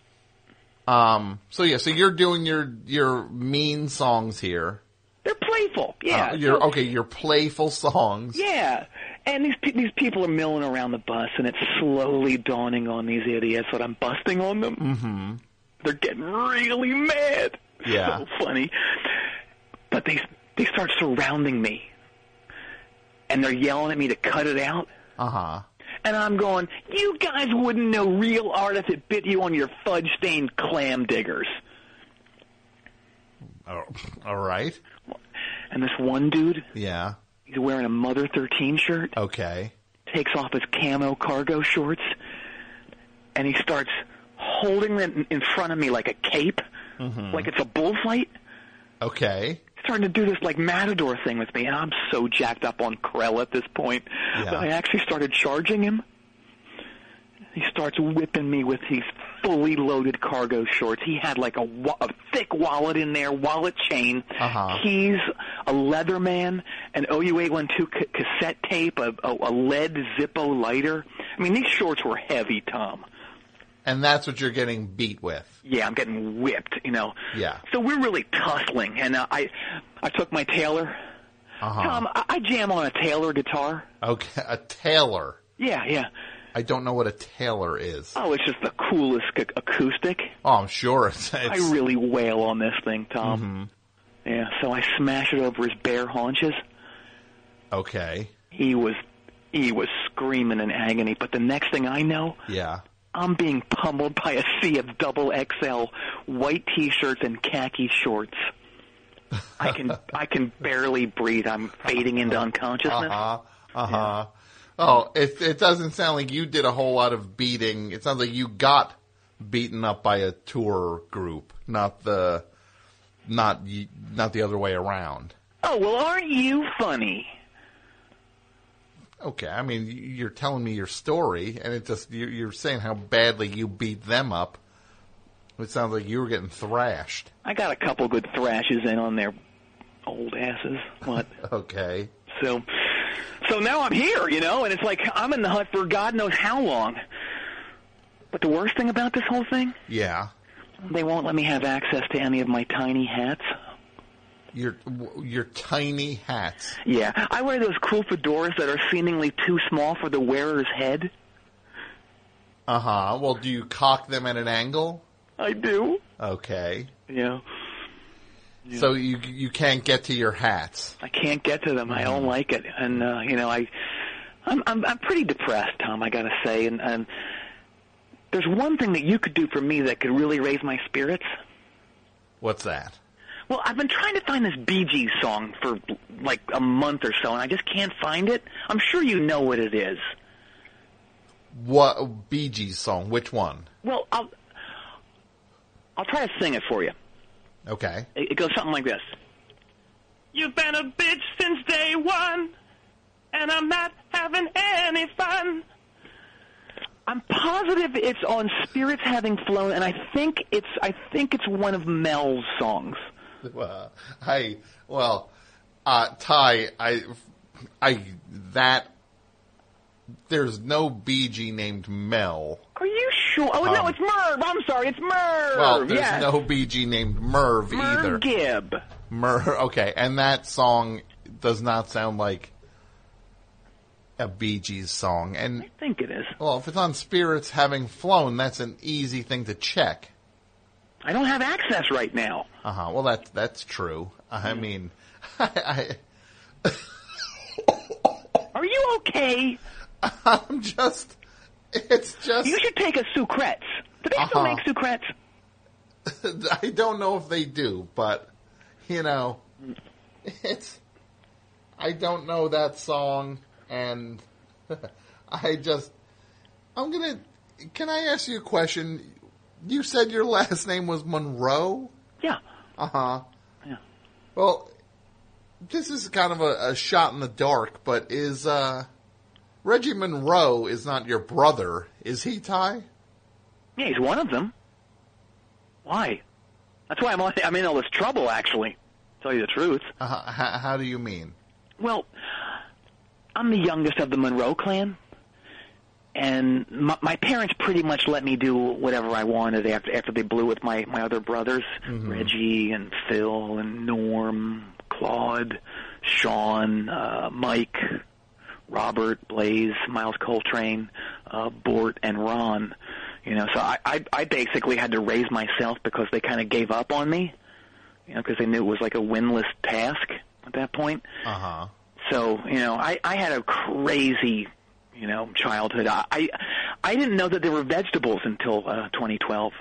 Um. So yeah. So you're doing your your mean songs here. They're playful, yeah. Uh, your So- okay. Your playful songs. Yeah, and these pe- these people are milling around the bus, and it's slowly dawning on these idiots that I'm busting on them. Mm-hmm. They're getting really mad. Yeah. So funny. But they they start surrounding me, and they're yelling at me to cut it out. Uh huh. And I'm going, you guys wouldn't know real art if it bit you on your fudge-stained clam diggers. Oh, all right. And this one dude, Yeah. he's wearing a Mother thirteen shirt, Okay. takes off his camo cargo shorts, and he starts holding them in front of me like a cape, Mm-hmm. like it's a bullfight. Okay. Starts starting to do this like matador thing with me, and I'm so jacked up on Krell at this point Yeah. that I actually started charging him. He starts whipping me with these fully loaded cargo shorts. He had like a, wa- a thick wallet in there, wallet chain, Uh-huh. keys, a Leatherman, an O U eight twelve ca- cassette tape, a, a, a lead Zippo lighter. I mean, these shorts were heavy, Tom. And that's what you're getting beat with. Yeah, I'm getting whipped, you know. Yeah. So we're really tussling, and uh, I I took my Taylor. Uh-huh. Tom, I, I jam on a Taylor guitar. Okay, a Taylor. Yeah, yeah. I don't know what a Taylor is. Oh, it's just the coolest ac- acoustic. Oh, I'm sure it's. it's... I really wail on this thing, Tom. Mm-hmm. Yeah, so I smash it over his bare haunches. Okay. He was he was screaming in agony, but the next thing I know, Yeah. I'm being pummeled by a sea of double X L white T-shirts and khaki shorts. I can I can barely breathe. I'm fading into unconsciousness. Uh-huh. Uh-huh. Oh, it, it doesn't sound like you did a whole lot of beating. It sounds like you got beaten up by a tour group, not the, not y- not the other way around. Oh, well, aren't you funny? Okay, I mean, you're telling me your story, and it just you're, you're saying how badly you beat them up. It sounds like you were getting thrashed. I got a couple good thrashes in on their old asses. What? Okay. So, so now I'm here, you know, and it's like I'm in the hut for God knows how long. But the worst thing about this whole thing, Yeah. they won't let me have access to any of my tiny hats. Your your tiny hats. Yeah, I wear those cool fedoras that are seemingly too small for the wearer's head. Uh huh. Well, do you cock them at an angle? I do. Okay. Yeah. Yeah. So you you can't get to your hats. I can't get to them. I don't like it, and uh, you know, I, I'm I'm I'm pretty depressed, Tom. I gotta say, and, and there's one thing that you could do for me that could really raise my spirits. What's that? Well, I've been trying to find this Bee Gees song for like a month or so, and I just can't find it. I'm sure you know what it is. What Bee Gees song? Which one? Well, I'll I'll try to sing it for you. Okay. It, it goes something like this. You've been a bitch since day one, and I'm not having any fun. I'm positive it's on Spirits Having Flown, and I think it's I think it's one of Mel's songs. Well, I well, uh, Ty, I, I that there's no Bee Gee named Mel. Are you sure? Oh Um, no, it's Merv. I'm sorry, it's Merv. Well, there's yes. no Bee Gee named Merv, Merv either. Gibb. Merv. Okay, and that song does not sound like a Bee Gees song. And I think it is. Well, if it's on Spirits Having Flown, that's an easy thing to check. I don't have access right now. Uh huh. Well, that that's true. I mean, I, I Are you okay? I'm just. It's just. You should take a Sucrets. Do they still Uh-huh. make Sucrets? I don't know if they do, but you know, it's. I don't know that song, and I just. I'm gonna. Can I ask you a question? You said your last name was Monroe? Yeah. Uh huh. Yeah. Well, this is kind of a, a shot in the dark, but is uh, Reggie Monroe is not your brother, is he, Ty? Yeah, he's one of them. Why? That's why I'm, I'm in all this trouble, actually, to tell you the truth. Uh, how, how do you mean? Well, I'm the youngest of the Monroe clan, and my, my parents pretty much let me do whatever I wanted after after they blew with my, my other brothers, Mm-hmm. Reggie and Phil and Norm, Claude, Sean, uh, Mike, Robert, Blaze, Miles Coltrane, uh, Bort, and Ron. You know, so I, I, I basically had to raise myself because they kind of gave up on me, you know, because they knew it was like a winless task at that point. Uh huh. So, you know, I, I had a crazy, you know, childhood. I, I I didn't know that there were vegetables until uh, twenty twelve.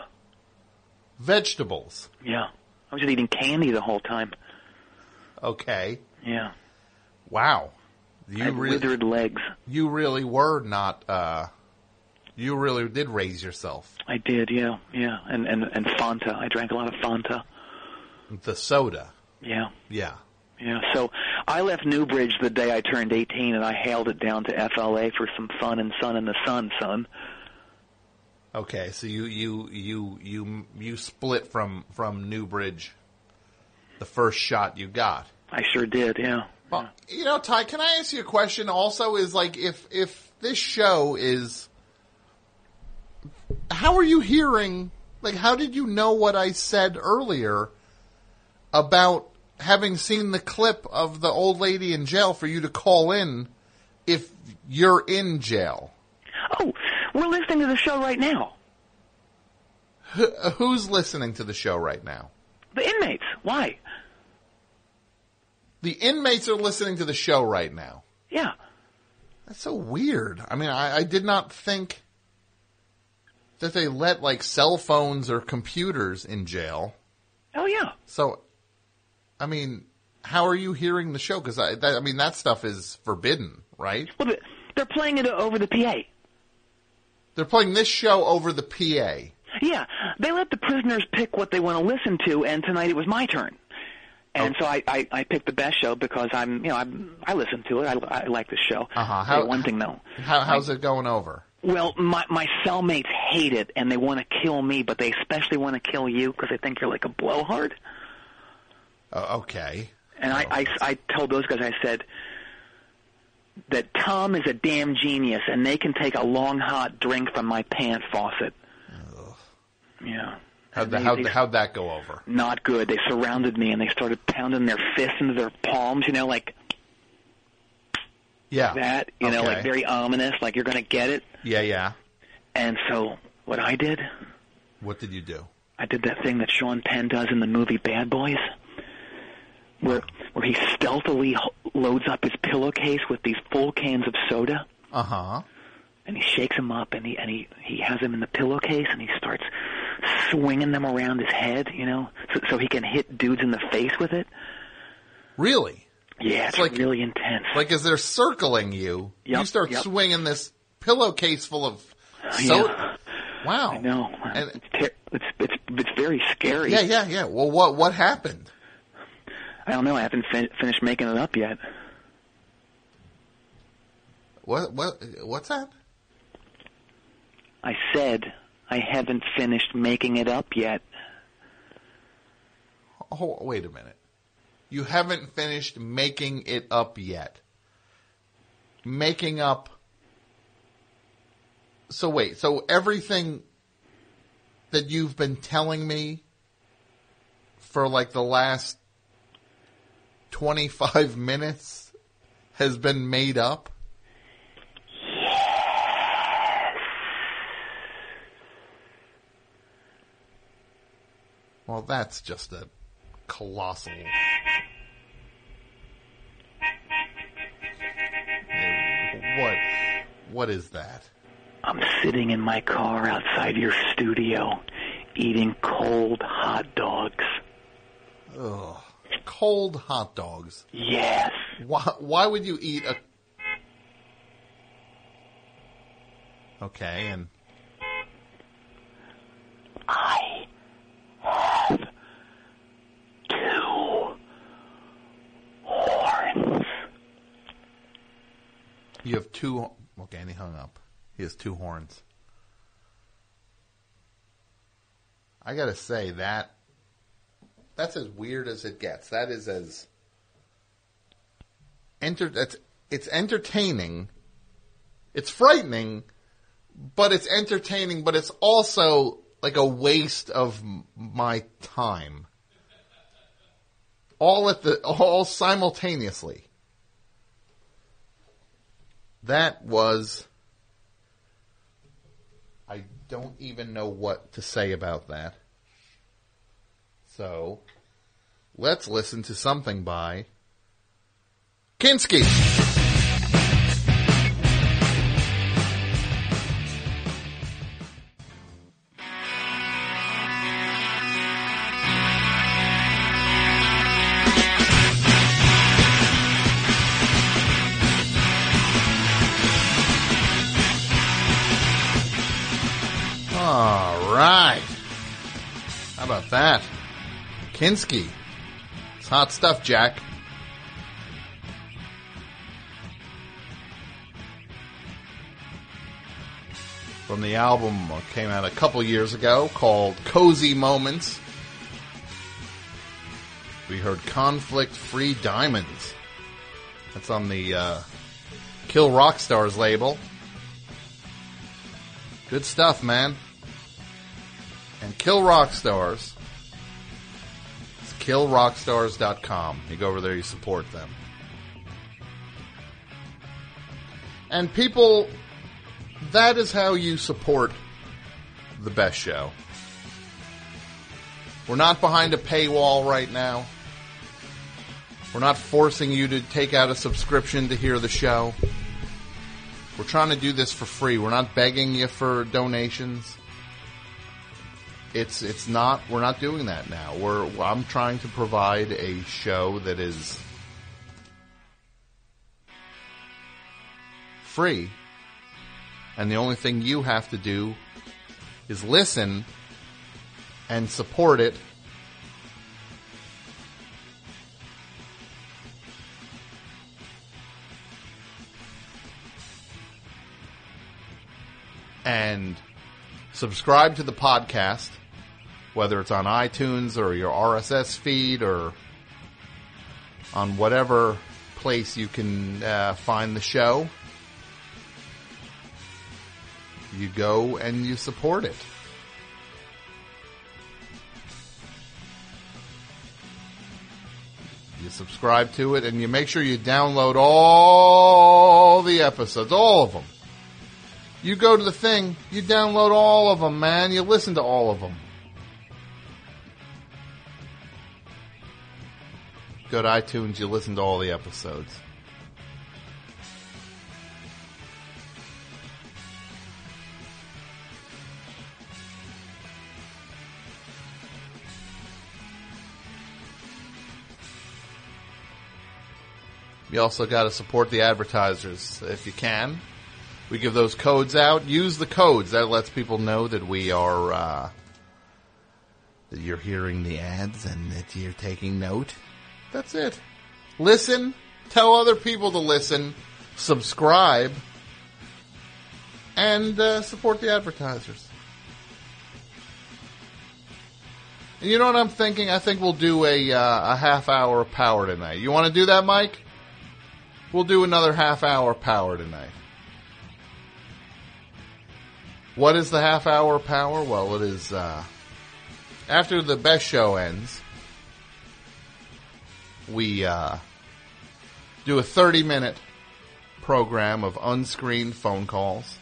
Vegetables? Yeah. I was just eating candy the whole time. Okay. Yeah. Wow. I You had really, withered legs. You really were not, uh, you really did raise yourself. I did, yeah, yeah. And, and, and Fanta. I drank a lot of Fanta. The soda. Yeah. Yeah. Yeah, so I left Newbridge the day I turned eighteen, and I hailed it down to F L A for some fun and sun in the sun, son. Okay, so you you you you you split from from Newbridge the first shot you got. I sure did, yeah. Well, you know, Ty, can I ask you a question? Also, is like if if this show is, how are you hearing? Like, how did you know what I said earlier about having seen the clip of the old lady in jail for you to call in if you're in jail? Oh, we're listening to the show right now. Wh- who's listening to the show right now? The inmates. Why? The inmates are listening to the show right now. Yeah. That's so weird. I mean, I, I did not think that they let, like, cell phones or computers in jail. Oh, yeah. So, I mean, how are you hearing the show? Because, I, that, I mean, that stuff is forbidden, right? Well, they're playing it over the P A. They're playing this show over the P A. Yeah. They let the prisoners pick what they want to listen to, and tonight it was my turn. And Oh. so I, I, I picked the best show because I'm, you know, I'm, I listen to it. I, I like the show. Uh-huh. Hey, How- one thing, though. How, how's it going over? Well, my my cellmates hate it, and they want to kill me, but they especially want to kill you because they think you're like a blowhard. Uh, okay. And I, I, I told those guys, I said that Tom is a damn genius, and they can take a long, hot drink from my pant faucet. Ugh. Yeah. How'd, And that, they- how'd, they- how'd that go over? Not good. They surrounded me, and they started pounding their fists into their palms, you know, like Yeah. that, you know, Okay. like very ominous, like you're going to get it. Yeah, yeah. And so what I did, What did you do? I did that thing that Sean Penn does in the movie Bad Boys, where where he stealthily ho- loads up his pillowcase with these full cans of soda, Uh-huh. and he shakes them up, and he and he he has them in the pillowcase, and he starts swinging them around his head, you know, so, so he can hit dudes in the face with it. Really? Yeah, it's, like really intense. Like as they're circling you, you Yep, start yep. swinging this pillowcase full of soda. Yeah. Wow. I know. And, It's, ter- it's it's it's very scary. yeah, yeah, yeah. Well, what what happened? I don't know. I haven't fin- finished making it up yet. What what what's that? I said I haven't finished making it up yet. Oh, wait a minute. You haven't finished making it up yet. Making up. So wait, so everything that you've been telling me for like the last twenty-five minutes has been made up? Yes. Well, that's just a colossal. What? What is that? I'm sitting in my car outside your studio, eating cold hot dogs. Ugh. Cold hot dogs. Yes. Why, why would you eat a... Okay, and... I have two horns. You have two... Okay, and he hung up. He has two horns. I gotta say, that... That's as weird as it gets. That is as... Enter, that's, it's entertaining. It's frightening, but it's entertaining, but it's also like a waste of m- my time. All at the, all simultaneously. That was, I don't even know what to say about that. So, let's listen to something by Kinski. All right. How about that? Kinski. Hot stuff, Jack. From the album uh, came out a couple years ago called Cozy Moments. We heard Conflict Free Diamonds. That's on the uh, Kill Rock Stars label. Good stuff, man. And Kill Rock Stars, it's kill rock stars dot com. You go over there, you support them. And people, that is how you support the best show. We're not behind a paywall right now. We're not forcing you to take out a subscription to hear the show. We're trying to do this for free. We're not begging you for donations. It's it's not. We're not doing that now. We're. I'm trying to provide a show that is free, and the only thing you have to do is listen and support it. And subscribe to the podcast, whether it's on iTunes or your R S S feed or on whatever place you can uh, find the show. You go and you support it. You subscribe to it and you make sure you download all the episodes, all of them. You go to the thing, you download all of them, man. You listen to all of them. Go to iTunes, you listen to all the episodes. You also got to support the advertisers if you can. We give those codes out. Use the codes. That lets people know that we are, uh, that you're hearing the ads and that you're taking note. That's it. Listen. Tell other people to listen. Subscribe. And uh, support the advertisers. And you know what I'm thinking? I think we'll do a, uh, a half hour of power tonight. You want to do that, Mike? We'll do another half hour power tonight. What is the half hour power? Well, it is uh, after the best show ends, we uh, do a thirty minute program of unscreened phone calls.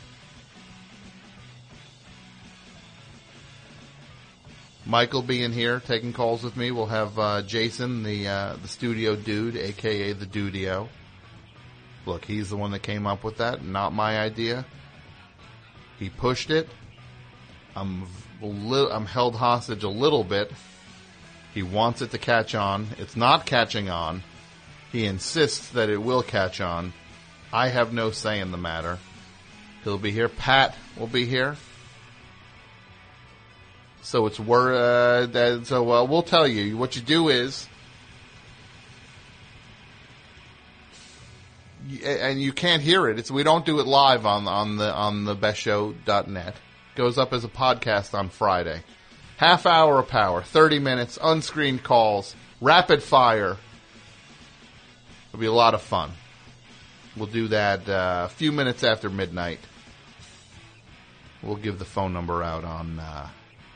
Mike will be in here taking calls with me. We'll have uh, Jason, the uh, the studio dude, a k a the Dudio. Look, he's the one that came up with that, not my idea. He pushed it. I'm li- I'm held hostage a little bit. He wants it to catch on. It's not catching on. He insists that it will catch on. I have no say in the matter. He'll be here. Pat will be here. So it's wor- uh, that, so uh, we'll tell you. What you do is, and you can't hear it. It's we don't do it live on on the on the best show dot net. Goes up as a podcast on Friday. Half hour of power, thirty minutes, unscreened calls, rapid fire. It'll be a lot of fun. We'll do that uh, a few minutes after midnight. We'll give the phone number out on uh,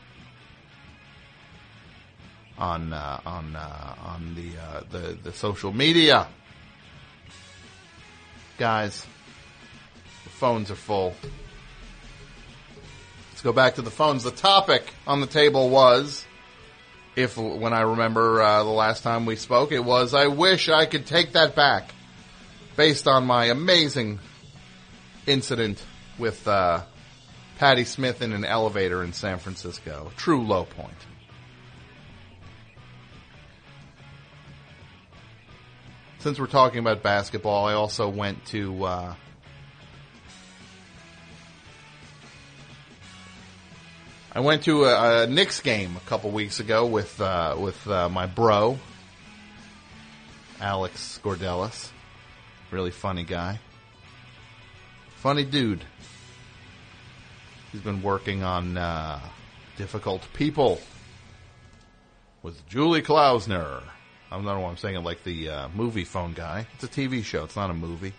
on uh, on uh, on the, uh, the the social media. Guys, the phones are full. Let's go back to the phones. The topic on the table was, if when I remember uh, the last time we spoke, it was, I wish I could take that back, based on my amazing incident with uh, Patti Smith in an elevator in San Francisco. True low point. Since we're talking about basketball, I also went to uh, I went to a, a Knicks game a couple weeks ago with uh, with uh, my bro Alex Gordelis. Really funny guy. Funny dude. He's been working on uh, Difficult People with Julie Klausner. I don't know why I'm saying it like the uh, movie phone guy. It's a T V show. It's not a movie.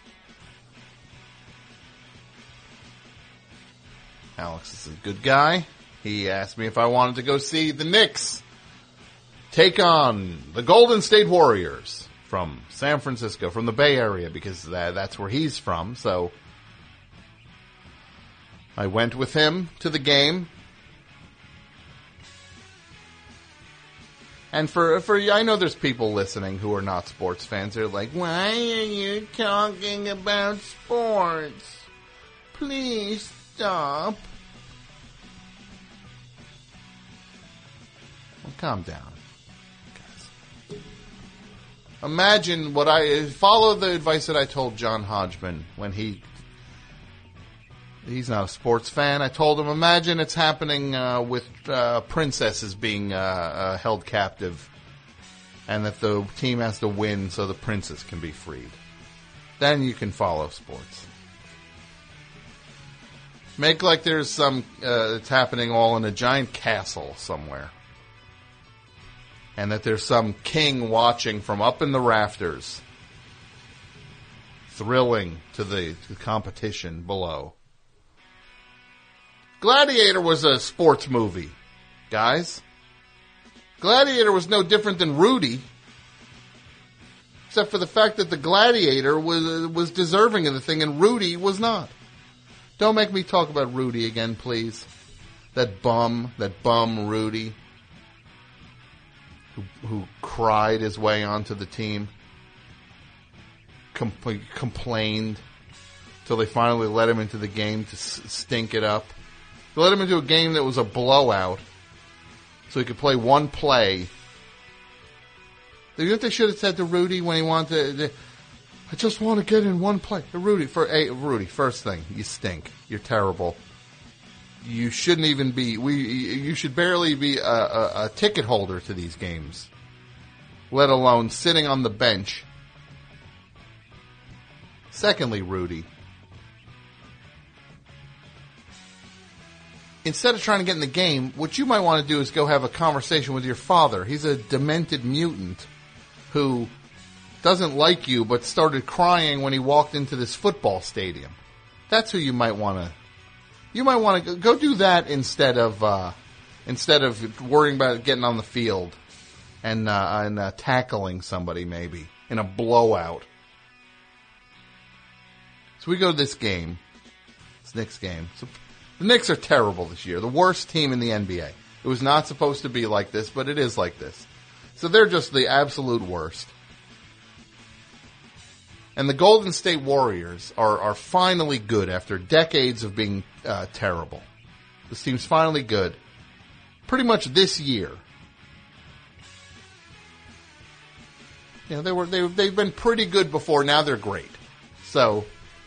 Alex is a good guy. He asked me if I wanted to go see the Knicks take on the Golden State Warriors from San Francisco, from the Bay Area, because that, that's where he's from. So I went with him to the game. And for, for, I know there's people listening who are not sports fans. They're like, why are you talking about sports? Please stop. Well, calm down. Imagine what I, follow the advice that I told John Hodgman when he, he's not a sports fan. I told him, imagine it's happening uh, with uh, princesses being uh, uh, held captive and that the team has to win so the princess can be freed. Then you can follow sports. Make like there's some, uh, it's happening all in a giant castle somewhere. And that there's some king watching from up in the rafters, thrilling to the, to the competition below. Gladiator was a sports movie, guys. Gladiator was no different than Rudy, except for the fact that the Gladiator was was deserving of the thing and Rudy was not. Don't make me talk about Rudy again, please. That bum, that bum Rudy. Who, who cried his way onto the team, Com- complained, till they finally let him into the game to s- stink it up. They let him into a game that was a blowout, so he could play one play. You know what they should have said to Rudy when he wanted to, I just want to get in one play. Rudy, for hey, Rudy, first thing, you stink. You're terrible. You shouldn't even be, we, you should barely be a, a, a ticket holder to these games, let alone sitting on the bench. Secondly, Rudy, instead of trying to get in the game, what you might want to do is go have a conversation with your father. He's a demented mutant who doesn't like you but started crying when he walked into this football stadium. That's who you might want to You might want to go do that instead of uh, instead of worrying about getting on the field and uh, and uh, tackling somebody maybe in a blowout. So we go to this game, this Knicks game. So the Knicks are terrible this year, the worst team in the N B A. It was not supposed to be like this, but it is like this. So they're just the absolute worst. And the Golden State Warriors are, are finally good after decades of being uh, terrible. This team's finally good. Pretty much this year. You know, they were they they've been pretty good before. Now they're great. So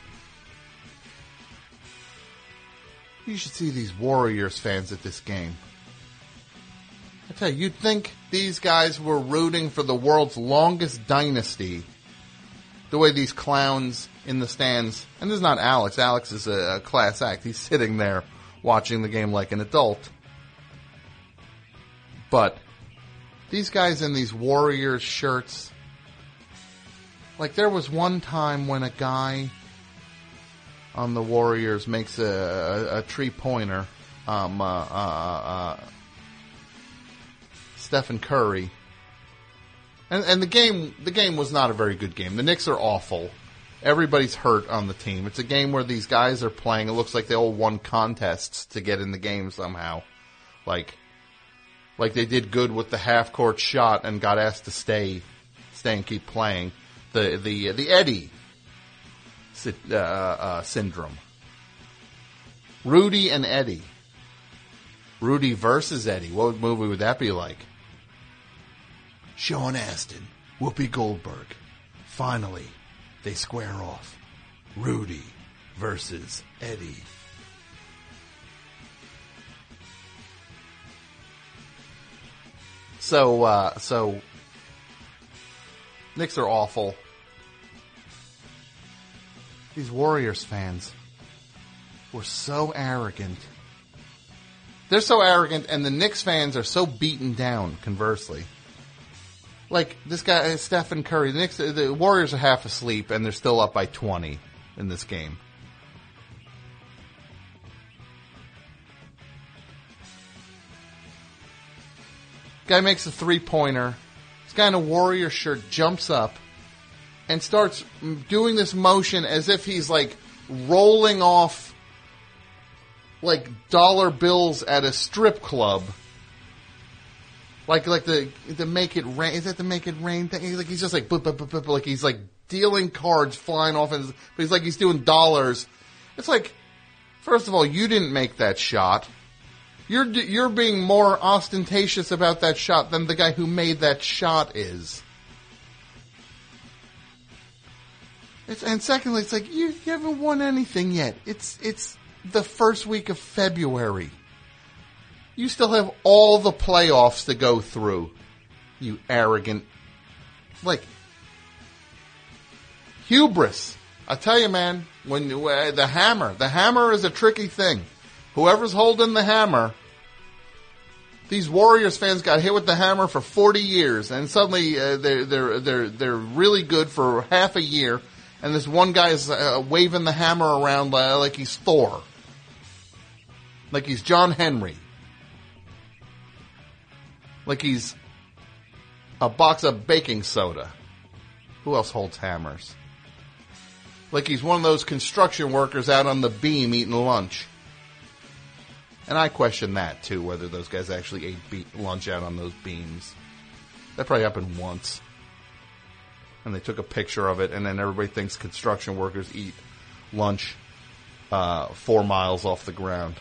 you should see these Warriors fans at this game. I tell you, you'd think these guys were rooting for the world's longest dynasty. The way these clowns in the stands, and this is not Alex. Alex is a, a class act. He's sitting there watching the game like an adult. But these guys in these Warriors shirts, like there was one time when a guy on the Warriors makes a, a, a three-pointer, um, uh, uh, uh, Stephen Curry. And, and the game, the game was not a very good game. The Knicks are awful. Everybody's hurt on the team. It's a game where these guys are playing. It looks like they all won contests to get in the game somehow. Like, like they did good with the half-court shot and got asked to stay, stay and keep playing. The, the, the Eddie uh, uh, syndrome. Rudy and Eddie. Rudy versus Eddie. What movie would that be like? Sean Astin, Whoopi Goldberg. Finally, they square off. Rudy versus Eddie. So, uh, so Knicks are awful. These Warriors fans were so arrogant. They're so arrogant, and the Knicks fans are so beaten down, conversely. Like, this guy, Stephen Curry, the Knicks, the Warriors are half asleep, and they're still up by twenty in this game. Guy makes a three-pointer. This guy in a Warrior shirt jumps up and starts doing this motion as if he's, like, rolling off, like, dollar bills at a strip club. Like, like the, the Make It Rain, is that the Make It Rain thing? He's like, he's just like, boop, boop, boop, boop, like he's like dealing cards flying off, and but he's like, he's doing dollars. It's like, first of all, you didn't make that shot. You're, you're being more ostentatious about that shot than the guy who made that shot is. It's, and secondly, it's like, you, you haven't won anything yet. It's, it's the first week of February. You still have all the playoffs to go through, you arrogant, like, hubris. I tell you, man, when uh, the hammer, the hammer is a tricky thing. Whoever's holding the hammer, these Warriors fans got hit with the hammer for forty years, and suddenly uh, they're they're they're they're really good for half a year, and this one guy is uh, waving the hammer around uh, like he's Thor, like he's John Henry. Like he's a box of baking soda. Who else holds hammers? Like he's one of those construction workers out on the beam eating lunch. And I question that, too, whether those guys actually ate be- lunch out on those beams. That probably happened once. And they took a picture of it, and then everybody thinks construction workers eat lunch uh, four miles off the ground.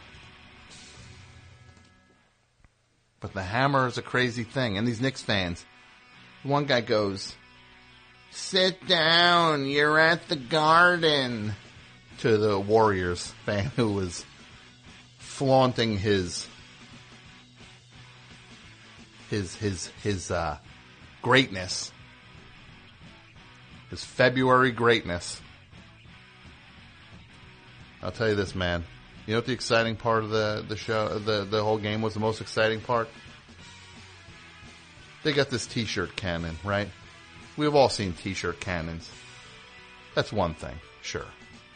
But the hammer is a crazy thing. And these Knicks fans, one guy goes, "Sit down, you're at the Garden," to the Warriors fan who was flaunting his, his, his, his, uh, greatness. His February greatness. I'll tell you this, man. You know what the exciting part of the, the show, the, the whole game was, the most exciting part? They got this t-shirt cannon, right? We've all seen t-shirt cannons. That's one thing, sure.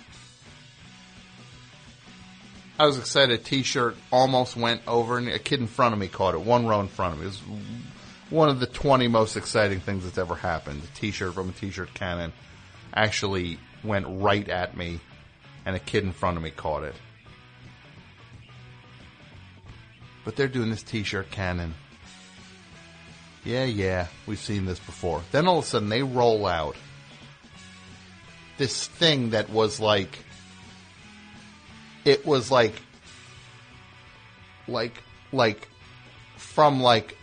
I was excited. A t-shirt almost went over, and a kid in front of me caught it. One row in front of me. It was one of the twenty most exciting things that's ever happened. A t-shirt from a t-shirt cannon actually went right at me, and a kid in front of me caught it. But they're doing this t-shirt cannon. Yeah, yeah, we've seen this before. Then all of a sudden they roll out this thing that was like, it was like, like, like, from like,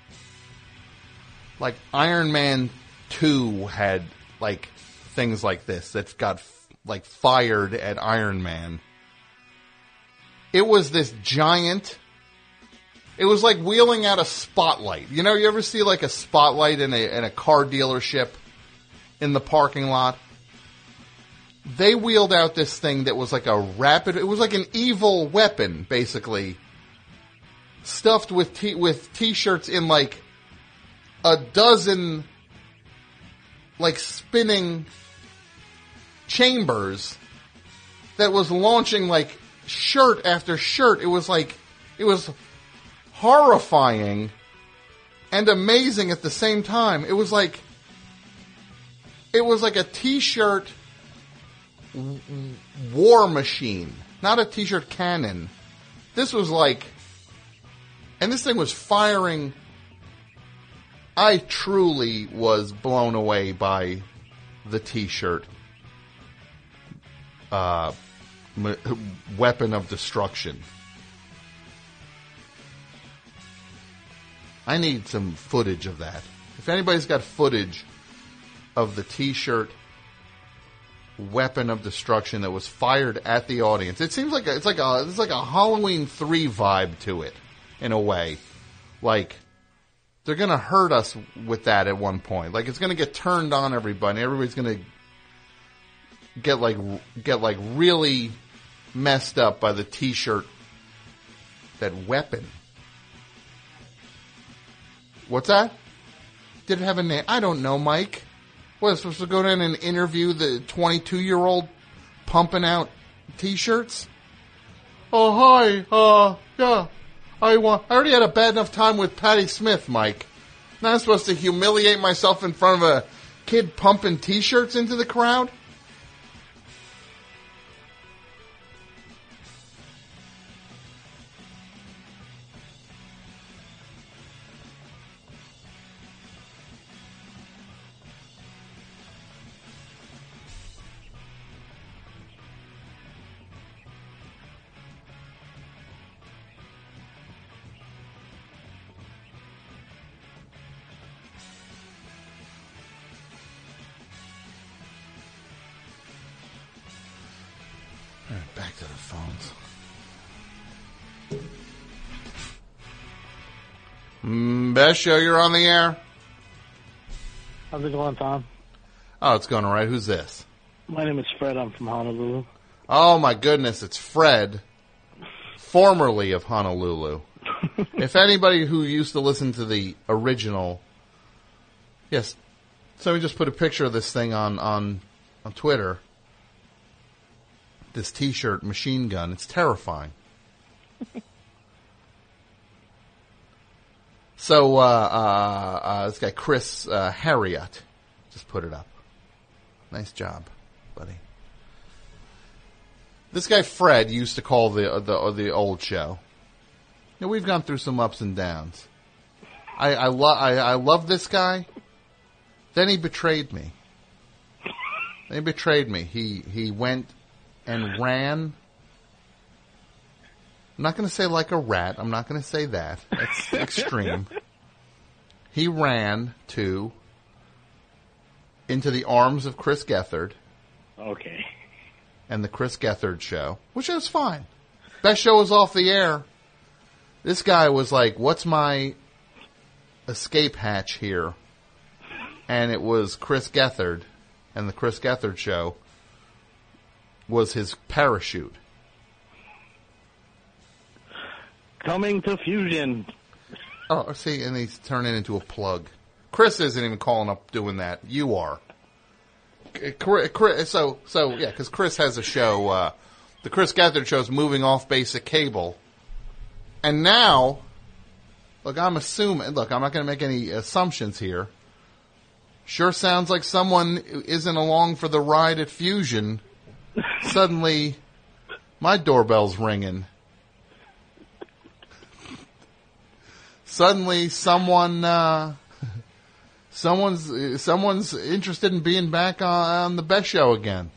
like Iron Man two had like things like this that got like fired at Iron Man. It was this giant... It was like wheeling out a spotlight. You know, you ever see like a spotlight in a in a car dealership in the parking lot? They wheeled out this thing that was like a rapid, it was like an evil weapon, basically, stuffed with t- with t-shirts in like a dozen like spinning chambers that was launching like shirt after shirt. It was like, it was horrifying and amazing at the same time. It was like, it was like a t-shirt w- war machine, not a t-shirt cannon. This was like, and this thing was firing. I truly was blown away by the t-shirt uh, m- weapon of destruction. I need some footage of that. If anybody's got footage of the t-shirt weapon of destruction that was fired at the audience, it seems like a, it's like a it's like a Halloween three vibe to it, in a way. Like, they're going to hurt us with that at one point. Like, it's going to get turned on everybody. Everybody's going to get like get like really messed up by the T-shirt. That weapon. What's that? Did it have a name? I don't know, Mike. What, supposed to go down and interview the twenty-two-year-old pumping out T-shirts? Oh, hi. Uh, yeah. I want. I already had a bad enough time with Patti Smith, Mike. Now I'm supposed to humiliate myself in front of a kid pumping T-shirts into the crowd? Back to the phones. Mm, Best show, you're on the air. How's it going, Tom? Oh, it's going all right. Who's this? My name is Fred. I'm from Honolulu. Oh, my goodness. It's Fred, formerly of Honolulu. If anybody who used to listen to the original... Yes. So we just put a picture of this thing on, on, on Twitter. This T-shirt machine gun. It's terrifying. so, uh, uh, uh, this guy, Chris uh, Harriott, just put it up. Nice job, buddy. This guy, Fred, used to call the the, the old show. You know, we've gone through some ups and downs. I, I, lo- I, I love this guy. Then he betrayed me. Then he betrayed me. He, he went... and ran. I'm not going to say like a rat. I'm not going to say that. That's extreme. He ran to into the arms of Chris Gethard. Okay. And the Chris Gethard show, which was fine. Best show was off the air. This guy was like, what's my escape hatch here? And it was Chris Gethard and the Chris Gethard show was his parachute. Coming to Fusion. Oh, see, and he's turning into a plug. Chris isn't even calling up doing that. You are. Chris, so, so yeah, because Chris has a show, uh, the Chris Gethard show's moving off basic cable. And now, look, I'm assuming, look, I'm not going to make any assumptions here. Sure sounds like someone isn't along for the ride at Fusion. Suddenly, my doorbell's ringing. Suddenly, someone, uh, someone's, someone's interested in being back on, on the Best Show again.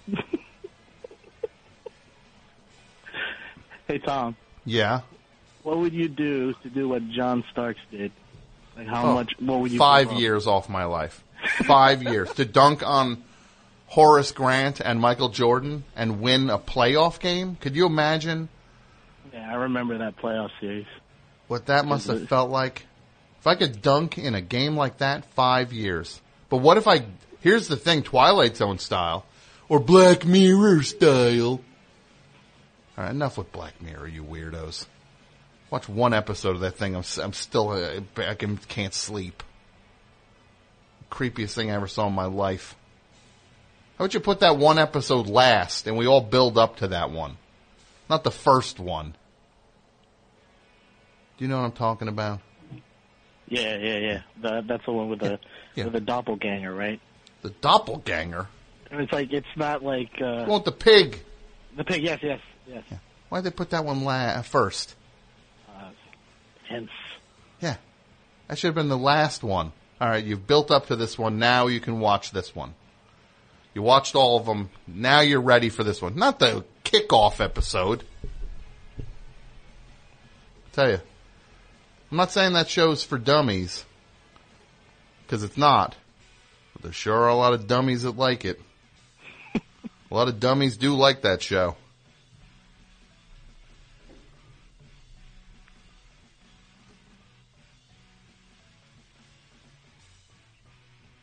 Hey, Tom. Yeah. What would you do to do what John Starks did? Like, how Oh, much? What would you? Five give up? years off my life. Five years to dunk on Horace Grant and Michael Jordan and win a playoff game? Could you imagine Yeah, I remember that playoff series. what that must have felt like? If I could dunk in a game like that, five years. But what if I, here's the thing, Twilight Zone style, or Black Mirror style. All right, enough with Black Mirror, you weirdos. Watch one episode of that thing, I'm, I'm still, uh, I can, can't sleep. Creepiest thing I ever saw in my life. How would you put that one episode last, and we all build up to that one? Not the first one. Do you know what I'm talking about? Yeah, yeah, yeah. The, that's the one with the Yeah. with the doppelganger, right? The doppelganger? And it's like it's not like uh, I want the pig. the pig. Yes, yes, yes. Why'd they put that one la- first? Uh, hence. Yeah. That should have been the last one. All right, you've built up to this one. Now you can watch this one. You watched all of them. Now you're ready for this one. Not the kickoff episode. I tell you. I'm not saying that show's for dummies. Because it's not. But there sure are a lot of dummies that like it. A lot of dummies do like that show.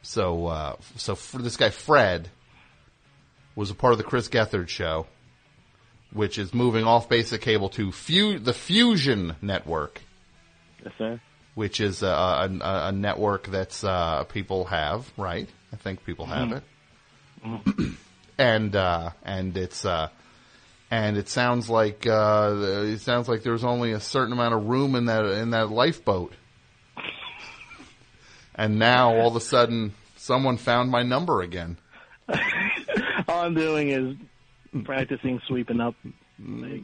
So, uh, so for this guy Fred was a part of the Chris Gethard show, which is moving off basic cable to Fu- the Fusion Network. Yes, sir. Which is a, a, a network that's uh, people have, right? I think people have Mhm. it, Mm-hmm. and uh, and it's uh, and it sounds like uh, it sounds like there's only a certain amount of room in that in that lifeboat, and now all of a sudden someone found my number again. All I'm doing is practicing sweeping up. Like,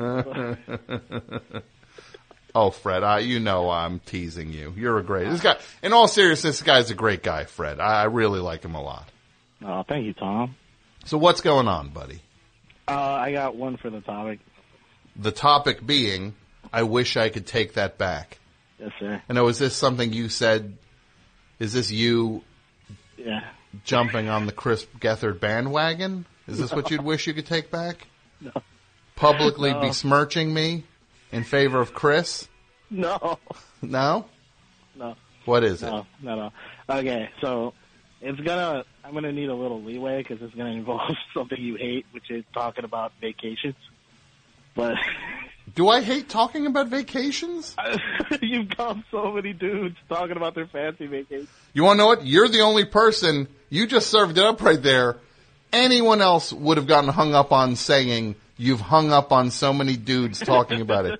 Oh, Fred, I, you know I'm teasing you. You're a great this guy. In all seriousness, this guy's a great guy, Fred. I, I really like him a lot. oh, thank you, Tom. So what's going on, buddy? Uh, I got one for the topic. The topic being, I wish I could take that back. Yes, sir. And now, is this something you said? Is this you Yeah. jumping on the Chris Gethard bandwagon? Is this what you'd wish you could take back? No. Publicly No. besmirching me in favor of Chris? No. No? No. What is it? No, no, no. Okay, so it's gonna. I'm gonna need a little leeway because it's gonna involve something you hate, which is talking about vacations. But do I hate talking about vacations? You've got so many dudes talking about their fancy vacations. You want to know what? You're the only person. You just served it up right there. Anyone else would have gotten hung up on saying you've hung up on so many dudes talking about it.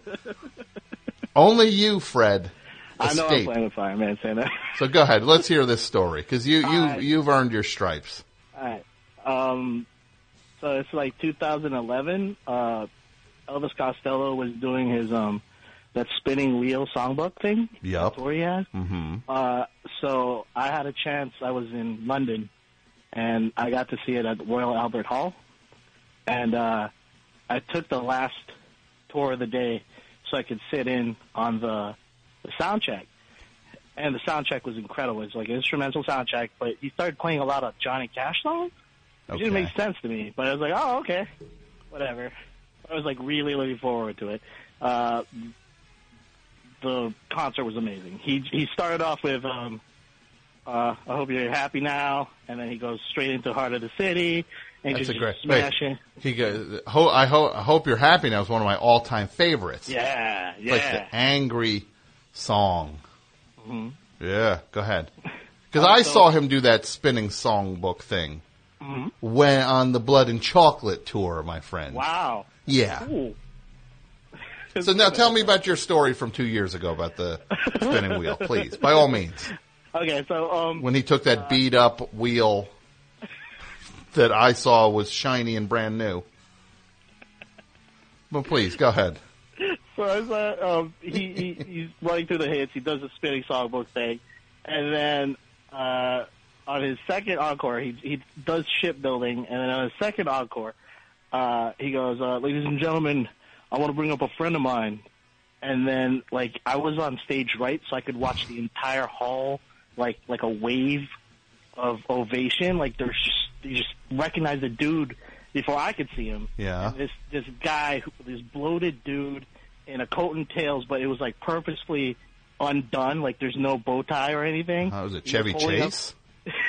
Only you, Fred. I know I'm escaped. playing with fire, man, saying that. So go ahead. Let's hear this story because you you Alright. you've earned your stripes. All right. Um, so it's like two thousand eleven. Uh, Elvis Costello was doing his um that spinning wheel songbook thing. Yep. Tour he has. Mm-hmm. Uh, so I had a chance. I was in London, and I got to see it at Royal Albert Hall. And uh, I took the last tour of the day so I could sit in on the, the sound check. And the sound check was incredible. It was like an instrumental sound check, but he started playing a lot of Johnny Cash songs. Which Okay. didn't make sense to me, but I was like, oh, okay, whatever. I was like really looking forward to it. Uh, the concert was amazing. He he started off with um, uh, I hope you're happy now, and then he goes straight into Heart of the City, and That's just a great. smashing. Wait, he goes. Ho, I hope. I hope you're happy now. Is one of my all-time favorites. Yeah, yeah. Like the angry song. Mhm. Yeah. Go ahead. Because Uh, I so- saw him do that spinning songbook thing Mhm. when on the Blood and Chocolate tour, my friend. Wow. Yeah. Cool. So now tell me about your story from two years ago about the spinning wheel, please, by all means. Okay, so um, When he took that beat up wheel that I saw was shiny and brand new. But please, go ahead. So I saw, um, he, he he's running through the hits. He does the spinning songbook thing, and then uh, on his second encore, he he does shipbuilding, and then on his second encore, uh, he goes, uh, "Ladies and gentlemen, I want to bring up a friend of mine." And then, like, I was on stage right, so I could watch the entire hall, like like a wave of ovation. Like, there's just you just recognize the dude before I could see him. Yeah. And this this guy, who- this bloated dude in a coat and tails, but it was like purposefully undone. Like, there's no bow tie or anything. How was it, He Chevy holding up- Chase?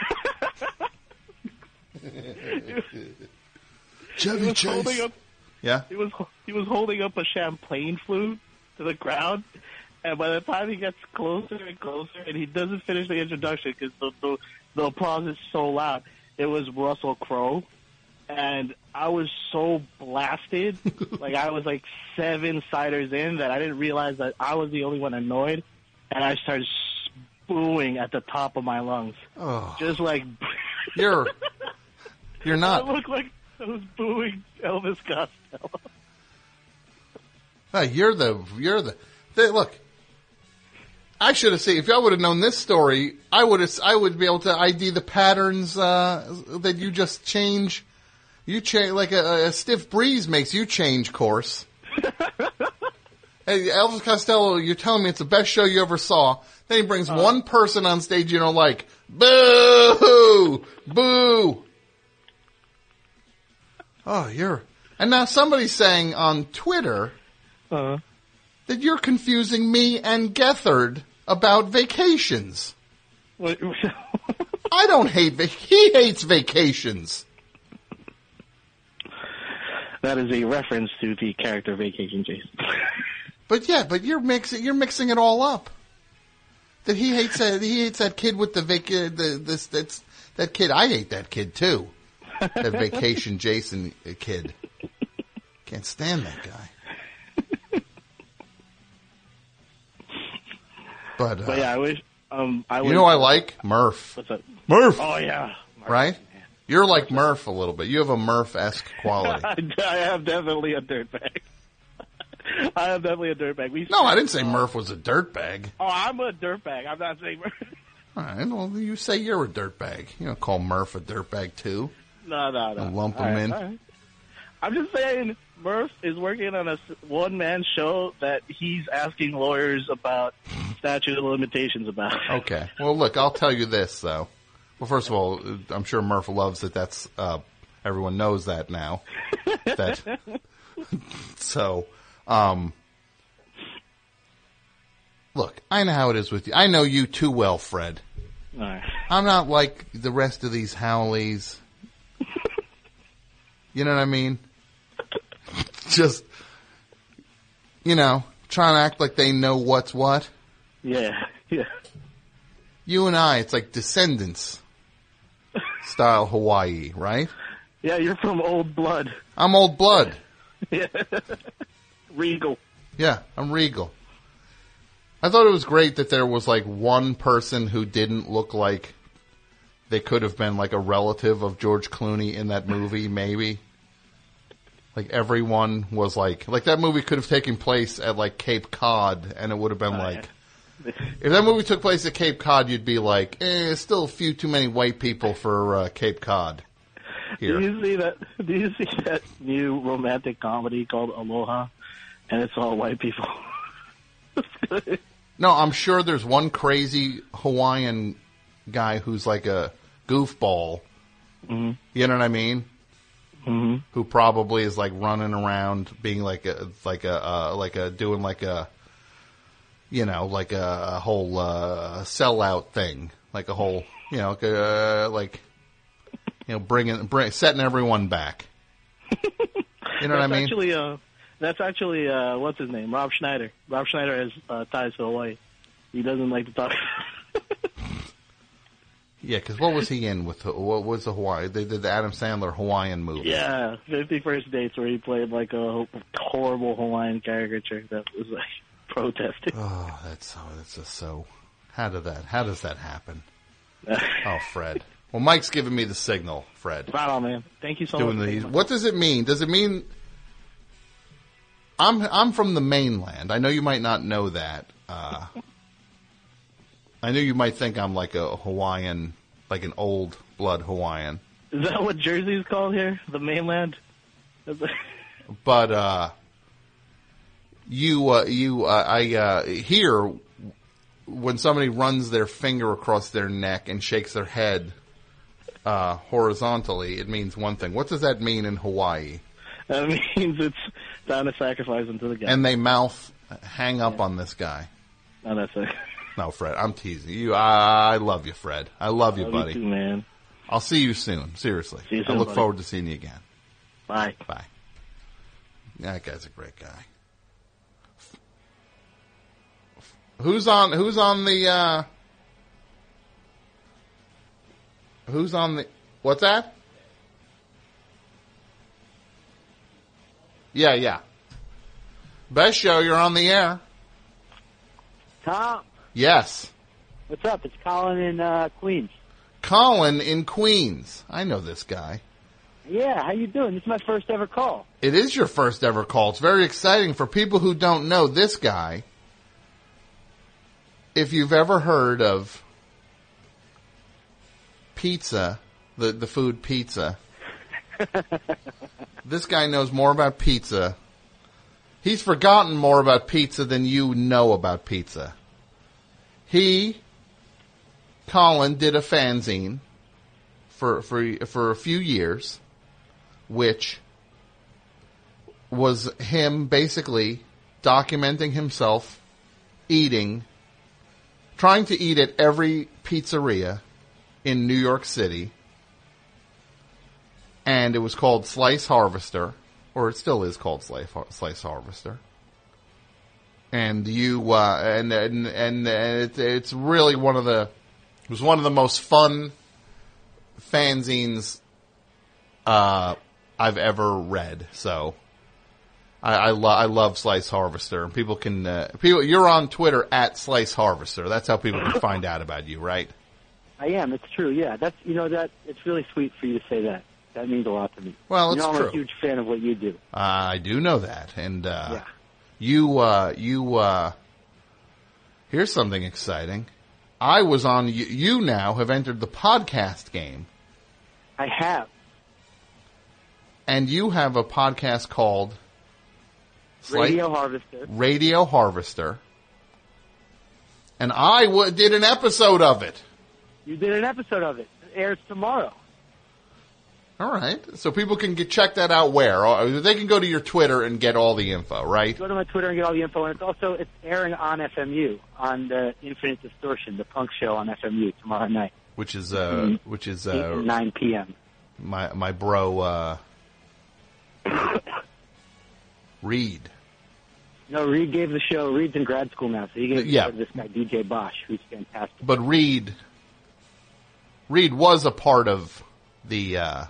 He was holding up, Yeah. he was he was holding up a champagne flute to the crowd, and by the time he gets closer and closer, and he doesn't finish the introduction because the, the the applause is so loud, it was Russell Crowe, and I was so blasted, like I was like seven ciders in that I didn't realize that I was the only one annoyed, and I started booing at the top of my lungs, Oh. just like You're you're I not. looked like I was booing Elvis Costello. Uh, you're the you're the, the look. I should have seen. If I would have known this story, I would have. I would be able to I D the patterns uh, that you just change. You change like a, a stiff breeze makes you change course. Hey, Elvis Costello, you're telling me it's the best show you ever saw. Then he brings one person on stage you don't like. Boo! Boo! Oh, you're... And now somebody's saying on Twitter Uh-huh. that you're confusing me and Gethard about vacations. What, I don't hate. Va- he hates vacations. That is a reference to the character Vacation Jason. But yeah, but you're mixing. You're mixing it all up. That he hates that. He hates that kid with the vac. The this that's that kid. I hate that kid too. That Vacation Jason kid. Can't stand that guy. But, uh, but yeah, I wish. Um, I you wish, know, I like Murph. What's up? Murph. Oh yeah. Murph. Right. You're like Murph a little bit. You have a Murph-esque quality. I have definitely a dirtbag. I am definitely a dirtbag. We No, I didn't say Murph was a dirtbag. Oh, I'm a dirtbag. I'm not saying Murph. All right, well, you say you're a dirtbag. You don't call Murph a dirtbag too. No, no, no. And lump All him right, in. all right. I'm just saying Murph is working on a one-man show that he's asking lawyers about statute of limitations about. Okay. Well, look, I'll tell you this, though. Well, first of all, I'm sure Murph loves that that's, uh, everyone knows that now. That, so, um, look, I know how it is with you. I know you too well, Fred. All right. I'm not like the rest of these Howleys. You know what I mean? Just, you know, trying to act like they know what's what. Yeah, yeah. You and I, it's like Descendants style Hawaii, right? Yeah, you're from old blood. I'm old blood. Yeah. Regal. Yeah, I'm regal. I thought it was great that there was like one person who didn't look like they could have been like a relative of George Clooney in that movie, maybe. Like everyone was like, like that movie could have taken place at like Cape Cod and it would have been Oh, like, if that movie took place at Cape Cod, you'd be like, eh, still a few too many white people for uh, Cape Cod. Here. Do you see that? Do you see that new romantic comedy called Aloha? And it's all white people. No, I'm sure there's one crazy Hawaiian guy who's like a goofball. Mm-hmm. You know what I mean? Mm-hmm. Who probably is like running around, being like a like a uh, like a doing like a you know like a, a whole uh, sellout thing, like a whole you know like, uh, like you know bringing bring, setting everyone back. You know what I That's mean? Actually, uh, that's actually uh, what's his name? Rob Schneider. Rob Schneider has uh, ties to Hawaii. He doesn't like to talk. Yeah, because what was he in with? What was the Hawaii? They did the Adam Sandler Hawaiian movie. Yeah, Fifty First Dates, where he played like a horrible Hawaiian caricature that was like protesting. Oh, that's so. That's just so. How did that? How does that happen? Oh, Fred. Well, Mike's giving me the signal, Fred. Right on, man. Thank you so Doing much. these. What does it mean? Does it mean? I'm I'm from the mainland. I know you might not know that. Uh, I know you might think I'm like a Hawaiian, like an old blood Hawaiian. Is that what Jersey's called here? The mainland? But uh, you uh, you uh, I uh, hear when somebody runs their finger across their neck and shakes their head uh, horizontally, it means one thing. What does that mean in Hawaii? That means it's time to sacrifice him to the god. And they mouth, hang up yeah. on this guy. No, that's it. No, Fred, I'm teasing you. I, I love you, Fred. I love you, love buddy. You too, man. I'll see you soon. Seriously. See you soon, I look buddy. forward to seeing you again. Bye. Bye. That guy's a great guy. Who's on? Who's on the? Uh, who's on the? What's that? Yeah, yeah. Best show. You're on the air. Tom. Yes. What's up? It's Colin in uh, Queens. Colin in Queens. I know this guy. Yeah, how you doing? This is my first ever call. It is your first ever call. It's very exciting for people who don't know this guy. If you've ever heard of pizza, the, the food pizza, this guy knows more about pizza. He's forgotten more about pizza than you know about pizza. He, Colin, did a fanzine for for for a few years, which was him basically documenting himself eating, trying to eat at every pizzeria in New York City, and it was called Slice Harvester, or it still is called Slice, Slice Harvester. And you, uh, and, and, and it, it's really one of the, it was one of the most fun fanzines, uh, I've ever read. So, I, I, lo- I love Slice Harvester. And people can, uh, people, you're on Twitter at Slice Harvester. That's how people can find out about you, right? I am. It's true. Yeah, that's you know that it's really sweet for you to say that. That means a lot to me. Well, it's you know, I'm true. a huge fan of what you do. Uh, I do know that, and uh, Yeah. you, uh, you. Uh, here's something exciting. I was on. You, you now have entered the podcast game, I have. and you have a podcast called Slice- Radio Harvester. Radio Harvester, and I w- did an episode of it. You did an episode of it. It airs tomorrow. All right, so people can get, check that out. Where Uh, they can go to your Twitter and get all the info, right? Go to my Twitter and get all the info. And it's also it's airing on F M U on the Infinite Distortion, the punk show on F M U tomorrow night. Which is uh, Mhm. which is eight uh, and nine p.m. my my bro uh, Reed. No, Reed gave the show. Reed's in grad school now, so he gave the Yeah. show to this guy D J Bosch, who's fantastic. But Reed, Reed was a part of the uh,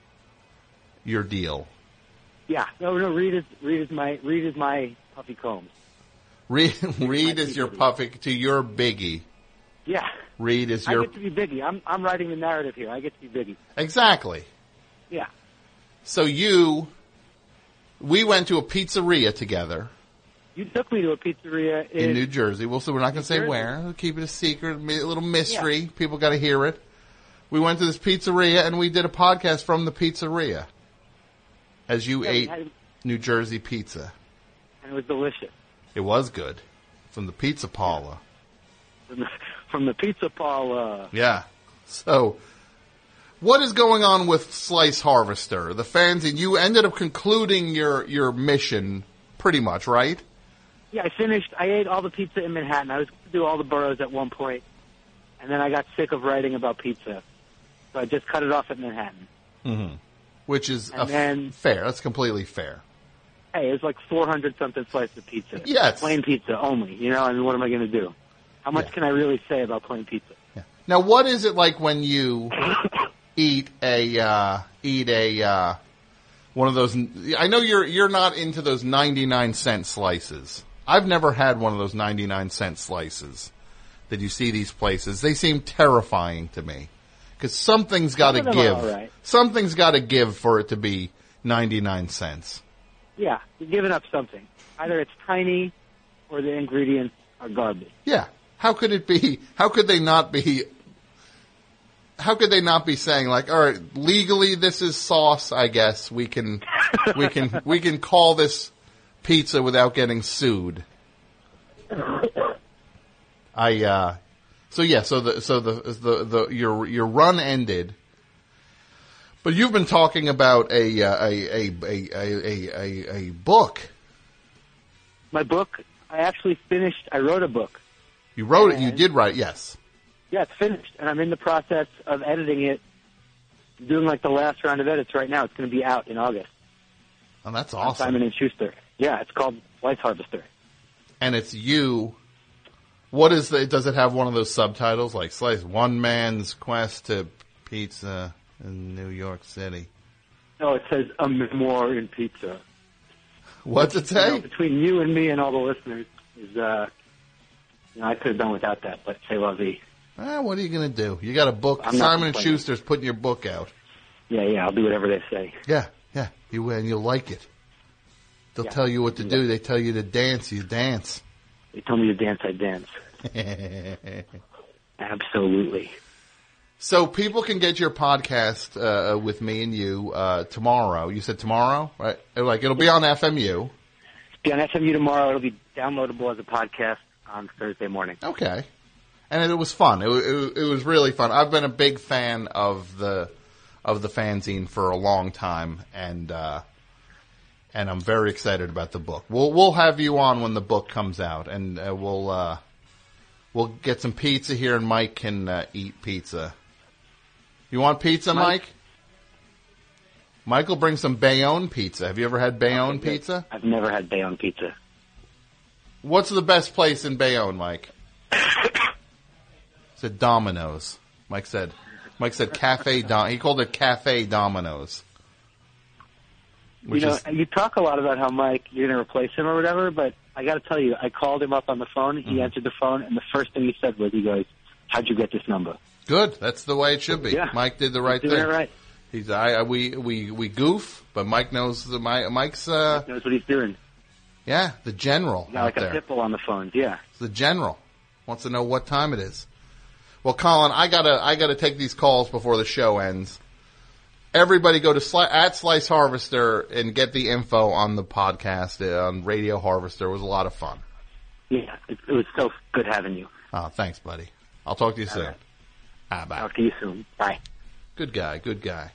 your deal. Yeah, no, no. Reed is Reed is my Reed is my Puffy Combs. Reed, Reed is your puppy to your Biggie. Yeah, Reed is I your get to be Biggie. I'm I'm writing the narrative here. I get to be Biggie. exactly. Yeah. So you, we went to a pizzeria together You took me to a pizzeria in, in New Jersey. Well, so we're not going to say Jersey. where. We'll keep it a secret, a little mystery. People got to hear it. We went to this pizzeria and we did a podcast from the pizzeria as you Yeah, we ate had- New Jersey pizza. and it was delicious. It was good from the pizza parlor. From the, from the pizza parlor. Yeah. So, what is going on with Slice Harvester? The fans, and you ended up concluding your, your mission pretty much, right? Yeah, I finished. I ate all the pizza in Manhattan. I was going to do all the boroughs at one point, and then I got sick of writing about pizza, so I just cut it off at Manhattan. Mm-hmm. Which is And a then- f- fair. That's completely fair. Hey, it was like four hundred something slices of pizza. Yes. Plain pizza only. You know, I mean, what am I going to do? How much can I really say about plain pizza? Now, what is it like when you eat a uh, eat a uh, one of those? I know you're you're not into those ninety-nine cent slices. I've never had one of those ninety-nine cent slices that you see these places. They seem terrifying to me because something's got to Some of them are give. all right. Something's got to give for it to be ninety-nine cents. Yeah, you're giving up something. Either it's tiny or the ingredients are garbage. Yeah. How could it be? How could they not be? How could they not be saying like, all right, legally this is sauce? I guess we can, we can, we can call this pizza without getting sued. I, uh, so yeah, so the, so the, the, the, your, your run ended, but you've been talking about a, uh, a, a, a, a, a, a book. My book, I actually finished. I wrote a book. You wrote it. You And- did write, yes. Yeah, it's finished, and I'm in the process of editing it. I'm doing like the last round of edits right now. It's going to be out in August. Oh, that's on awesome. Simon and Schuster. Yeah, it's called Slice Harvester. And it's you. What is the? Does it have one of those subtitles like "Slice One Man's Quest to Pizza in New York City"? No, it says a memoir in pizza. What's it You know, say? between you and me and all the listeners is, uh, you know, I could have done without that, but c'est la vie. Ah, what are you going to do? You got a book. I'm not Simon and complaining. Schuster's putting your book out. Yeah, yeah, I'll do whatever they say. Yeah, yeah. You and you'll like it. They'll Yeah. tell you what to do. They tell you to dance. You dance. They told me to dance, I dance. Absolutely. So people can get your podcast uh, with me and you uh, tomorrow. You said tomorrow, right? Like it'll be on F M U. Be on F M U tomorrow. It'll be downloadable as a podcast on Thursday morning. Okay. And it was fun. It, it, it was really fun. I've been a big fan of the of the fanzine for a long time, and uh, and I'm very excited about the book. We'll we'll have you on when the book comes out, and uh, we'll uh, we'll get some pizza here, and Mike can uh, eat pizza You want pizza, Mike? Mike? Mike will bring some Bayonne pizza. Have you ever had Bayonne Okay, pizza? I've never had Bayonne pizza. What's the best place in Bayonne, Mike? Said Domino's. Mike said. Mike said Cafe Dom. He called it Cafe Domino's. You know, is, you talk a lot about how Mike, you're going to replace him or whatever, but I got to tell you, I called him up on the phone. He mm-hmm. answered the phone, and the first thing he said was, he goes, "How'd you get this number?" Good. That's the way it should be. Yeah. Mike did the right He's thing. doing it right. He's I, I we we we goof, but Mike knows the Mike, Mike's uh Mike knows what he's doing. Yeah, the general yeah, out like there. a pipple on the phone. Yeah, it's the general wants to know what time it is. Well, Colin, I gotta I gotta take these calls before the show ends. Everybody go to Sli- at Slice Harvester and get the info on the podcast uh, on Radio Harvester. It was a lot of fun. Yeah, it, it was so good having you. Oh, thanks, buddy. I'll talk to you All soon. Right. Ah, bye. Talk to you soon. Bye. Good guy, good guy.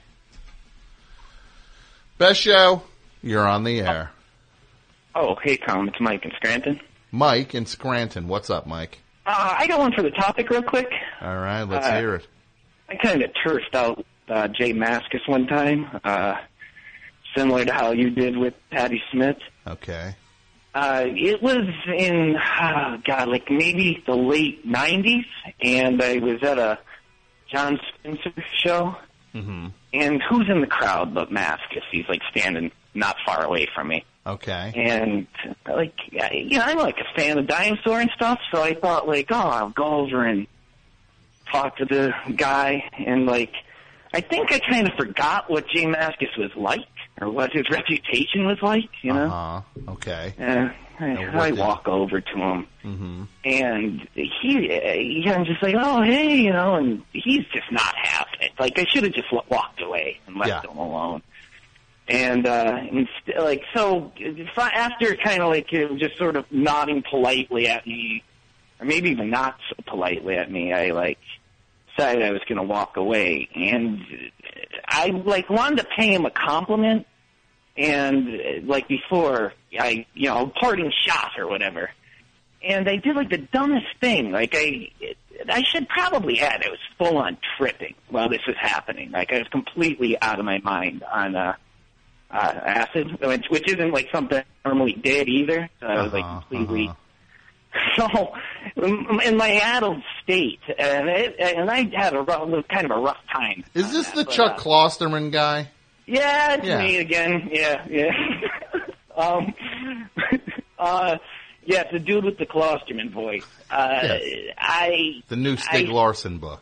Best show, you're on the air. Oh, hey, Tom, it's Mike in Scranton. Mike in Scranton. What's up, Mike? Uh, I got one for the topic real quick. All right, let's uh, hear it. I kind of turfed out uh, Jay Mascis one time, uh, similar to how you did with Patti Smith. Okay. Uh, it was in, uh, God, like maybe the late nineties, and I was at a John Spencer show. Mm-hmm. And who's in the crowd but Mascis? He's like standing not far away from me. Okay. And like, you know, I'm like a fan of Dinosaur and stuff, so I thought like, oh, I'll go over and talk to the guy. And like, I think I kind of forgot what Jay Mascis was like, or what his reputation was like, you know? Uh-huh. Okay. Uh, I, I walk over to him, mm-hmm. and he, he, I'm just like, oh, hey, you know, and he's just not having it. Like, I should have just walked away and left yeah. him alone. And, uh, and st- like, so after kind of like just sort of nodding politely at me, or maybe even not so politely at me, I like decided I was going to walk away. And I like wanted to pay him a compliment. And like before, I, you know, parting shot or whatever. And I did like the dumbest thing. Like I, I should probably add, I was full on tripping while this was happening. Like I was completely out of my mind on, uh, uh, acid, which, which isn't like something I normally did either. So I was like uh-huh, completely, uh-huh. so in my addled state, and it, and I had a rough, kind of a rough time. Is this that, the but, Chuck uh, Klosterman guy? Yeah, it's yeah. me again. Yeah, yeah. um, uh, yeah, it's the dude with the Klosterman voice. Uh, yes. I the new Stig I, Larsson book.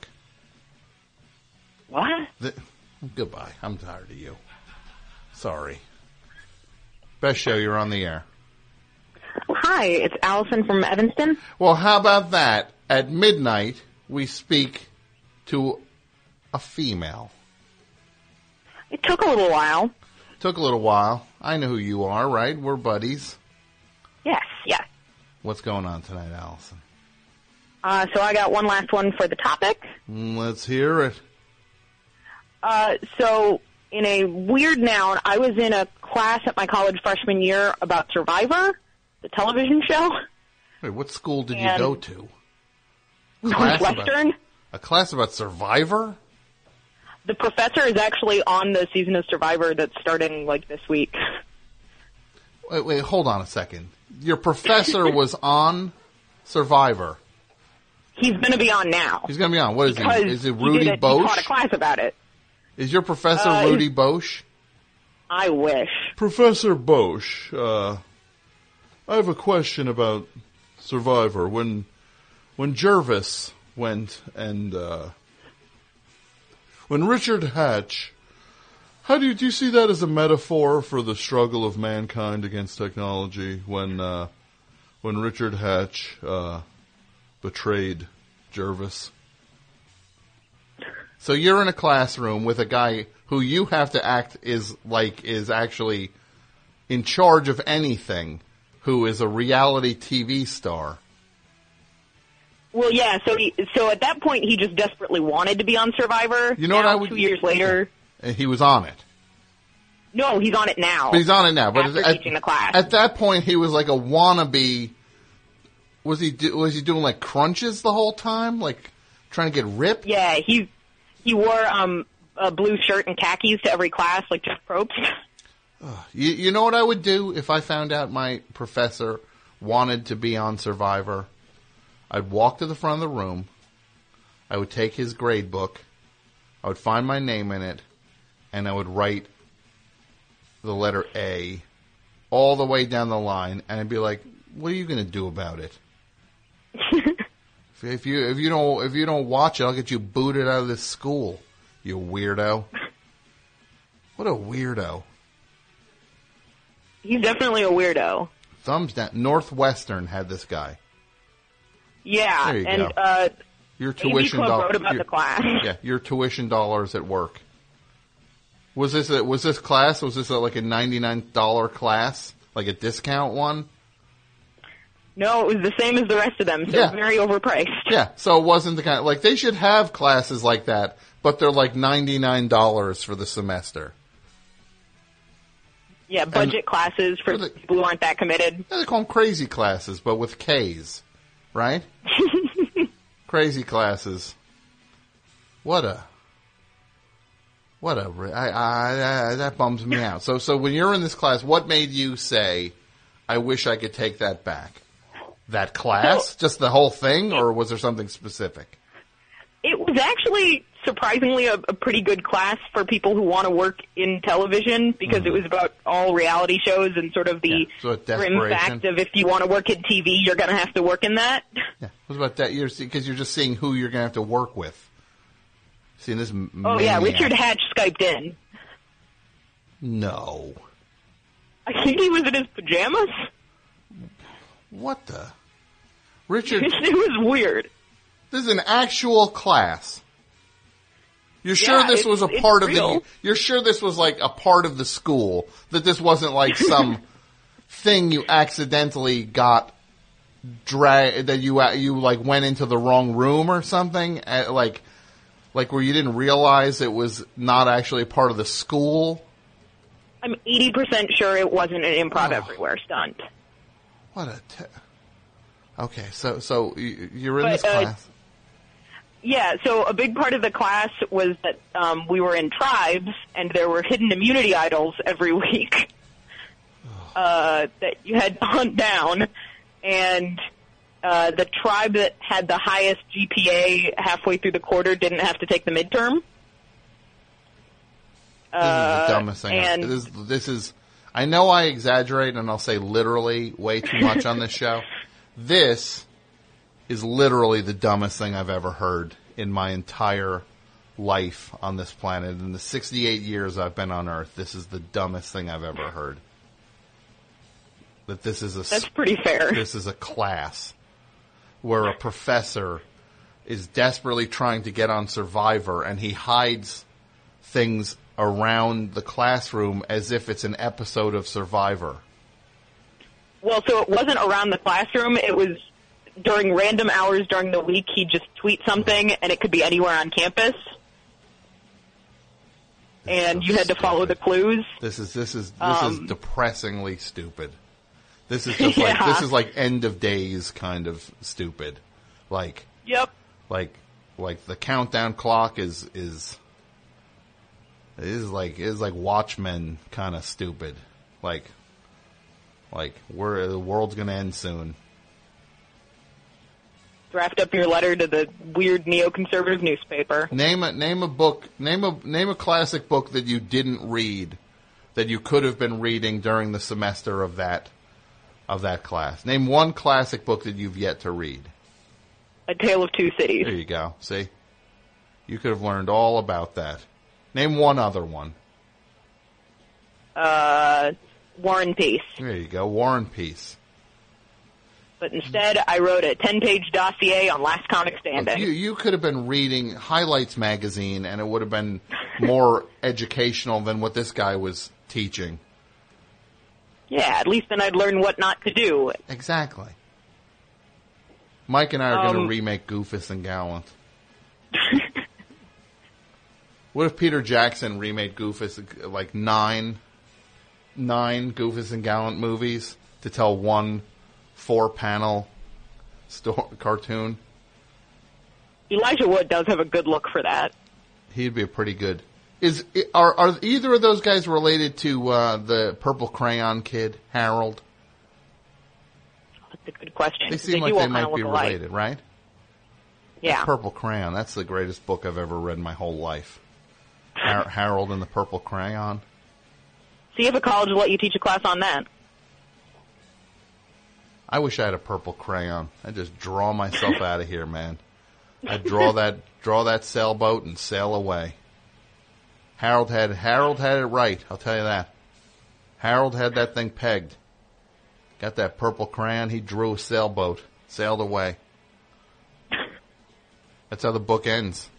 What? The, goodbye. I'm tired of you. Sorry. Best show, you're on the air. Hi, it's Allison from Evanston. Well, how about that? At midnight, we speak to a female. It took a little while. Took a little while. I know who you are, right? We're buddies. Yes, yes. What's going on tonight, Allison? Uh, so I got one last one for the topic. Let's hear it. Uh, so in a weird noun, I was in a class at my college freshman year about Survivor, the television show. Wait, what school did and you go to? Northwestern. A class about Survivor? The professor is actually on the season of Survivor that's starting, like, this week. Wait, wait, hold on a second. Your professor was on Survivor. He's going to be on now. He's going to be on. What is because he? Is it Rudy he did a, Bosch? He taught a class about it. Is your professor uh, Rudy Bosch? I wish. Professor Bosch, uh, I have a question about Survivor. When, when Jervis went and, uh, when Richard Hatch, how do you, do you see that as a metaphor for the struggle of mankind against technology? When uh, when Richard Hatch uh, betrayed Jervis. So you're in a classroom with a guy who you have to act is like is actually in charge of anything, who is a reality T V star. Well, yeah, so he, so at that point, he just desperately wanted to be on Survivor. You know now, what I would... Two years later... And he was on it. No, he's on it now. But he's on it now. But after at, teaching the class. At that point, he was like a wannabe... Was he do, was he doing, like, crunches the whole time? Like, trying to get ripped? Yeah, he, he wore um, a blue shirt and khakis to every class, like Jeff Probst. You, you know what I would do if I found out my professor wanted to be on Survivor? I'd walk to the front of the room. I would take his grade book. I would find my name in it, and I would write the letter A all the way down the line, and I'd be like, "What are you going to do about it? if, if you if you don't if you don't watch it, I'll get you booted out of this school, you weirdo." What a weirdo! He's definitely a weirdo. Thumbs down. Northwestern had this guy. Yeah, There you and go. uh, Your A V tuition Club dollars. wrote about the class. Yeah, your tuition dollars at work. Was this a, was this class? Was this a, like a ninety-nine dollar class, like a discount one? No, it was the same as the rest of them, so Yeah. it's very overpriced. Yeah, so it wasn't the kind like they should have classes like that, but they're like ninety-nine dollars for the semester. Yeah, budget classes for people who aren't that committed. Yeah, they call them crazy classes, but with K's, right? Crazy classes. What a, what a, I, I, I, that bums me out. So, so when you're in this class, what made you say, "I wish I could take that back"? That class, just the whole thing, or was there something specific? It was actually surprisingly a, a pretty good class for people who want to work in television because Mm-hmm. it was about all reality shows and sort of the So a grim desperation. fact of if you want to work in T V, you're going to have to work in that. Yeah. What about that? You're because you're just seeing who you're going to have to work with. Seeing this. Oh, yeah, maniac. Richard Hatch Skyped in. No. I think he was in his pajamas. What the? Richard. It was weird. This is an actual class. You're sure Yeah, this it's- was a it's part of real. the. You're sure this was like a part of the school. That this wasn't like some thing you accidentally got drag that you you like went into the wrong room or something. Uh, like like where you didn't realize it was not actually part of the school. I'm eighty percent sure it wasn't an improv everywhere stunt. What a. Te- okay, so so you- you're in But, this uh, class. Yeah, so a big part of the class was that um, we were in tribes, and there were hidden immunity idols every week uh, that you had to hunt down. And uh, the tribe that had the highest G P A halfway through the quarter didn't have to take the midterm. This is the dumbest thing. and- This, this is, I know I exaggerate and I'll say literally way too much on this show. This is literally the dumbest thing I've ever heard in my entire life on this planet. In the sixty-eight years I've been on Earth, this is the dumbest thing I've ever heard. That this is a That's pretty fair. This is a class where a professor is desperately trying to get on Survivor, and he hides things around the classroom as if it's an episode of Survivor. Well, so it wasn't around the classroom. It was during random hours during the week. He'd just tweet something, and it could be anywhere on campus. And you had to follow the clues. This is this is this Um, is depressingly stupid. This is just like Yeah. this is like end of days kind of stupid. Like Yep. like like the countdown clock is is is like is like Watchmen kind of stupid. Like like we're the world's gonna end soon. Draft up your letter to the weird neoconservative newspaper. Name a name a book. Name a name a classic book that you didn't read that you could have been reading during the semester of that of that class. Name one classic book that you've yet to read. A Tale of Two Cities. There you go. See, you could have learned all about that. Name one other one. Uh, War and Peace. There you go. War and Peace. But instead, I wrote a ten-page dossier on Last Comic Standing. You you could have been reading Highlights magazine, and it would have been more educational than what this guy was teaching. Yeah, at least then I'd learn what not to do. Exactly. Mike and I are going Um, to remake Goofus and Gallant. What if Peter Jackson remade Goofus, like nine, nine Goofus and Gallant movies to tell one four-panel sto- cartoon? Elijah Wood does have a good look for that. he'd be a pretty good. Is are are either of those guys related to uh, the Purple Crayon kid, Harold? That's a good question. They seem they like do they all might kinda be look alike. related, right? Yeah. Purple Crayon. That's the greatest book I've ever read in my whole life. Har- Harold and the Purple Crayon. See if a college will let you teach a class on that. I wish I had a purple crayon. I'd just draw myself out of here, man. I'd draw that draw that sailboat and sail away. Harold had Harold had it right, I'll tell you that. Harold had that thing pegged. Got that purple crayon, he drew a sailboat, sailed away. That's how the book ends.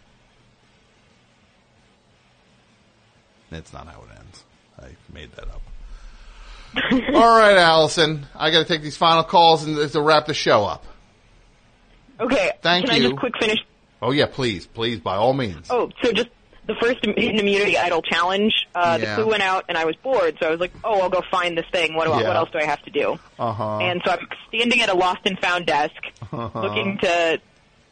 It's not how it ends. I made that up. All right, Allison. I got to take these final calls and to wrap the show up. Okay. Thank can you. I just quick finish? Oh yeah, please, please, by all means. Oh, so just the first Hidden Immunity Idol challenge. Uh, Yeah. The clue went out, and I was bored, so I was like, "Oh, I'll go find this thing. What do I, Yeah. what else do I have to do?" Uh huh. And so I'm standing at a lost and found desk, Uh-huh. looking to.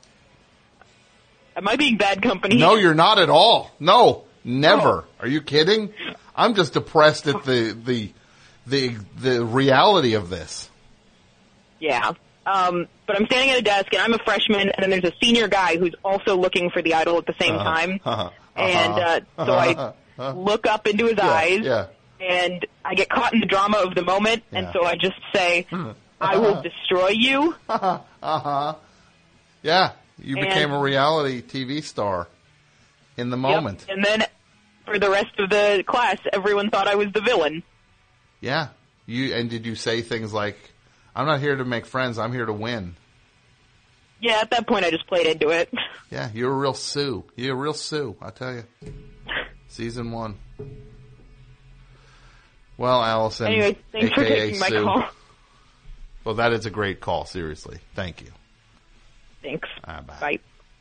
Am I being bad company? No, you're not at all. No, never. Are you kidding? I'm just depressed at the the the the reality of this. Yeah. Um, but I'm standing at a desk, and I'm a freshman, and then there's a senior guy who's also looking for the idol at the same Uh-huh. time. Uh-huh. And uh, so I look up into his Yeah, eyes, yeah. and I get caught in the drama of the moment, and Yeah. so I just say, "I will destroy you." Uh huh. Yeah, you became And- a reality T V star in the moment. Yep. And then for the rest of the class, everyone thought I was the villain. Yeah. You and did you say things like, "I'm not here to make friends. I'm here to win." Yeah, at that point, I just played into it. Yeah, you're a real Sue. You're a real Sue, I tell you. Season one. Well, Allison, Anyway, thanks A for K A taking my Sue. call. Well, that is a great call. Seriously, thank you. Thanks. Ah, bye. Bye.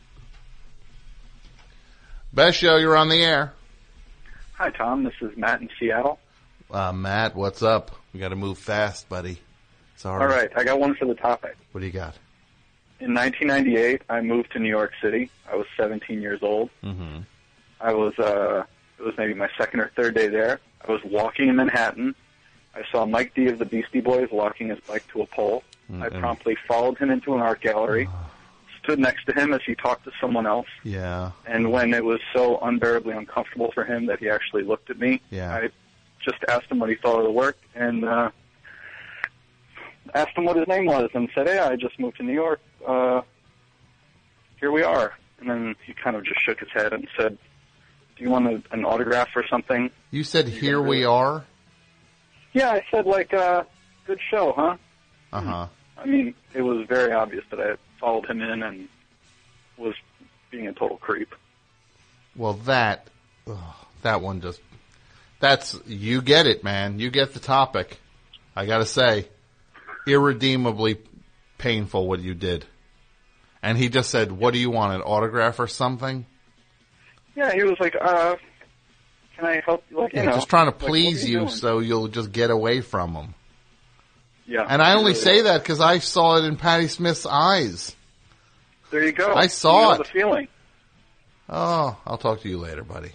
Best show. You're on the air. Hi, Tom. This is Matt in Seattle. Uh, Matt, what's up? We got to move fast, buddy. Sorry. All right, I got one for the topic. What do you got? In nineteen ninety-eight, I moved to New York City. I was seventeen years old. Mm-hmm. I was, uh, it was maybe my second or third day there. I was walking in Manhattan. I saw Mike D of the Beastie Boys locking his bike to a pole. Mm, I and- promptly followed him into an art gallery, stood next to him as he talked to someone else, Yeah. and when it was so unbearably uncomfortable for him that he actually looked at me, Yeah. I just asked him what he thought of the work, and uh, asked him what his name was, and said, "Hey, I just moved to New York. Uh, here we are." And then he kind of just shook his head and said, "Do you want a, an autograph or something?" You said, "Here we are." Yeah, I said, like, uh, good show, huh? Uh huh. I mean, it was very obvious that I followed him in and was being a total creep. Well, that ugh, that one just that's you get it, man. You get the topic. I got to say, irredeemably painful what you did. And he just said, "What do you want? An autograph or something?" Yeah, he was like, uh, can I help you? Like, you Yeah, know, just trying to like, what are please you, doing? so you'll just get away from him. Yeah. And I only really say was. that because I saw it in Patti Smith's eyes. There you go. I saw you know it. the feeling. Oh, I'll talk to you later, buddy.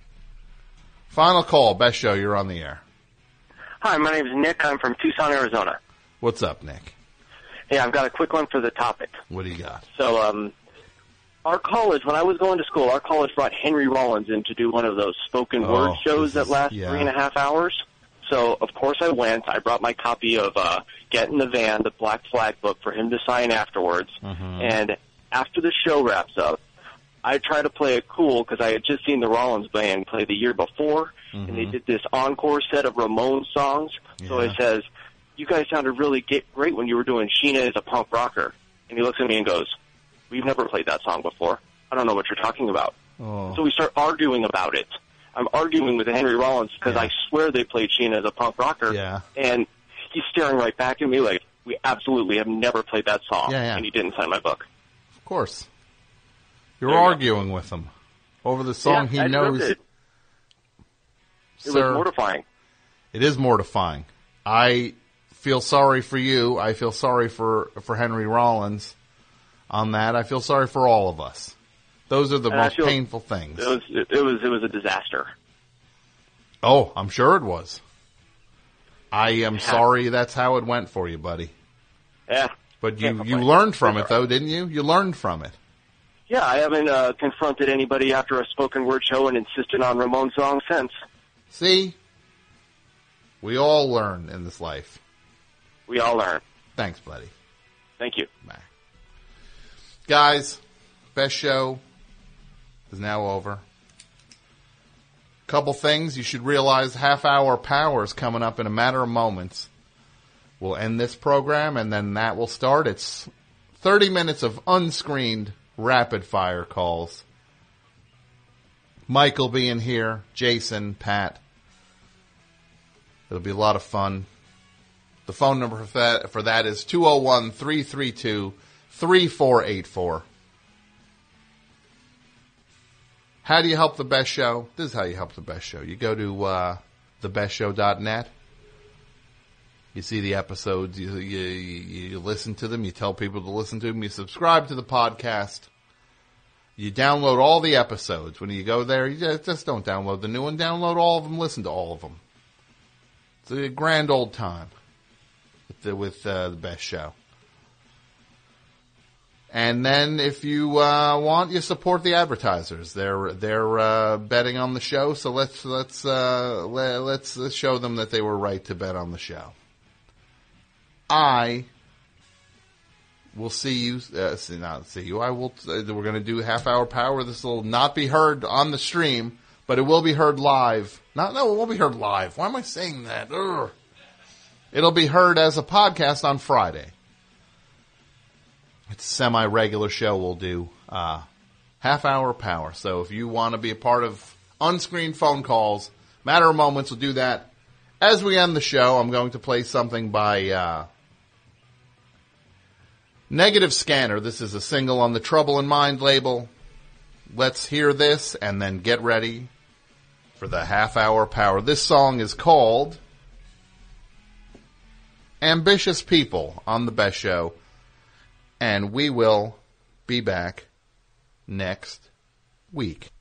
Final call, best show. You're on the air. Hi, my name is Nick. I'm from Tucson, Arizona. What's up, Nick? Hey, I've got a quick one for the topic. What do you got? So, um, our college, when I was going to school, our college brought Henry Rollins in to do one of those spoken Oh, word shows this that is- last yeah. three and a half hours. So, of course, I went. I brought my copy of uh, Get in the Van, the Black Flag book, for him to sign afterwards. Mm-hmm. And after the show wraps up, I try to play it cool because I had just seen the Rollins band play the year before, and they Mhm. did this encore set of Ramones songs. So Yeah. it says, "You guys sounded really ge- great when you were doing Sheena as a punk rocker." And he looks at me and goes, "We've never played that song before. I don't know what you're talking about." Oh. So we start arguing about it. I'm arguing with Henry Rollins because I swear they played Sheena as a punk rocker. Yeah. And he's staring right back at me like, "We absolutely have never played that song." Yeah, yeah. And he didn't sign my book. Of course. You're There you go. arguing with him over the song Yeah, he I knows. deserved It, it Sir, was mortifying. It is mortifying. I feel sorry for you. I feel sorry for, for Henry Rollins on that. I feel sorry for all of us. Those are the And I most feel- painful things. It was it, it was it was a disaster. Oh, I'm sure it was. I am sorry that's how it went for you, buddy. Yeah. But Can't you, you complain. learned from It's it, though, didn't you? You learned from it. Yeah, I haven't uh, confronted anybody after a spoken word show and insisted on Ramon songs since. See? We all learn in this life. We all learn. Thanks, buddy. Thank you. Bye. Guys, best show is now over. Couple things you should realize: half hour power is coming up in a matter of moments. We'll end this program and then that will start. It's thirty minutes of unscreened rapid fire calls. Mike will be in here, Jason, Pat. It'll be a lot of fun. The phone number for that, for that is two oh one, three three two, three four eight four. How do you help the best show? This is how you help the best show. You go to uh, the best show dot net. You see the episodes. You, you, you listen to them. You tell people to listen to them. You subscribe to the podcast. You download all the episodes. When you go there, you just, just don't download the new one. Download all of them. Listen to all of them. It's a grand old time with the, with, uh, the best show. And then, if you uh, want, you support the advertisers. They're they're uh, betting on the show, so let's let's uh, let, let's let's show them that they were right to bet on the show. I will see you. Uh, see, not see you. I will. Uh, we're going to do half hour power. This will not be heard on the stream, but it will be heard live. Not no, it won't be heard live. Why am I saying that? Ugh. It'll be heard as a podcast on Friday. It's a semi-regular show. We'll do uh, half-hour power. So if you want to be a part of unscreened phone calls, matter of moments, we'll do that. As we end the show, I'm going to play something by uh, Negative Scanner. This is a single on the Trouble in Mind label. Let's hear this and then get ready for the half-hour power. This song is called Ambitious People on the Best Show. And we will be back next week.